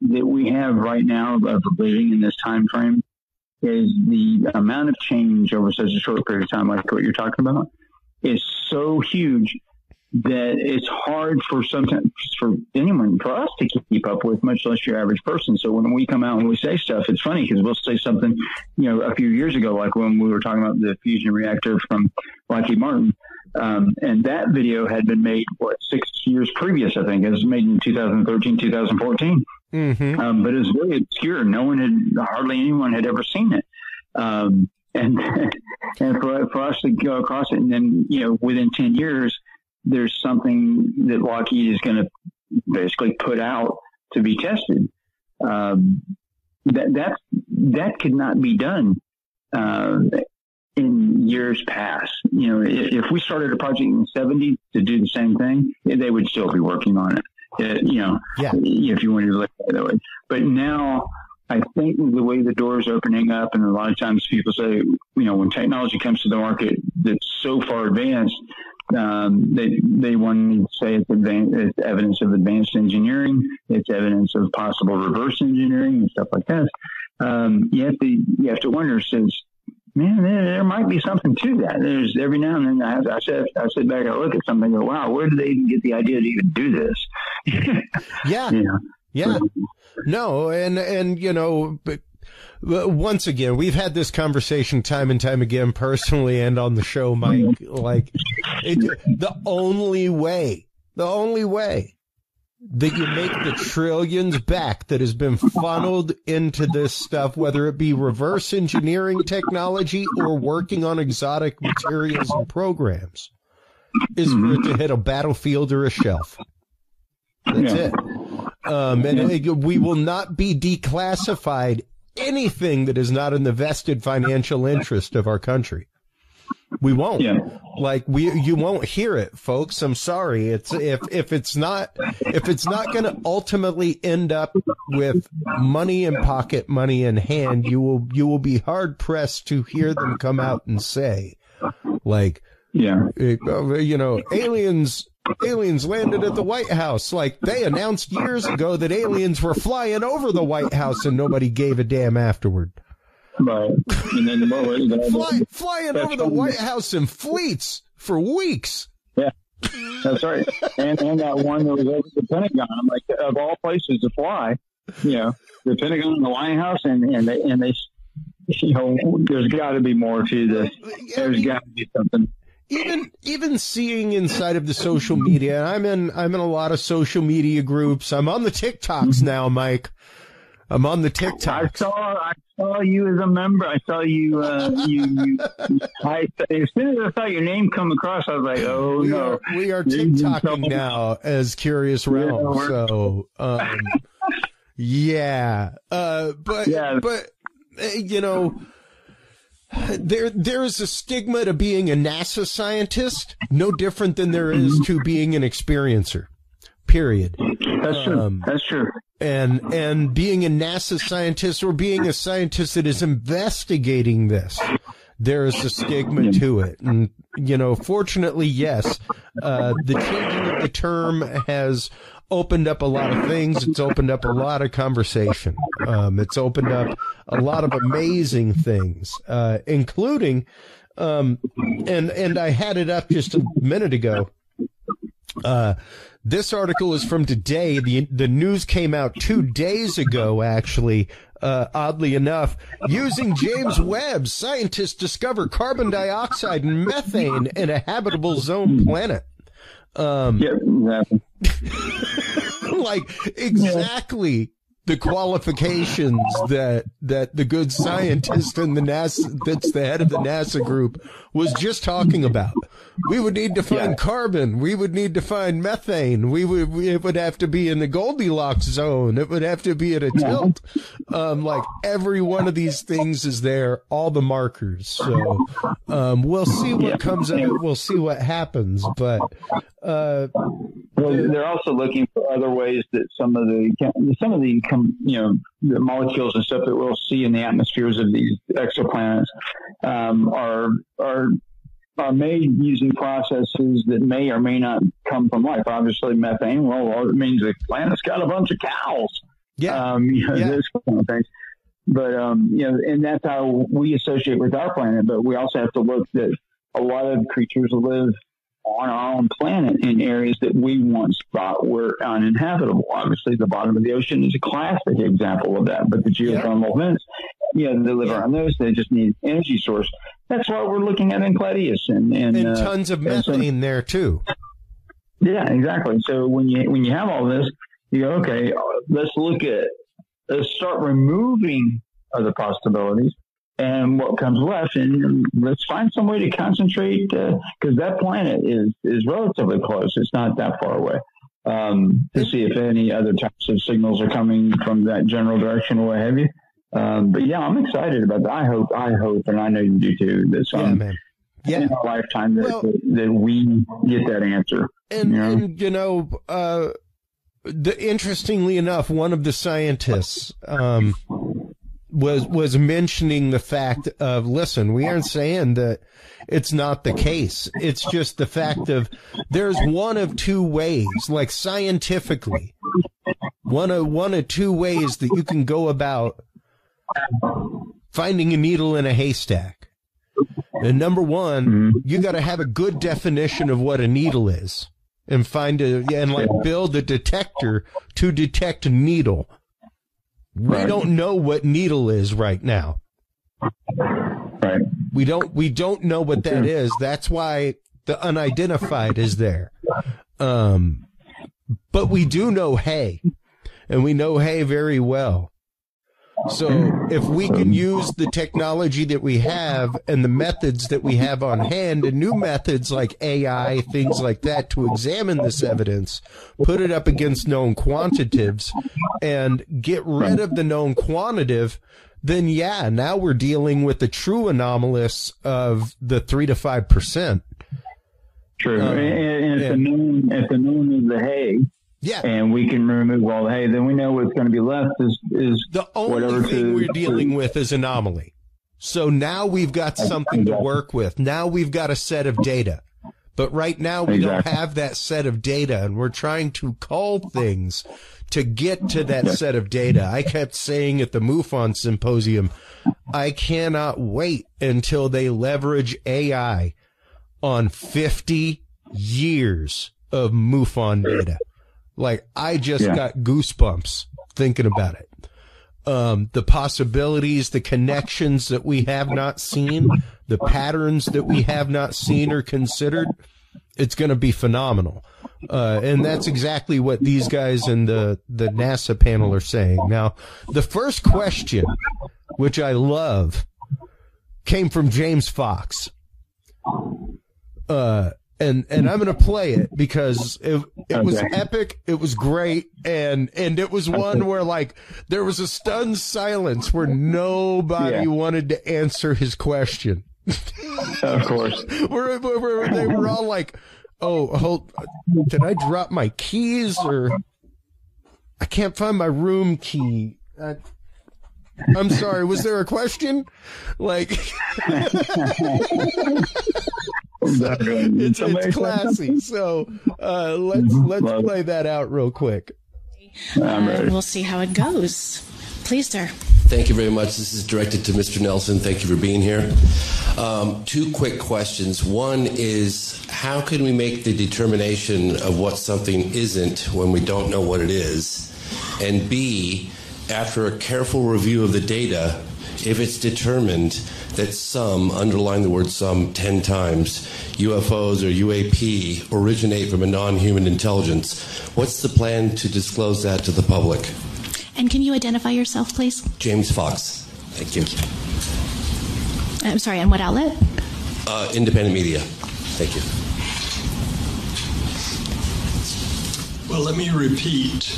that we have right now of living in this time frame is the amount of change over such a short period of time, like what you're talking about, is so huge that it's hard for sometimes for anyone, for us to keep up with, much less your average person. So when we come out and we say stuff, it's funny because we'll say something, you know, a few years ago, like when we were talking about the fusion reactor from Lockheed Martin. Um, and that video had been made, what, six years previous, I think. It was made in two thousand thirteen, two thousand fourteen. Mm-hmm. Um, but it was very obscure. No one had, hardly anyone had ever seen it. Um, and and for, for us to go across it, and then, you know, within ten years, there's something that Lockheed is going to basically put out to be tested. Um, that that that could not be done uh, in years past. You know, if, if we started a project in the seventies to do the same thing, they would still be working on it. Uh, you know, yeah. If you wanted to look at it that way. But now, I think the way the door is opening up, and a lot of times people say, you know, when technology comes to the market that's so far advanced, um, they they want me to say it's, advanced, it's evidence of advanced engineering, it's evidence of possible reverse engineering and stuff like that. Um, you have to you have to wonder, since, man, there, there might be something to that. There's every now and then I, I sit I sit back and I look at something and go, wow, where did they even get the idea to even do this? Yeah. You know? Yeah. No, and, and, you know, but once again, we've had this conversation time and time again, personally and on the show, Mike. Like, it, the only way, the only way that you make the trillions back that has been funneled into this stuff, whether it be reverse engineering technology or working on exotic materials and programs, is for it to hit a battlefield or a shelf. That's yeah. it. Um, and yeah. we will not be declassified anything that is not in the vested financial interest of our country. We won't. Yeah. Like we, you won't hear it, folks. I'm sorry. It's if if it's not if it's not going to ultimately end up with money in pocket, money in hand, you will you will be hard pressed to hear them come out and say, like, yeah, you know, aliens. Aliens landed at the White House. Like, they announced years ago that aliens were flying over the White House and nobody gave a damn afterward. Right. And then the Fly, flying over the White House in fleets for weeks. Yeah, that's right. And, and that one that was over the Pentagon. I'm like, of all places to fly, you know, the Pentagon and the White House, and, and they, and they, you know, there's got to be more to this. There's got to be something. Even even seeing inside of the social media, I'm in I'm in a lot of social media groups. I'm on the TikToks now, Mike. I'm on the TikToks. I saw I saw you as a member. I saw you. Uh, you, you I, as soon as I saw your name come across, I was like, oh we no. Are, we are TikToking now as Curious Realm. Yeah, so um, yeah, uh, but yeah. but you know. There, there is a stigma to being a NASA scientist, no different than there is to being an experiencer. Period. That's true. Um, That's true. And and being a NASA scientist or being a scientist that is investigating this, there is a stigma to it. And you know, fortunately, yes, uh, the changing of the term has opened up a lot of things. It's opened up a lot of conversation. Um, it's opened up a lot of amazing things, uh, including, um, and, and I had it up just a minute ago. Uh, this article is from today. The, the news came out two days ago, actually. Uh, oddly enough, using James Webb, scientists discover carbon dioxide and methane in a habitable zone planet. Um, yep, exactly. like exactly the qualifications that that the good scientist in the NASA, that's the head of the NASA group, was just talking about. We would need to find yeah. carbon. We would need to find methane. We would. We, it would have to be in the Goldilocks zone. It would have to be at a tilt. Um, like every one of these things is there, all the markers. So um, we'll see what comes of it. We'll see what happens. But uh, well, they're also looking for other ways that some of the some of the you know the molecules and stuff that we'll see in the atmospheres of these exoplanets um, are are. are made using processes that may or may not come from life. Obviously, methane, well, it means the planet's got a bunch of cows. Yeah. Um, you know, yeah. those kind of things. But, um, you know, and that's how we associate with our planet. But we also have to look that a lot of creatures live on our own planet in areas that we once thought were uninhabitable. Obviously, the bottom of the ocean is a classic example of that. But the geothermal yeah. vents, yeah, they live yeah. around those. They just need energy source. That's why we're looking at Enceladus and and, and uh, tons of methane so, there too. Yeah, exactly. So when you when you have all this, you go, okay, let's look at let's start removing other possibilities. And what comes left, and let's find some way to concentrate, because uh, that planet is, is relatively close. It's not that far away. Um, to see if any other types of signals are coming from that general direction or what have you. Um, but yeah, I'm excited about that. I hope, I hope, and I know you do too, that some, yeah, man. Yeah. in our lifetime that, well, that, that we get that answer. And, you know, and, you know uh, the, interestingly enough, one of the scientists, um, was was mentioning the fact of, listen, we aren't saying that it's not the case. It's just the fact of there's one of two ways, like scientifically, one of one of two ways that you can go about finding a needle in a haystack. And number one, you got to have a good definition of what a needle is and find a and like build a detector to detect a needle. We right. don't know what needle is right now. Right. We don't, we don't know what that is. That's why the unidentified is there. Um, but we do know hay, and we know hay very well. So if we can use the technology that we have and the methods that we have on hand and new methods like A I, things like that, to examine this evidence, put it up against known quantitatives and get rid of the known quantitative, then yeah, now we're dealing with the true anomalous of the three to five percent. True. Um, and, and if, and, the known, if the known is the hay, yeah, and we can remove all the hay, then we know what's going to be left is, is the only whatever thing to, we're dealing to, with is anomaly. So now we've got something to work with. Now we've got a set of data. But right now we exactly. don't have that set of data, and we're trying to call things to get to that set of data. I kept saying at the MUFON Symposium, I cannot wait until they leverage A I on fifty years of MUFON data. Like, I just yeah. got goosebumps thinking about it. Um, the possibilities, the connections that we have not seen, the patterns that we have not seen or considered, it's going to be phenomenal. Uh, and that's exactly what these guys in the, the NASA panel are saying. Now, the first question, which I love, came from James Fox. Uh, And and I'm going to play it because it it was epic, it was great, and and it was one where, like, there was a stunned silence where nobody yeah. wanted to answer his question. Of course. where, where, where they were all like, oh, hold, did I drop my keys? Or I can't find my room key. I, I'm sorry, was there a question? Like... So it's, it's classy. So uh, let's let's play that out real quick. Uh, we'll see how it goes. Please, sir. Thank you very much. This is directed to Mister Nelson. Thank you for being here. Um, two quick questions. One is, how can we make the determination of what something isn't when we don't know what it is? And B, after a careful review of the data, if it's determined that some, underline the word some ten times, U F Os or U A P originate from a non-human intelligence, what's the plan to disclose that to the public? And can you identify yourself, please? James Fox. Thank you. I'm sorry, and what outlet? Uh, independent media. Thank you. Well, let me repeat.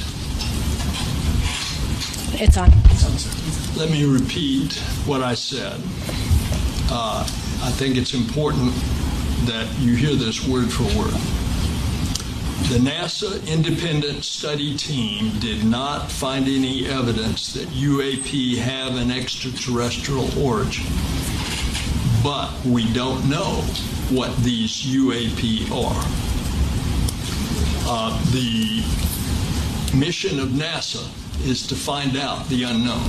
It's on. Let me repeat what I said. Uh, I think it's important that you hear this word for word. The NASA independent study team did not find any evidence that U A P have an extraterrestrial origin. But we don't know what these U A P are. Uh, the mission of NASA is to find out the unknown.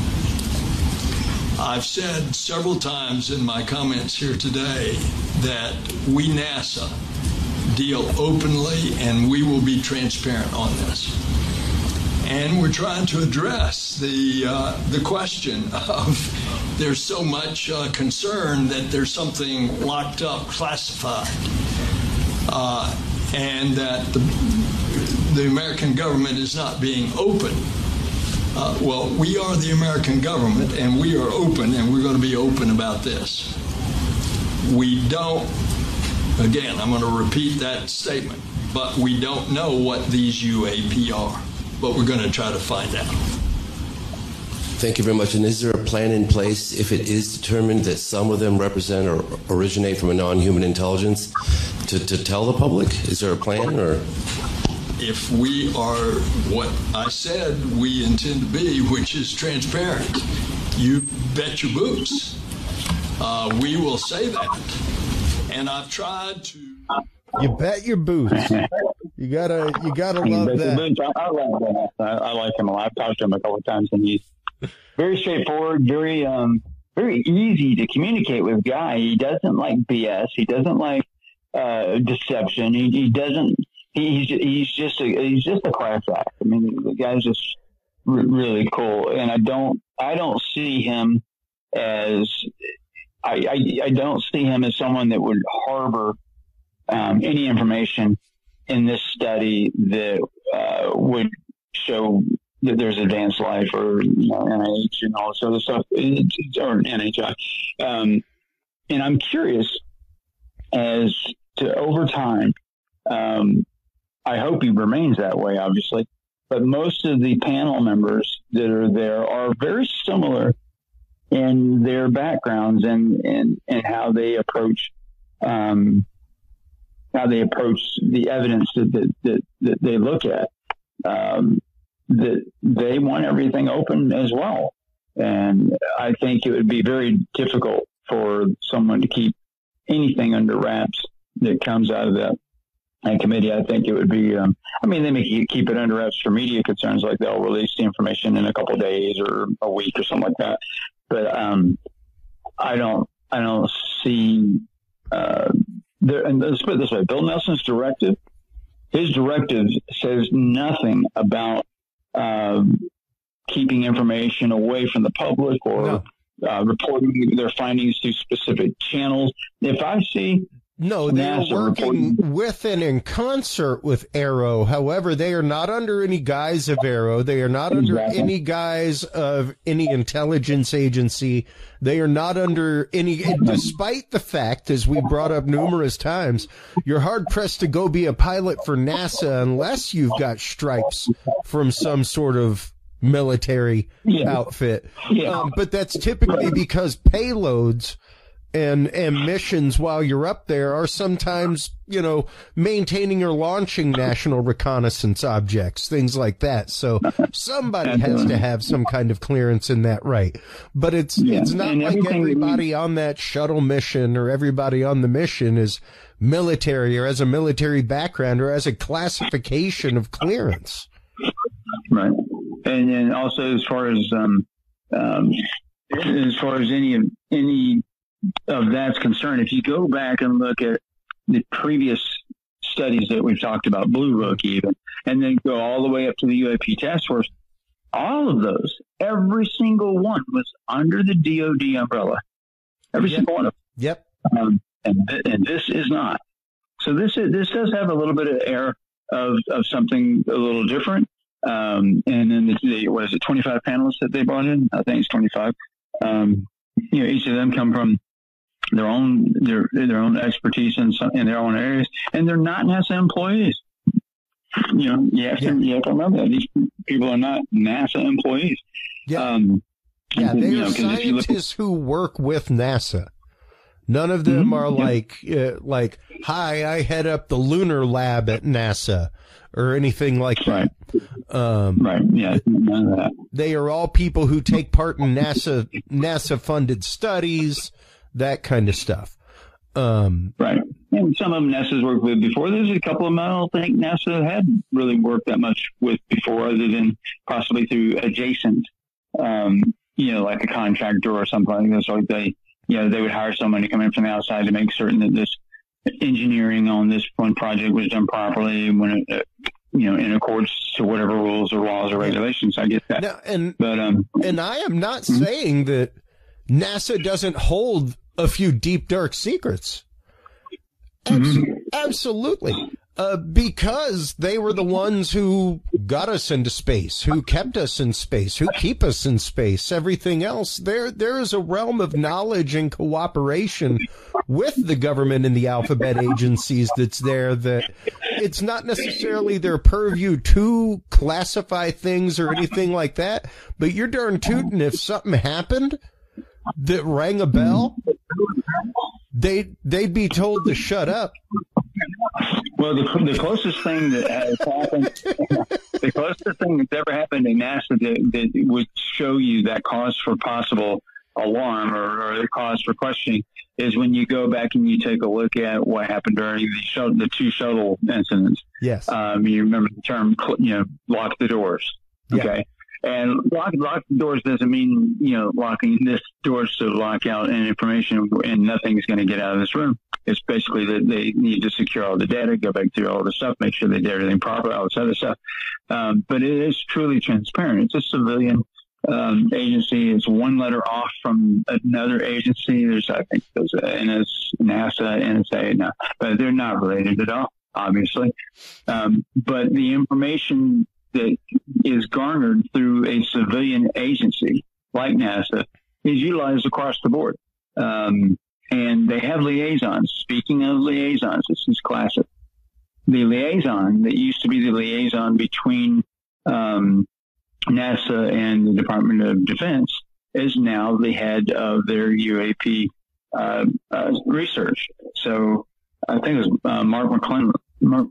I've said several times in my comments here today that we, NASA, deal openly and we will be transparent on this. And we're trying to address the uh, the question of there's so much uh, concern that there's something locked up, classified, uh, and that the, the American government is not being open. Uh, well, we are the American government, and we are open, and we're going to be open about this. We don't, again, I'm going to repeat that statement, but we don't know what these U A P are. But we're going to try to find out. Thank you very much. And is there a plan in place if it is determined that some of them represent or originate from a non-human intelligence to, to tell the public? Is there a plan? Or if we are what I said we intend to be, which is transparent, you bet your boots. Uh, we will say that. And I've tried to... You bet your boots. You gotta, you gotta love that. I, I love that. I, I like him a lot. I've talked to him a couple of times, and he's very straightforward, very, um, very easy to communicate with. Guy, he doesn't like B S. He doesn't like uh, deception. He, he doesn't. He, he's he's just a he's just a class act. I mean, the guy's just r- really cool, and I don't I don't see him as I, I I don't see him as someone that would harbor Um, any information in this study that uh, would show that there's advanced life or you know, N I H and all this other stuff, or N H I. Um, and I'm curious as to over time, um, I hope he remains that way, obviously, but most of the panel members that are there are very similar in their backgrounds and, and, and how they approach um how they approach the evidence that, that, that, that they look at, um, that they want everything open as well. And I think it would be very difficult for someone to keep anything under wraps that comes out of that, that committee. I think it would be, um, I mean, they may keep it under wraps for media concerns, like they'll release the information in a couple of days or a week or something like that. But um, I don't, I don't see, uh, There, and let's put it this way, Bill Nelson's directive, his directive says nothing about um, keeping information away from the public or no. uh, reporting their findings to specific channels. If I see No, they NASA are working reporting. with and in concert with AARO. However, they are not under any guise of AARO. They are not exactly. under any guise of any intelligence agency. They are not under any, despite the fact, as we brought up numerous times, you're hard-pressed to go be a pilot for NASA unless you've got stripes from some sort of military yeah. outfit. Yeah. Um, but that's typically because payloads and and missions while you're up there are sometimes, you know, maintaining or launching national reconnaissance objects, things like that. So somebody has to have some kind of clearance in that, right? But it's yeah. it's not and like everybody we... on that shuttle mission or everybody on the mission is military or has a military background or has a classification of clearance. Right. And then also as far as um um as far as any any of that's concerned, if you go back and look at the previous studies that we've talked about, Blue Book even, and then go all the way up to the U A P task force, all of those, every single one was under the D O D umbrella. Every yep. single one of them. Yep. Um, and, th- and this is not. So this is, this does have a little bit of air of, of something a little different. Um, and then the, the, what is it, twenty-five panelists that they brought in? I think it's twenty-five. Um, you know, each of them come from their own their their own expertise in some, in their own areas, and they're not NASA employees. You know, you have to yeah. you have to remember that these people are not NASA employees. Yeah, um, yeah, they you are know, scientists at, who work with NASA. None of them mm-hmm, are yeah. like uh, like, hi, I head up the lunar lab at NASA or anything like right. that. Um, right. Yeah. None of that. They are all people who take part in NASA NASA funded studies, that kind of stuff. Um, right. and some of them NASA's worked with before. There's a couple of them I don't think NASA had really worked that much with before, other than possibly through adjacent, um, you know, like a contractor or something like this. Like they, you know, they would hire someone to come in from the outside to make certain that this engineering on this one project was done properly when it, uh, you know, in accordance to whatever rules or laws or regulations. I get that. Now, and, but, um, and I am not mm-hmm. saying that NASA doesn't hold a few deep, dark secrets. Abs- mm-hmm. Absolutely. Uh, because they were the ones who got us into space, who kept us in space, who keep us in space, everything else. There, there is a realm of knowledge and cooperation with the government and the alphabet agencies that's there that it's not necessarily their purview to classify things or anything like that, but you're darn tootin' if something happened that rang a bell, they, they'd be told to shut up. Well, the, the closest thing that has happened, the closest thing that's ever happened in NASA that, that would show you that cause for possible alarm or, or the cause for questioning is when you go back and you take a look at what happened during the shuttle, the two shuttle incidents. Yes. Um, you remember the term, you know, lock the doors. Okay. Yeah. And lock, lock the doors doesn't mean, you know, locking this doors to lock out any information and nothing's going to get out of this room. It's basically that they need to secure all the data, go back through all the stuff, make sure they did everything proper, all this other stuff. Um, but it is truly transparent. It's a civilian um, agency. It's one letter off from another agency. There's, I think, there's N S, NASA, N S A, no, but they're not related at all, obviously. Um, but the information that is garnered through a civilian agency like NASA is utilized across the board. Um, and they have liaisons. Speaking of liaisons, this is classic. The liaison that used to be the liaison between um, NASA and the Department of Defense is now the head of their U A P uh, uh, research. So I think it was uh, Mark McClellan. Mark,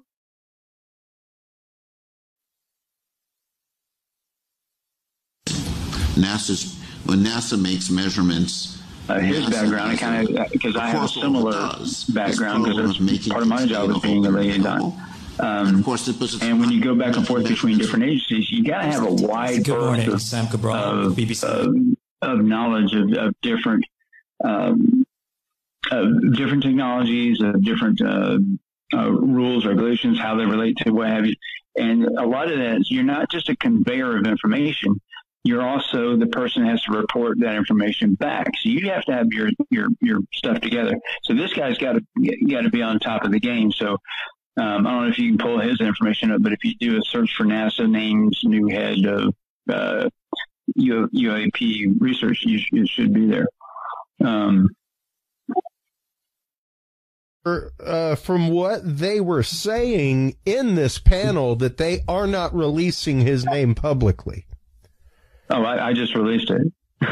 NASA's when NASA makes measurements, uh, his NASA background, kind of because I have a similar background because part of my job is being a liaison. Um, and, of course, and when you go back and forth between different agencies, you got to have a wide Good morning, of, Sam Cabral, of, B B C. Of, of knowledge of, of different um, of different technologies, of different uh, uh, rules, regulations, how they relate to what have you. And a lot of that is you're not just a conveyor of information. You're also the person that has to report that information back. So you have to have your, your, your stuff together. So this guy's got to, got to be on top of the game. So, um, I don't know if you can pull his information up, but if you do a search for NASA names, new head of, uh, U, U A P research, you, you should be there. Um, Uh, from what they were saying in this panel, that they are not releasing his name publicly. Oh, I, I just released it.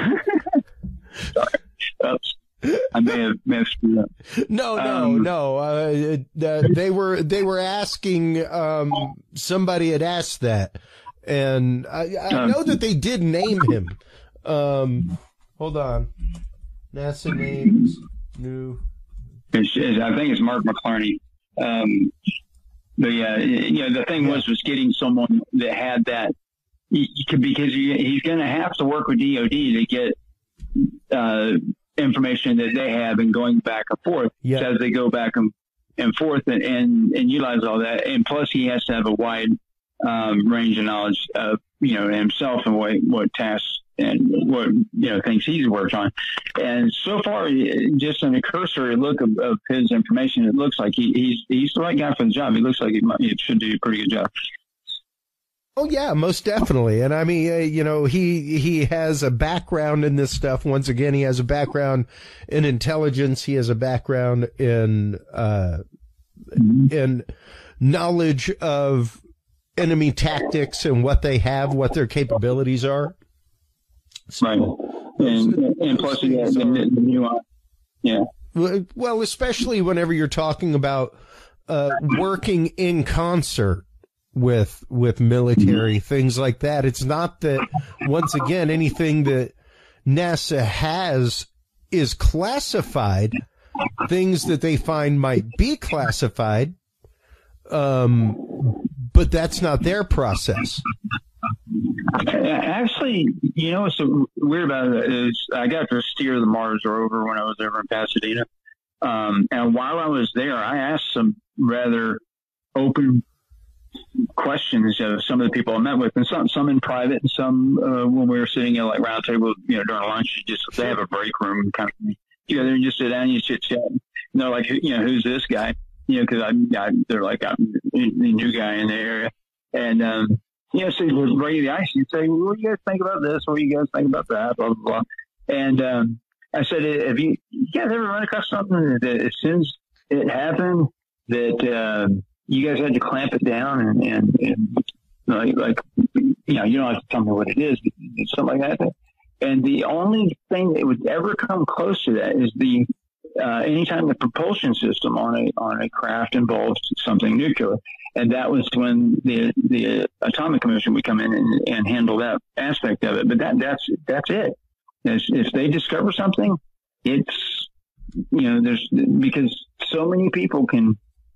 Sorry. Oops. I may have, may have screwed up. No, no, um, no. Uh, uh, they were they were asking. Um, somebody had asked that, and I, I um, know that they did name him. Um, hold on. NASA names new. It's, it's, I think it's Mark McClerney. Um, but yeah, you know, the thing was was getting someone that had that. You could, because he's going to have to work with D O D to get uh, information that they have and going back and forth. Yeah. So as they go back and, and forth and, and, and utilize all that. And plus he has to have a wide um, range of knowledge of, you know, himself and what, what tasks and what, you know, things he's worked on. And so far, just in a cursory look of, of his information, it looks like he, he's, he's the right guy for the job. He looks like he, might, he should do a pretty good job. Oh yeah, most definitely. And I mean, uh, you know, he he has a background in this stuff. Once again, he has a background in intelligence. He has a background in uh, in knowledge of enemy tactics and what they have, what their capabilities are. So, right. And, and plus, he has the nuance. Yeah. Well, especially whenever you're talking about uh, working in concert with with military, things like that. It's not that, once again, anything that NASA has is classified, things that they find might be classified, um, but that's not their process. Actually, you know what's so weird about it is I got to steer the Mars rover when I was over in Pasadena. Um, and while I was there, I asked some rather open questions of some of the people I met with, and some some in private, and some uh, when we were sitting at like round table, you know, during lunch. You just they have a break room kind of thing. You know, they just sit down and you chit chat. And they're like, you know, who's this guy? You know, because I, I they're like I'm the new guy in the area, and um, you know, so you would break the ice. You say, well, what do you guys think about this? What do you guys think about that? Blah blah blah. And um, I said, have you, you guys ever run across something that as soon as it happened that uh, you guys had to clamp it down and, and, and like, like, you know, you don't have to tell me what it is, but it's something like that. And the only thing that would ever come close to that is the uh, anytime the propulsion system on a on a craft involves something nuclear. And that was when the the Atomic Commission would come in and, and handle that aspect of it. But that that's that's it. If, if they discover something, it's, you know, there's, because so many people can,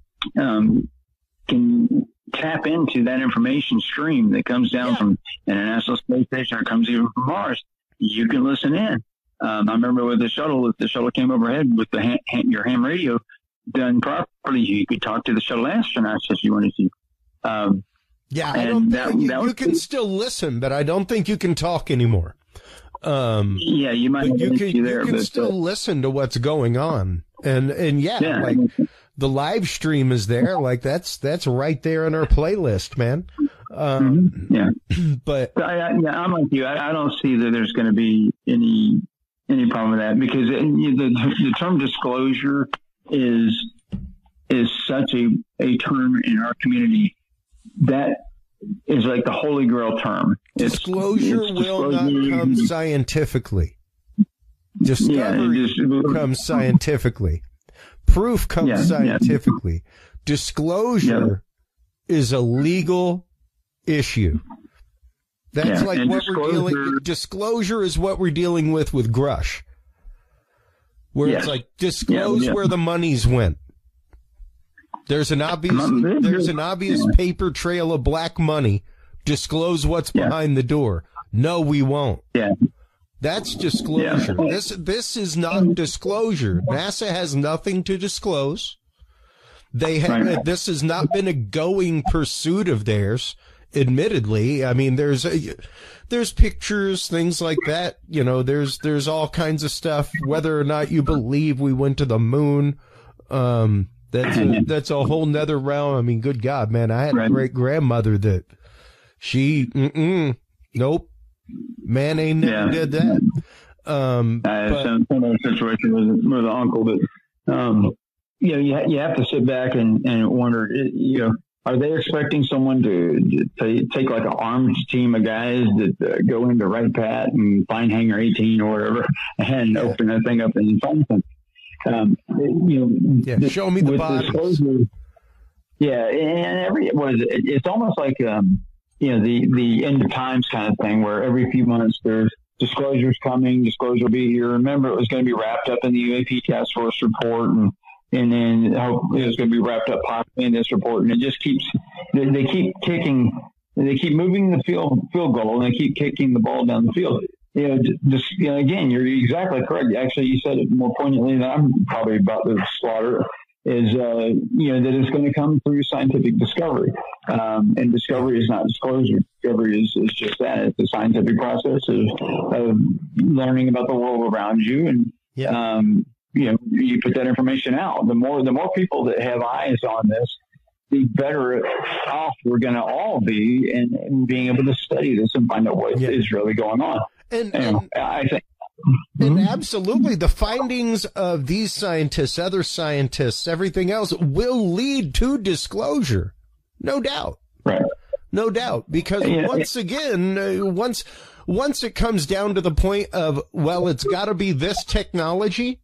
um, can tap into that information stream that comes down yeah. from an International Space Station or comes even from Mars. You can listen in. Um, I remember with the shuttle, if the shuttle came overhead with the ha- ha- your ham radio done properly, you could talk to the shuttle astronauts if you wanted to. Um, yeah, I don't think that, you, that you can still listen, but I don't think you can talk anymore. Um, yeah, you might. You can, you, there, you can but, still uh, listen to what's going on, and and yeah, yeah, like the live stream is there. Like that's that's right there in our playlist, man. Um, yeah, but I, I, yeah, I'm like you. I, I don't see that there's going to be any any problem with that because it, the the term disclosure is is such a a term in our community that is like the holy grail term. Disclosure it's, it's will disclosure. not come scientifically. Discovery yeah, just, comes scientifically. Proof comes yeah, scientifically. Yeah. Disclosure yeah. is a legal issue. That's yeah, like what we're dealing. Disclosure is what we're dealing with with Grush, where yes. it's like disclose yeah, yeah. where the monies went. There's an obvious there's an obvious yeah. paper trail of black money. Disclose what's yeah. behind the door. No, we won't. Yeah. That's disclosure. Yeah. This this is not disclosure. NASA has nothing to disclose. They have right. this has not been a going pursuit of theirs. Admittedly, I mean there's a, there's pictures, things like that. You know, there's there's all kinds of stuff. Whether or not you believe we went to the moon, um, that's a, that's a whole nother realm. I mean, good God, man, I had right. a great grandmother that she, mm-mm, nope, man ain't never yeah. did that. Um, I had some similar situation with, with an uncle that, um, you know, you, you have to sit back and, and wonder, you know, are they expecting someone to, to take like an armed team of guys that uh, go into Wright Pat and find Hangar eighteen or whatever and yeah. open that thing up and find something? Um, you know, yeah, the, show me the bodies. Yeah, and every what is it? It's almost like um, you know the the end of times kind of thing, where every few months there's disclosures coming. Disclosure will be here. Remember, it was going to be wrapped up in the U A P Task Force report, and and then hopefully it was going to be wrapped up possibly in this report. And it just keeps they, they keep kicking, they keep moving the field field goal, and they keep kicking the ball down the field. You know, just, you know, again, you're exactly correct. Actually, you said it more poignantly than I'm probably about to slaughter, is, uh, you know, that it's going to come through scientific discovery. Um, and discovery is not disclosure. Discovery is, is just that. It's a scientific process of, of learning about the world around you. And, yeah. um, you know, you put that information out. The more, the more people that have eyes on this, the better off we're going to all be in, in being able to study this and find out what yeah. is really going on. And, and, and I think, and absolutely, the findings of these scientists, other scientists, everything else will lead to disclosure, no doubt, right? No doubt, because yeah, once yeah. again, uh, once once it comes down to the point of, well, it's got to be this technology.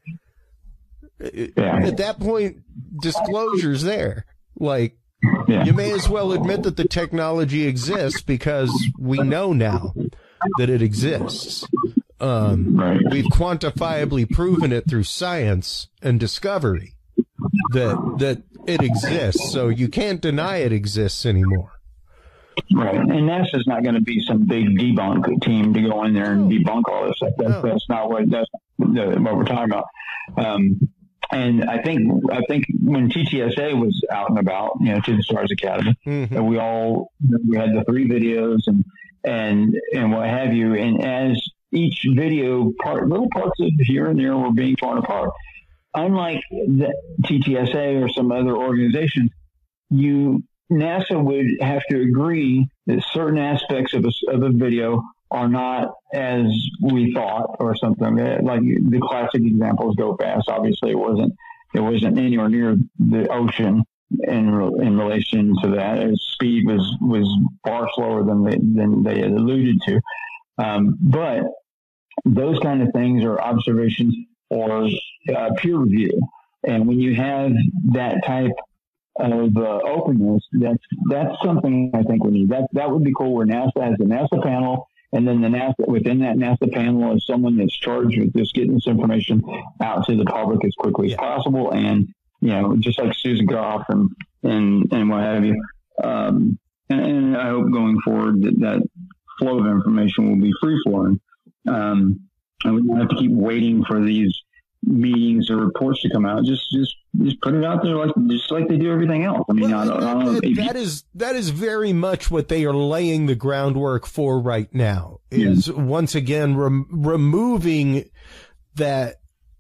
Yeah. At that point, disclosure's there. Like, yeah. you may as well admit that the technology exists because we know now that it exists. Um, right. We've quantifiably proven it through science and discovery that that it exists. So you can't deny it exists anymore. Right. And NASA's not going to be some big debunk team to go in there and debunk all this stuff. That's, No. that's not what that's the, what we're talking about. Um, and I think I think when T T S A was out and about, you know, to the Stars Academy, Mm-hmm. and we all we had the three videos and and and what have you. And as each video part, little parts of here and there were being torn apart. Unlike the T T S A or some other organizations, you NASA would have to agree that certain aspects of a, of a video are not as we thought or something. Like the classic examples go fast. Obviously, it wasn't it wasn't anywhere near the ocean in in relation to that. Its speed was was far slower than they than they had alluded to. Um, but those kind of things are observations or uh, peer review. And when you have that type of uh, openness, that's that's something I think we need. That that would be cool. Where NASA has a NASA panel, and then the NASA within that NASA panel is someone that's charged with just getting this information out to the public as quickly Yeah. as possible. And you know, just like Susan Goff and and and what have you. Um, and, and I hope going forward that that flow of information will be free flowing. Um, and we don't have to keep waiting for these meetings or reports to come out. Just, just, just put it out there, like just like they do everything else. I mean, Well, I don't, I don't know that, if that is that is very much what they are laying the groundwork for right now. Is Yeah. once again rem- removing that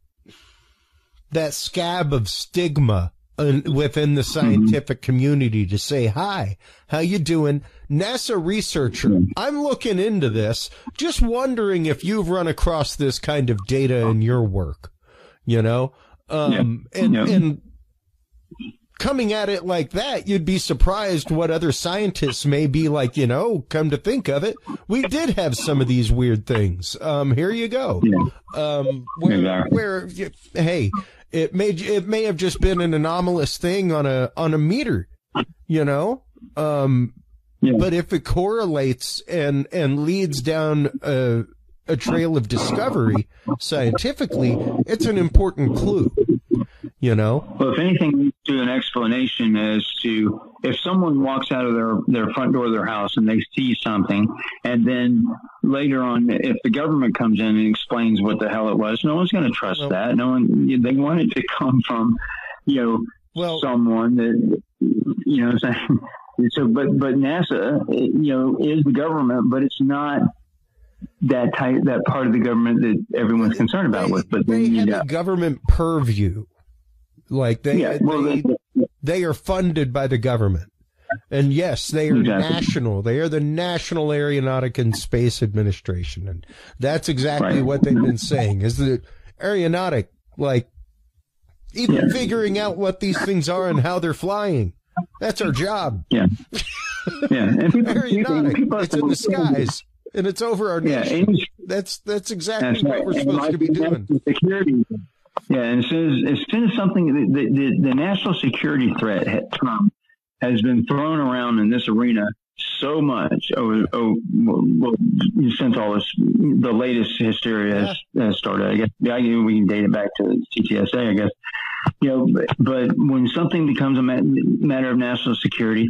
that scab of stigma in, within the scientific mm-hmm. community to say, "Hi, how you doing, NASA researcher? Mm-hmm. I'm looking into this. Just wondering if you've run across this kind of data in your work." You know, um, yeah. and, yeah. and coming at it like that, you'd be surprised what other scientists may be like, you know, come to think of it, we did have some of these weird things. Um, here you go. Yeah. Um, where, exactly. where, hey, it may, it may have just been an anomalous thing on a, on a meter, you know, um, yeah. but if it correlates and, and leads down a, a trail of discovery scientifically, it's an important clue, you know? Well, if anything leads to an explanation as to if someone walks out of their, their front door of their house and they see something, and then later on, if the government comes in and explains what the hell it was, no one's going to trust well, that. No one, they want it to come from, you know, well, someone that, you know, so, but, but NASA, you know, is the government, but it's not that type, that part of the government that everyone's concerned about they, with. But they then, have you know, a government purview. Like they, yeah, well, they, they, they are funded by the government. And yes, they are exactly. national. They are the National Aeronautic and Space Administration. And that's exactly right. what they've been saying is that aeronautic, like even yeah. figuring out what these things are and how they're flying. That's our job. Yeah. Yeah. And people, aeronautic. People, it's in the skies. And it's over our yeah, nation. and, that's that's exactly that's what right. we're and supposed like to be doing. Security. Yeah, and as soon as, as soon as something, the, the, the national security threat term has been thrown around in this arena so much over, over well, since all this, the latest hysteria has, yeah. has started. I guess yeah, we can date it back to T T S A, I guess. You know, but, but when something becomes a matter of national security,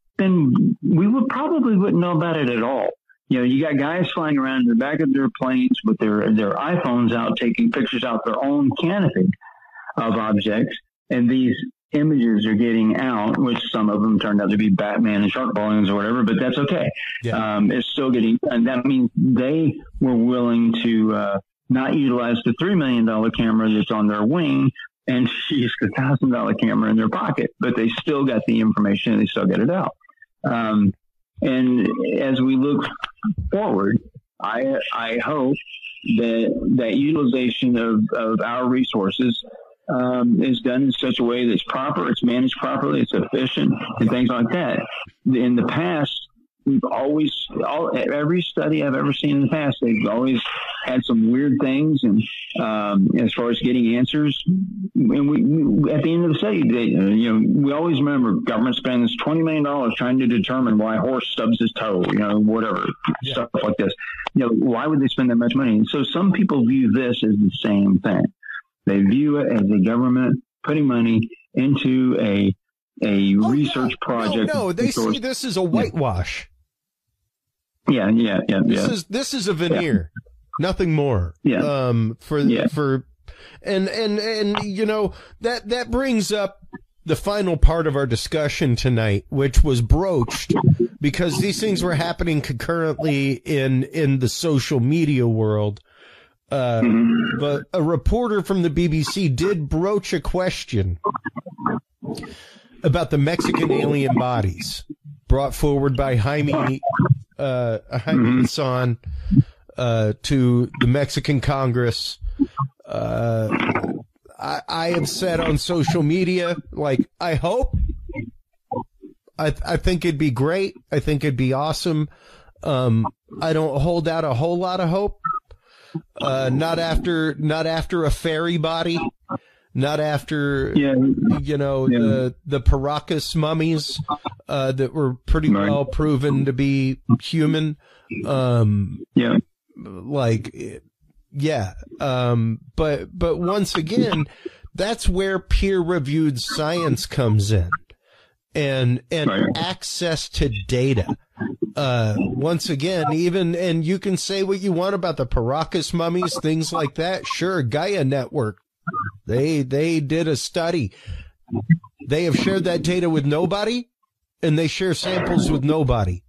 then we would probably wouldn't know about it at all. You know, you got guys flying around in the back of their planes with their, their iPhones out, taking pictures out their own canopy of objects. And these images are getting out, which some of them turned out to be Batman and shark balloons or whatever, but that's okay. Yeah. Um, it's still getting, and that means they were willing to uh, not utilize the three million dollars camera that's on their wing and use the one thousand dollars camera in their pocket, but they still got the information and they still get it out. Um, And as we look forward, I I hope that that utilization of, of our resources um, is done in such a way that's proper, it's managed properly, it's efficient, and things like that. In the past, we've always, all, every study I've ever seen in the past, they've always had some weird things. And um, as far as getting answers, and we, we at the end of the study, they, you know, we always remember government spends twenty million dollars trying to determine why a horse stubs his toe, you know, whatever, yeah. stuff like this. You know, why would they spend that much money? And so some people view this as the same thing. They view it as the government putting money into a a oh, research no, project. No, no, they see this as a whitewash. Yeah, yeah, yeah. This yeah. is this is a veneer, yeah. nothing more. Yeah. Um. For yeah. for, and and and you know that that brings up the final part of our discussion tonight, which was broached because these things were happening concurrently in in the social media world. Uh, mm-hmm. But a reporter from the B B C did broach a question about the Mexican alien bodies brought forward by Jaime, uh, Jaime mm-hmm. Maussan, uh, to the Mexican Congress. Uh, I, I have said on social media, like, I hope, I, I think it'd be great. I think it'd be awesome. Um, I don't hold out a whole lot of hope. Uh, not after, not after a fairy body. Not after, yeah. you know, yeah. the the Paracas mummies uh, that were pretty right. well proven to be human. Um, yeah, like, yeah. Um, but but once again, that's where peer-reviewed science comes in, and and right. access to data. Uh, once again, even and you can say what you want about the Paracas mummies, things like that. Sure, Gaia Network. They they did a study. They have shared that data with nobody, and they share samples with nobody.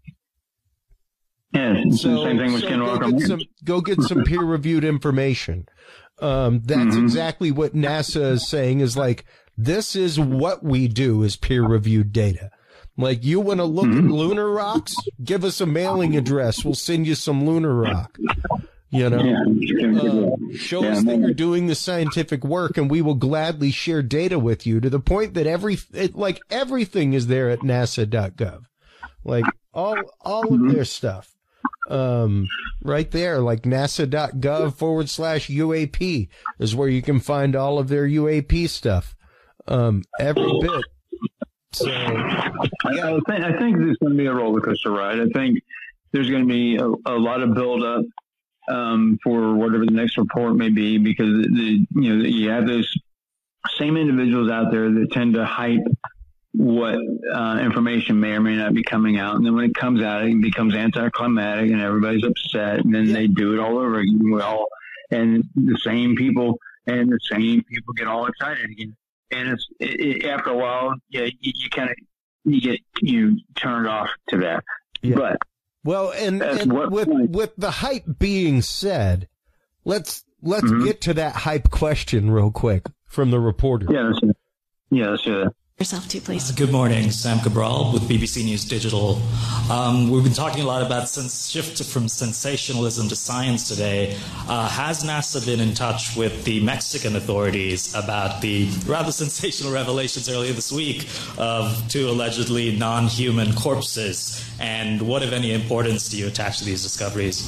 Yeah, so, same thing with so Skinwalker. Go get some, go get some peer-reviewed information. Um, that's mm-hmm. exactly what NASA is saying. Is like, this is what we do as peer-reviewed data. Like, you want to look mm-hmm. at lunar rocks? Give us a mailing address. We'll send you some lunar rock. You know, yeah. uh, show yeah, us that you're doing the scientific work, and we will gladly share data with you to the point that every, it, like everything is there at NASA dot gov, like all, all mm-hmm. of their stuff, um, right there, like NASA dot gov forward slash U A P is where you can find all of their U A P stuff, um, every bit. So, yeah. I think, I think this is going to be a roller coaster ride. I think there's going to be a, a lot of build up. Um, for whatever the next report may be, because the, you know, you have those same individuals out there that tend to hype what uh, information may or may not be coming out, and then when it comes out, it becomes anticlimactic, and everybody's upset, and then yeah. they do it all over again. We all, and the same people, and the same people get all excited again, and it's it, it, after a while, yeah, you, you kind of you get you turned off to that, yeah. but. Well, and, and with with the hype being said, let's let's mm-hmm. get to that hype question real quick from the reporter. Yeah, that's it. Yeah, that's it. Yourself too, please. Uh, good morning, Sam Cabral with B B C News Digital. Um, we've been talking a lot about sens- shift from sensationalism to science today. Uh, has NASA been in touch with the Mexican authorities about the rather sensational revelations earlier this week of two allegedly non-human corpses? And what, if any, importance do you attach to these discoveries?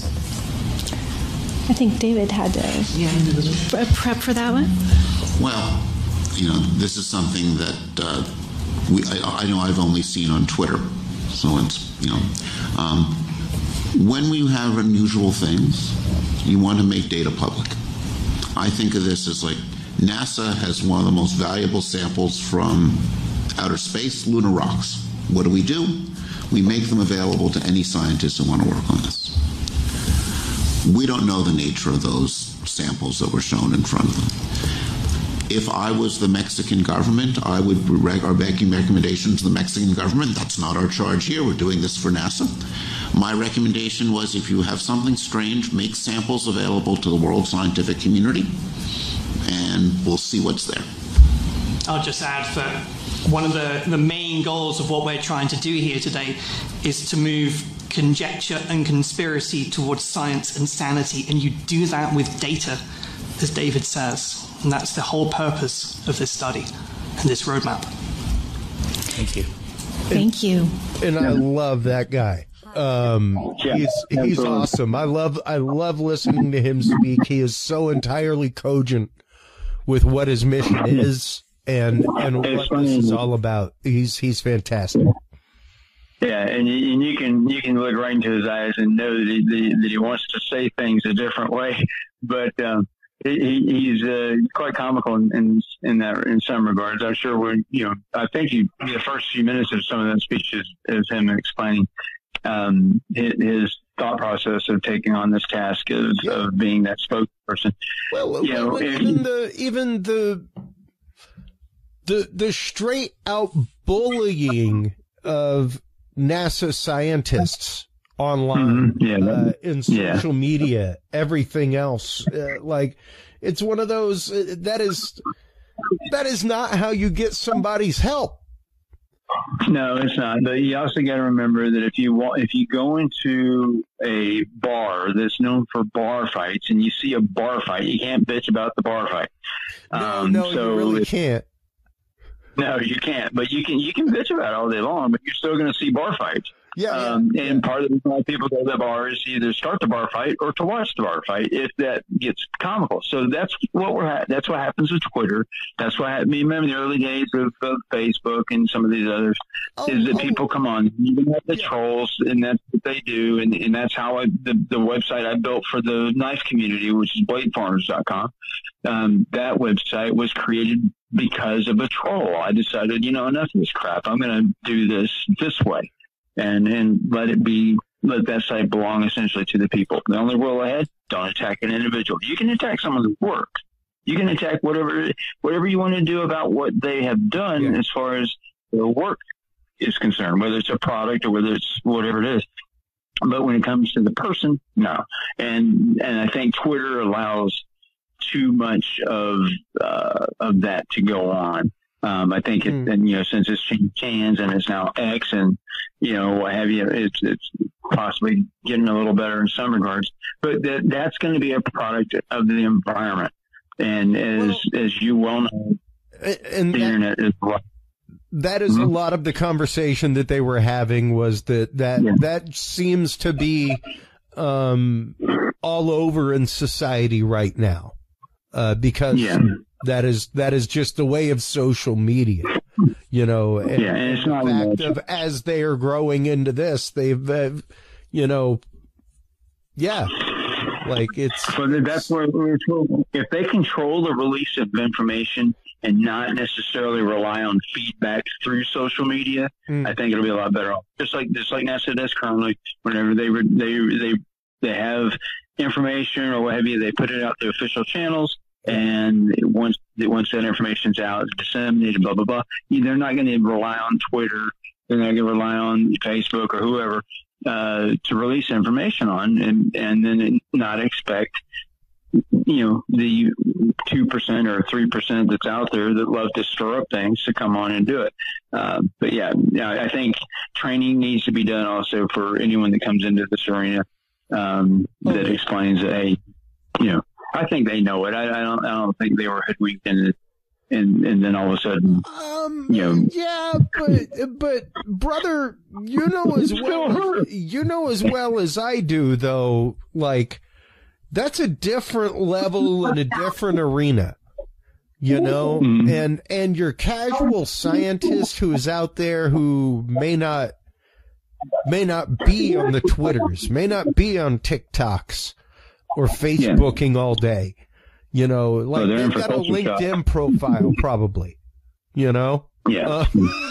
I think David had to yeah. prep for that one. Well, you know, this is something that uh, we, I, I know I've only seen on Twitter. So it's, you know, um, when we have unusual things, you want to make data public. I think of this as like NASA has one of the most valuable samples from outer space, lunar rocks. What do we do? We make them available to any scientists who want to work on this. We don't know the nature of those samples that were shown in front of them. If I was the Mexican government, I would reg- are making recommendations to the Mexican government. That's not our charge here. We're doing this for NASA. My recommendation was if you have something strange, make samples available to the world scientific community, and we'll see what's there. I'll just add that one of the, the main goals of what we're trying to do here today is to move conjecture and conspiracy towards science and sanity, and you do that with data, as David says. And that's the whole purpose of this study and this roadmap. Thank you. Thank you. And I love that guy. Um, Yeah, he's he's absolutely. awesome. I love I love listening to him speak. He is so entirely cogent with what his mission is and and It's what this funny. is all about. He's he's fantastic. Yeah, and you, and you can you can look right into his eyes and know that he, that he wants to say things a different way, but um, he, he's uh, quite comical in, in in that in some regards. I'm sure when you know, I think you, the first few minutes of some of that speech is, is him explaining um, his, his thought process of taking on this task of, Yeah. of being that spokesperson. Well, You know, well, if- even the even the the the straight out bullying of NASA scientists online, Mhm. Yeah, uh, that- in yeah. social media, everything else. Uh, like, it's one of those uh, that is that is not how you get somebody's help. No, it's not. But you also got to remember that if you want, if you go into a bar that's known for bar fights and you see a bar fight, you can't bitch about the bar fight. No, no, so you really if- can't. No, you can't. But you can you can bitch about it all day long, but you're still going to see bar fights. Yeah, Um, yeah, and part of the why people go to the bar is to either start the bar fight or to watch the bar fight if that gets comical. So that's what we're at. That's what happens with Twitter. That's what happened. Remember the early days of, of Facebook and some of these others Oh, is that oh. people come on, even have the Yeah. trolls, and that's what they do. And, and that's how I, the, the website I built for the knife community, which is blade farmers dot com. Um, that website was created because of a troll. I decided, you know, enough of this crap. I'm going to do this this way. And and let it be, let that site belong essentially to the people. The only rule ahead: don't attack an individual. You can attack someone's work. You can attack whatever whatever you want to do about what they have done Yeah. as far as their work is concerned, whether it's a product or whether it's whatever it is. But when it comes to the person, no. And and I think Twitter allows too much of uh, of that to go on. Um, I think, it, Mm. and you know, since it's changed hands and it's now X, and you know, what have you, it's it's possibly getting a little better in some regards. But that that's going to be a product of the environment, and as as you well know, And the that, internet is what. that is a Mhm. lot of the conversation that they were having was that that Yeah. that seems to be um, all over in society right now, uh, because Yeah. that is that is just the way of social media, you know. And, Yeah, and it's the not fact even- of as they are growing into this, they've, uh, you know, yeah, like it's So that's where we're told. If they control the release of information and not necessarily rely on feedback through social media, Mm. I think it'll be a lot better off. Just like just like NASA does currently, whenever they re- they they they have information or what have you, they put it out to official channels, and once once that information's out, it's disseminated, blah blah blah. They're not going to rely on Twitter. They're not going to rely on Facebook or whoever uh, to release information on, and and then not expect, you know, the two percent or three percent that's out there that love to stir up things to come on and do it. Uh, but yeah, yeah, I think training needs to be done also for anyone that comes into this arena, um, that Okay. explains that, hey, you know, I think they know it. I, I don't, I don't think they were hoodwinked in it. And, and then all of a sudden, Um, you know, yeah, but but brother, you know as well you know as well as I do, though. Like, that's a different level in a different arena, you know. Mhm. And and your casual scientist who is out there who may not may not be on the Twitters, may not be on TikToks or Facebooking all day. You know, like they're in they've for got a culture shock. LinkedIn profile, probably. You know, yeah. uh,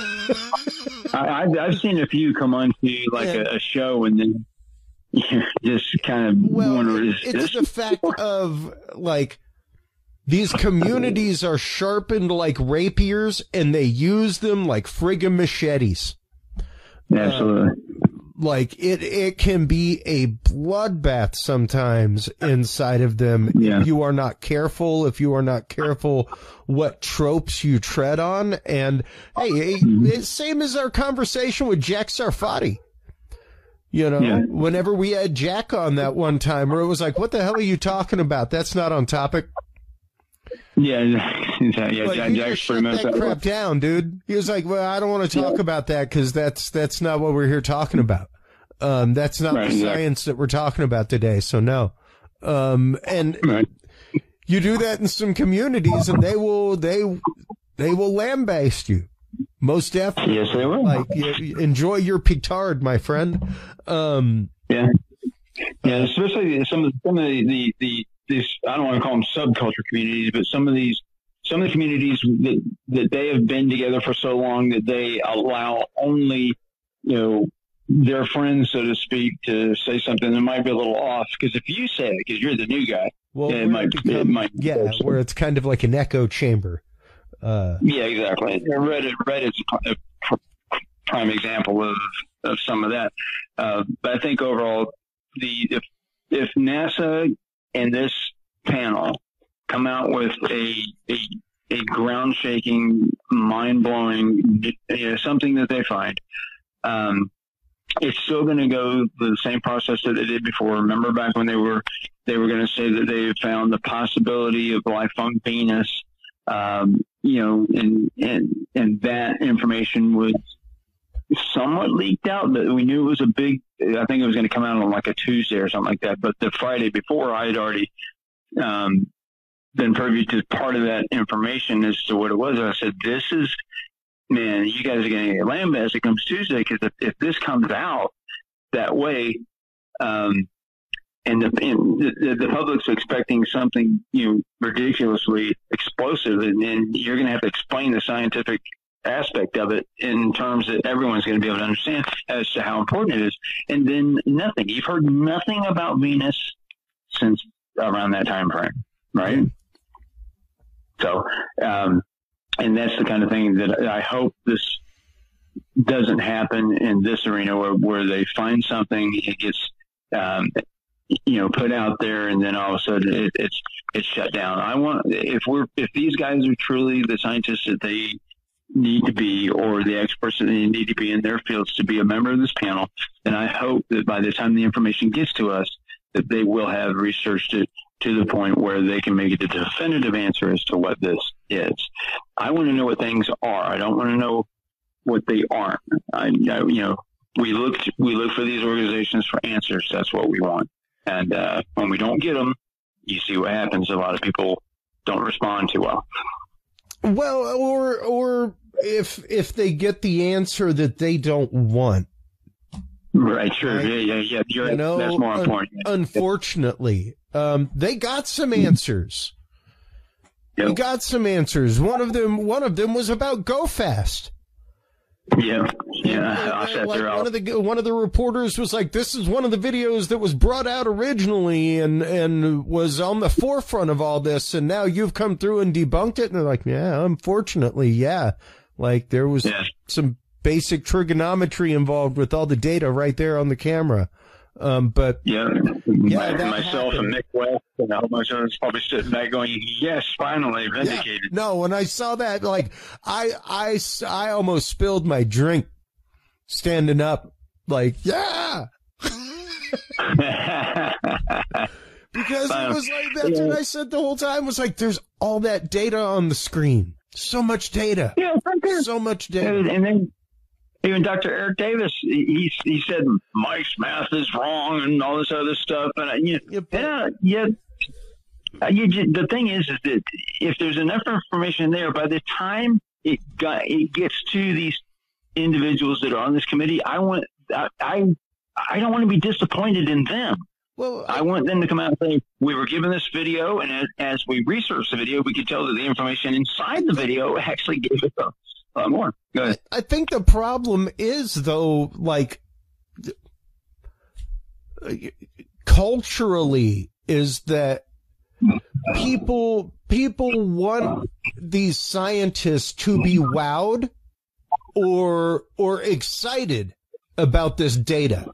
I, I've, I've seen a few come on to like Yeah. a, a show and then just kind of well, wonder, it- is it's this the fact of like these communities are sharpened like rapiers, and they use them like friggin' machetes. absolutely. Like it, it can be a bloodbath sometimes inside of them Yeah. if you are not careful. If you are not careful, what tropes you tread on. And hey, Mm-hmm. it's same as our conversation with Jack Sarfati. You know, Yeah. whenever we had Jack on that one time, where it was like, "What the hell are you talking about? That's not on topic." Yeah, yeah, yeah. Like, Jack, you Jack's just pretty shut much that that crap way. down, dude. He was like, "Well, I don't want to talk Yeah. about that because that's that's not what we're here talking about." Um, that's not Right, the exactly. science that we're talking about today. So no. Um, and Right. you do that in some communities, and they will they they will lambaste you. Most definitely. Yes, they will. Like, you, enjoy your petard, my friend. Um, Yeah. Yeah, especially some of some of the, the, the these I don't want to call them subculture communities, but some of these some of the communities that that they have been together for so long that they allow only, you know, their friends, so to speak, to say something that might be a little off. Because if you say it, because you're the new guy, well, yeah, it where might, it become- it might, yeah, where it's kind of like an echo chamber. Uh, yeah, exactly. Reddit, Reddit's a pr- prime example of of some of that. Uh, but I think overall, the if if NASA and this panel come out with a a, a ground shaking, mind blowing, you know, something that they find, um, it's still going to go the same process that they did before. Remember back when they were they were going to say that they had found the possibility of life on Venus, um, you know, and and and that information was somewhat leaked out, but we knew it was a big, I think it was going to come out on like a Tuesday or something like that. But the Friday before, I had already um, been privy to part of that information as to what it was. And I said, this is, man, you guys are going to get lambasted as it comes Tuesday, because if, if this comes out that way, um, and, the, and the, the public's expecting something, you know, ridiculously explosive, and then you're going to have to explain the scientific aspect of it in terms that everyone's going to be able to understand as to how important it is. And then nothing. You've heard nothing about Venus since around that time frame, right? So, um, and that's the kind of thing that I hope this doesn't happen in this arena, where, where they find something, it gets, um, you know, put out there, and then all of a sudden it, it's it's shut down. I want if we're if these guys are truly the scientists that they need to be, or the experts that they need to be in their fields to be a member of this panel, then I hope that by the time the information gets to us, that they will have researched it to the point where they can make it a definitive answer as to what this is. I want to know what things are. I don't want to know what they aren't. I, I you know, we look we look for these organizations for answers. That's what we want. And uh, when we don't get them, you see what happens. A lot of people don't respond too well. Well, or or if if they get the answer that they don't want. Right, sure. Right? Yeah, yeah, yeah. You're, You know, that's more un- important. Unfortunately, um, they got some answers. Yep. They got some answers. One of them, one of them was about Go Fast. Yeah, yeah. I sat Like there. one of the one of the reporters was like, "This is one of the videos that was brought out originally and and was on the forefront of all this, and now you've come through and debunked it." And they're like, "Yeah, unfortunately, yeah. Like there was Yeah. some basic trigonometry involved with all the data right there on the camera." Um, but Yeah, Yeah, My, that myself happened. and Nick West and all my sons probably sitting back going, "Yes, finally vindicated." Yeah, no, when I saw that, like, I, I, I almost spilled my drink standing up, like, yeah. Because it was like, that's what I said the whole time, was like, there's all that data on the screen. So much data. Yeah, right there. So much data. And, and then even Doctor Eric Davis, he he said Mike's math is wrong and all this other stuff. And I, you, Yeah, but- yeah, yeah. Uh, You, ju- the thing is, is that if there's enough information there, by the time it got it gets to these individuals that are on this committee, I want I I, I don't want to be disappointed in them. Well, I want them to come out and say, we were given this video, and as, as we researched the video, we could tell that the information inside the video actually gave us a lot more. Go ahead. I think the problem is, though, like, culturally, is that people people want these scientists to be wowed or or excited about this data,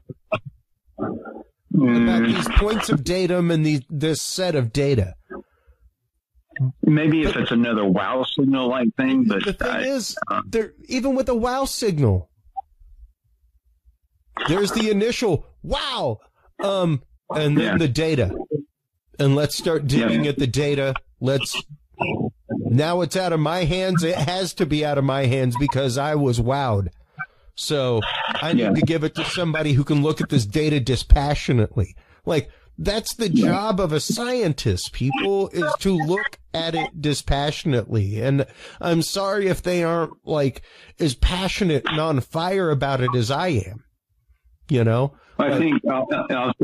about these points of datum and these, this set of data. Maybe if it's another wow signal like thing, but The thing I, is, uh, there, even with a wow signal, there's the initial wow, um, and then Yeah. the data. And let's start digging Yeah. at the data. Let's, now it's out of my hands. It has to be out of my hands because I was wowed. So I need Yeah. to give it to somebody who can look at this data dispassionately. Like, that's the job of a scientist, people, is to look at it dispassionately. And I'm sorry if they aren't, like, as passionate and on fire about it as I am. You know? I think also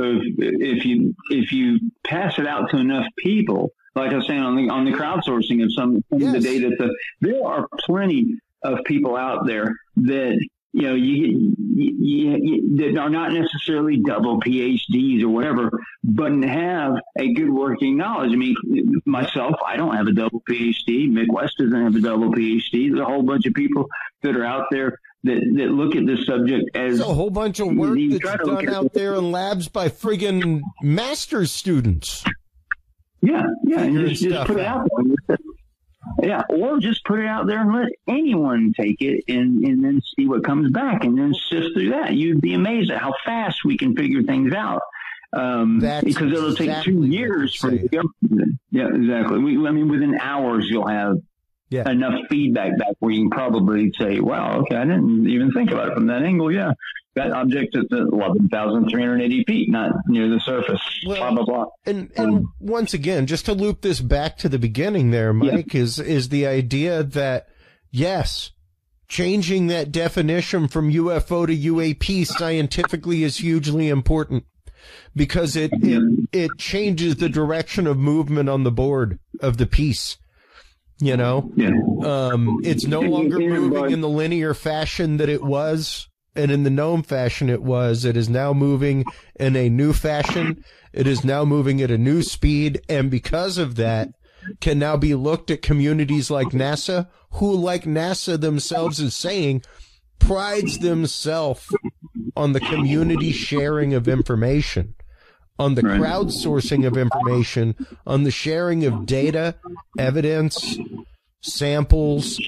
if you if you pass it out to enough people, like I was saying on the on the crowdsourcing of some, some Yes. of the data, so there are plenty of people out there that you know you, you, you that are not necessarily double P H Ds or whatever, but have a good working knowledge. I mean, myself, I don't have a double P H D. Mick West doesn't have a double P H D. There's a whole bunch of people that are out there that, that look at this subject as There's a whole bunch of work you that's try to look done at out it- there in labs by friggin' master's students. Yeah, yeah, and Figuring just, just stuff put it out. out there. Yeah, or just put it out there and let anyone take it and, and then see what comes back and then sift through that. You'd be amazed at how fast we can figure things out. Um, That's because it'll take exactly two what years I'm for the government. Yeah, exactly. We, I mean, within hours, you'll have Yeah. enough feedback back where you can probably say, wow, okay, I didn't even think about it from that angle. Yeah, that object is at eleven thousand three hundred eighty feet, not near the surface, Well, blah, blah, blah. And, and once again, just to loop this back to the beginning there, Mike, is, is the idea that, yes, changing that definition from U F O to U A P scientifically is hugely important because it, it, it changes the direction of movement on the board of the piece. You know, Yeah. um, it's no longer And- and, moving uh, in the linear fashion that it was, and in the gnome fashion it was. It is now moving in a new fashion. It is now moving at a new speed, and because of that, can now be looked at communities like NASA, who, like NASA themselves is saying, prides themselves on the community sharing of information, on the Right. crowdsourcing of information, on the sharing of data, evidence, samples,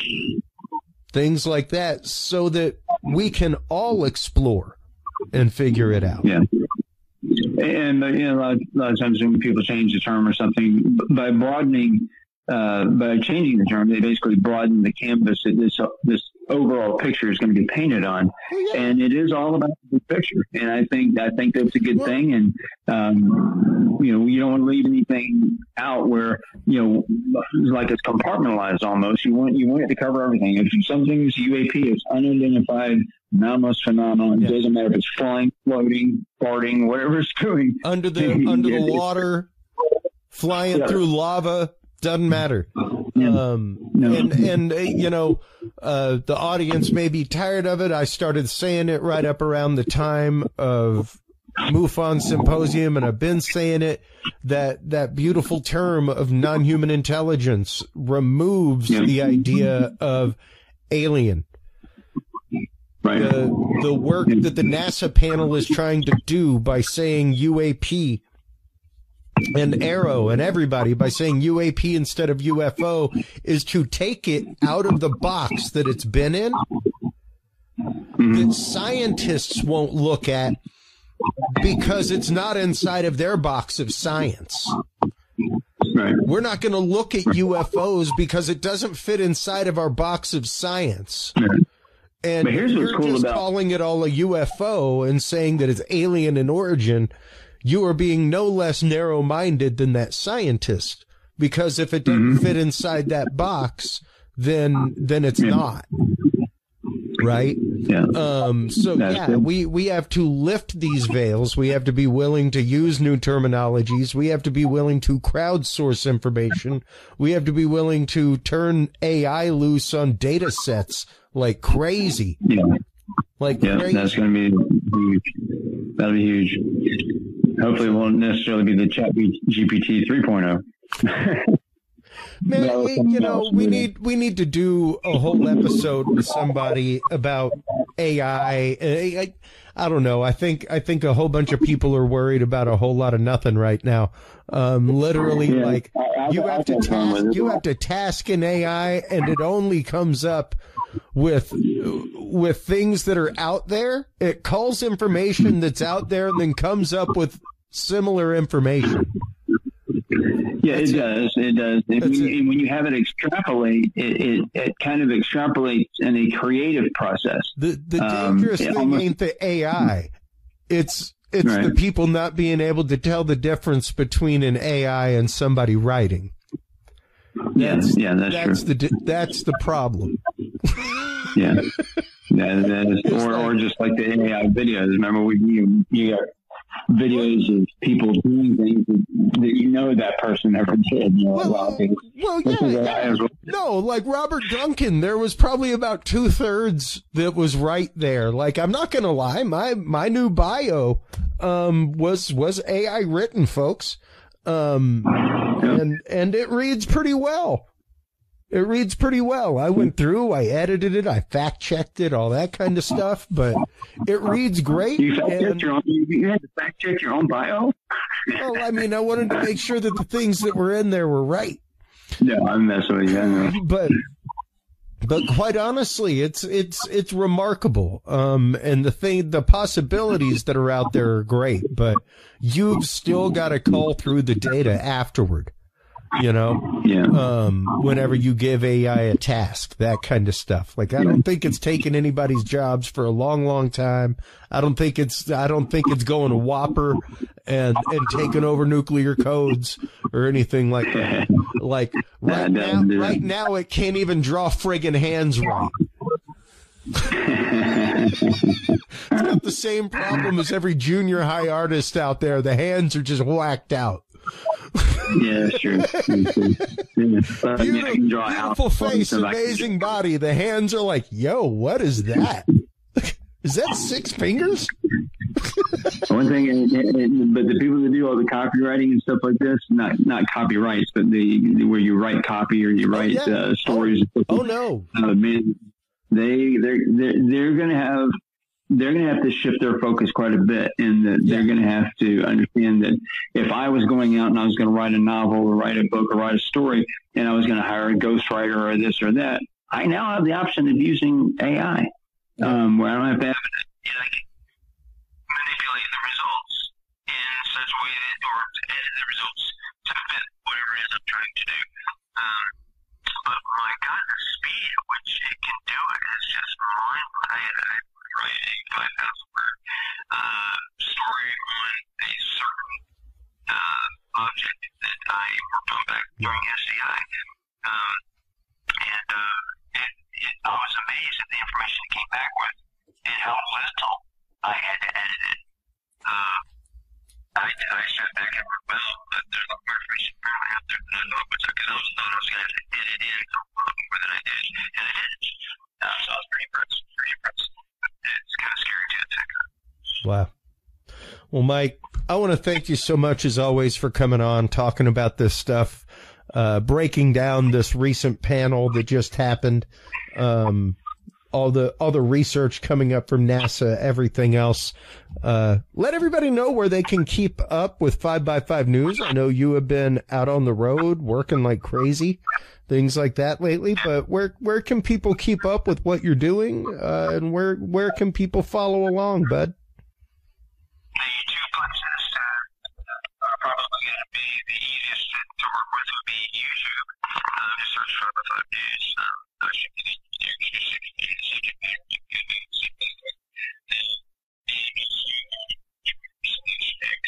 things like that, so that we can all explore and figure it out. Yeah. And, uh, you know, a lot, of, a lot of times when people change the term or something, b- by broadening, uh, by changing the term, they basically broaden the canvas that this, this overall picture is going to be painted on. Oh, yeah. And it is all about the picture. And I think, I think that's a good thing. And, um, you know, you don't want to leave anything out where, you know, like it's compartmentalized almost. You want, you want it to cover everything. If something's U A P, it's unidentified anomalous phenomenon. Yes. It doesn't matter if it's flying, floating, farting, whatever it's doing. Under the under the water, flying Yeah. through lava, doesn't matter. Yeah. Um, No. and and uh, you know, uh, the audience may be tired of it. I started saying it right up around the time of MUFON Symposium, and I've been saying it. That that beautiful term of non-human intelligence removes Yeah. the idea of alien. Right. The, the work that the NASA panel is trying to do by saying U A P and Arrow and everybody by saying U A P instead of U F O is to take it out of the box that it's been in, that scientists won't look at because it's not inside of their box of science. Right. We're not going to look at U F Os because it doesn't fit inside of our box of science. And But here's what's you're cool just about- calling it all a U F O and saying that it's alien in origin. You are being no less narrow-minded than that scientist, because if it doesn't Mm-hmm. fit inside that box, then then it's Yeah. not. Right? Yeah. Um, so That's yeah, good. we, we have to lift these veils. We have to be willing to use new terminologies. We have to be willing to crowdsource information. We have to be willing to turn A I loose on data sets like crazy. Yeah. Like Yeah. crazy. That's going to be huge. That'll be huge. Hopefully, it won't necessarily be the Chat G P T three point oh. Man, That was we, something you know, else, we really. need we need to do a whole episode with somebody about A I. I, I, I don't know. I think I think a whole bunch of people are worried about a whole lot of nothing right now. Um, literally, Yeah. like I- I- you I have to have fun with task it. you have to task an A I, and it only comes up with with things that are out there. It calls information that's out there, and then comes up with similar information. Yeah, it does. It does. And when, you, and when you have it extrapolate, it, it, it kind of extrapolates in a creative process. The the Um, dangerous it thing almost- ain't the A I. It's it's Right. the people not being able to tell the difference between an A I and somebody writing. Yeah, That's, yeah, that's, that's true. the di- that's the problem. Yeah, that, that is, or or just like the A I videos. Remember, we you, you got videos of people doing things that, that you know that person never did. You know, Well, well, okay, well, this is yeah, A I yeah. as well. No, like Robert Duncan, there was probably about two thirds that was right there. Like, I'm not gonna lie, my my new bio um was was A I written, folks. Um and and it reads pretty well. It reads pretty well. I went through, I edited it, I fact checked it, all that kind of stuff, but it reads great. You fact and- checked your own. You, you had to fact check your own bio. well, I mean, I wanted to make sure that the things that were in there were right. No, I'm messing with you. I know. But but quite honestly, it's it's it's remarkable. Um, and the thing, the possibilities that are out there are great, but you've still got to cull through the data afterward. You know, Yeah. um, whenever you give A I a task, that kind of stuff. Like, I don't think it's taken anybody's jobs for a long, long time. I don't think it's, I don't think it's going to Whopper and, and taking over nuclear codes or anything like that. Like, right Yeah, now, no, no. right now, it can't even draw friggin' hands right. It's got the same problem as every junior high artist out there. The hands are just whacked out. Yeah, that's true. That's true. Yeah. But you Beautiful, can draw beautiful out face, so I can- amazing body. The hands are like, yo, what is that? Is that six fingers? One thing, and, and, but the people that do all the copywriting and stuff like this, not not copyrights, but the where you write copy or you write yeah. uh, stories. Oh no! Uh, man, they they're they're, they're going to have they're going to have to shift their focus quite a bit, and that they're going to have to understand that if I was going out and I was going to write a novel or write a book or write a story, and I was going to hire a ghostwriter or this or that, I now have the option of using A I, um, where I don't have to have it. You know, I can manipulate the results in such a way that, or edit the results to fit whatever it is I'm trying to do. Um, but my God, the speed at which it can do it is just mind-blowing. I, I write a five thousand word uh, story on a certain uh, object that I worked on back during S C I. Um, and uh, it, it, I was amazed at the information it came back with and how little I had to edit it. Uh, I, I sat back and went, well, but there's a lot more information apparently out there than I thought, but because I was thought I was going to have to edit in a lot more than I did, and I didn't. Uh, so I was pretty impressed. Pretty impressed. It's kind of scary too. Wow. Well, Mike, I want to thank you so much as always for coming on, talking about this stuff, uh, breaking down this recent panel that just happened, um, all the all the research coming up from NASA, everything else. Uh, let everybody know where they can keep up with five by five News. I know you have been out on the road working like crazy, things like that lately, but where where can people keep up with what you're doing, uh, and where where can people follow along, bud? The two places uh, are probably going to be the easiest to, to work with would be YouTube. Uh, just search five by five News. Um, I should be the subject matter to good news. And B B C slash X.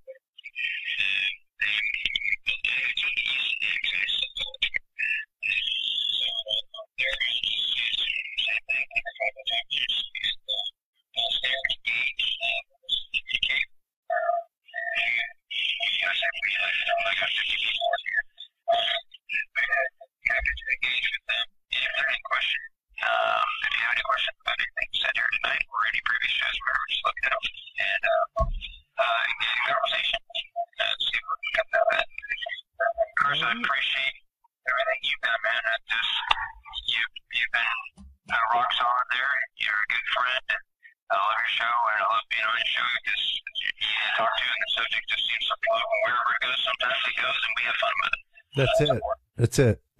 And it's on the East X. I said so there is same thing. five by five News is the full stack engage. Communicate. I said we I got fifty people on here. Happy to engage with them. If there are any questions, um, if you have any questions about anything said here tonight or any previous shows, whatever, just let me know. And uh, uh, engage in conversation. Uh, see what we can come out of that. Chris, I appreciate everything you've done, man. I just, you, you've been a rock solid there. You're a good friend. And I love your show, and I love being on your show because you talk to, and the subject just seems to flow. And wherever it goes, sometimes it goes, and we have fun with it. That's it. That's it.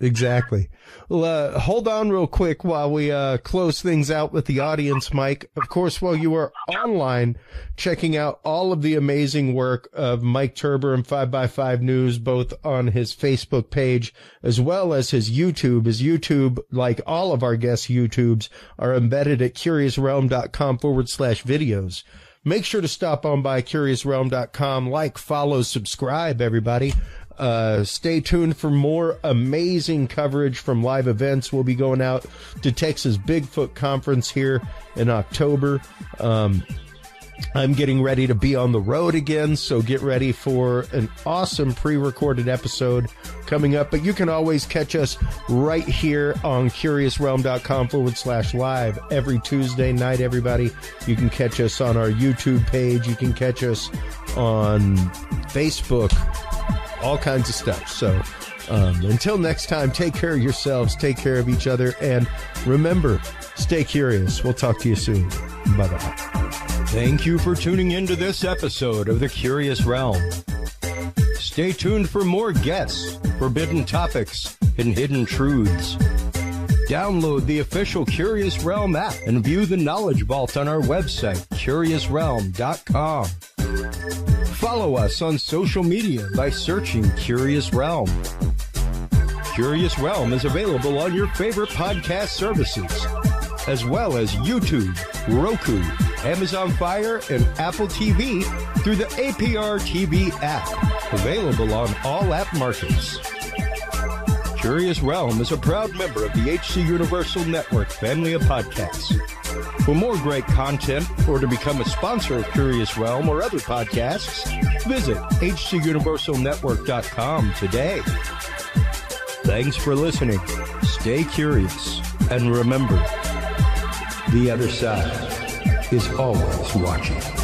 Exactly. Well, uh, hold on real quick while we uh, close things out with the audience, Mike. Of course, while you are online checking out all of the amazing work of Mike Turber and five by five News, both on his Facebook page as well as his YouTube. His YouTube, like all of our guests' YouTubes, are embedded at curiousrealm.com forward slash videos. Make sure to stop on by curious realm dot com, like, follow, subscribe, everybody. Uh, stay tuned for more amazing coverage from live events. We'll be going out to Texas Bigfoot Conference here in October. Um, I'm getting ready to be on the road again, so get ready for an awesome pre-recorded episode coming up. But you can always catch us right here on curiousrealm.com forward slash live every Tuesday night, everybody. You can catch us on our YouTube page. You can catch us on Facebook. All kinds of stuff. So um, until next time, take care of yourselves, take care of each other, and remember, stay curious. We'll talk to you soon. Bye-bye. Thank you for tuning into this episode of The Curious Realm. Stay tuned for more guests, forbidden topics, and hidden truths. Download the official Curious Realm app and view the Knowledge Vault on our website, curious realm dot com. Follow us on social media by searching Curious Realm. Curious Realm is available on your favorite podcast services, as well as YouTube, Roku, Amazon Fire, and Apple T V through the A P R T V app, available on all app markets. Curious Realm is a proud member of the H C Universal Network family of podcasts. For more great content or to become a sponsor of Curious Realm or other podcasts, visit h c universal network dot com today. Thanks for listening. Stay curious. And remember, the other side is always watching.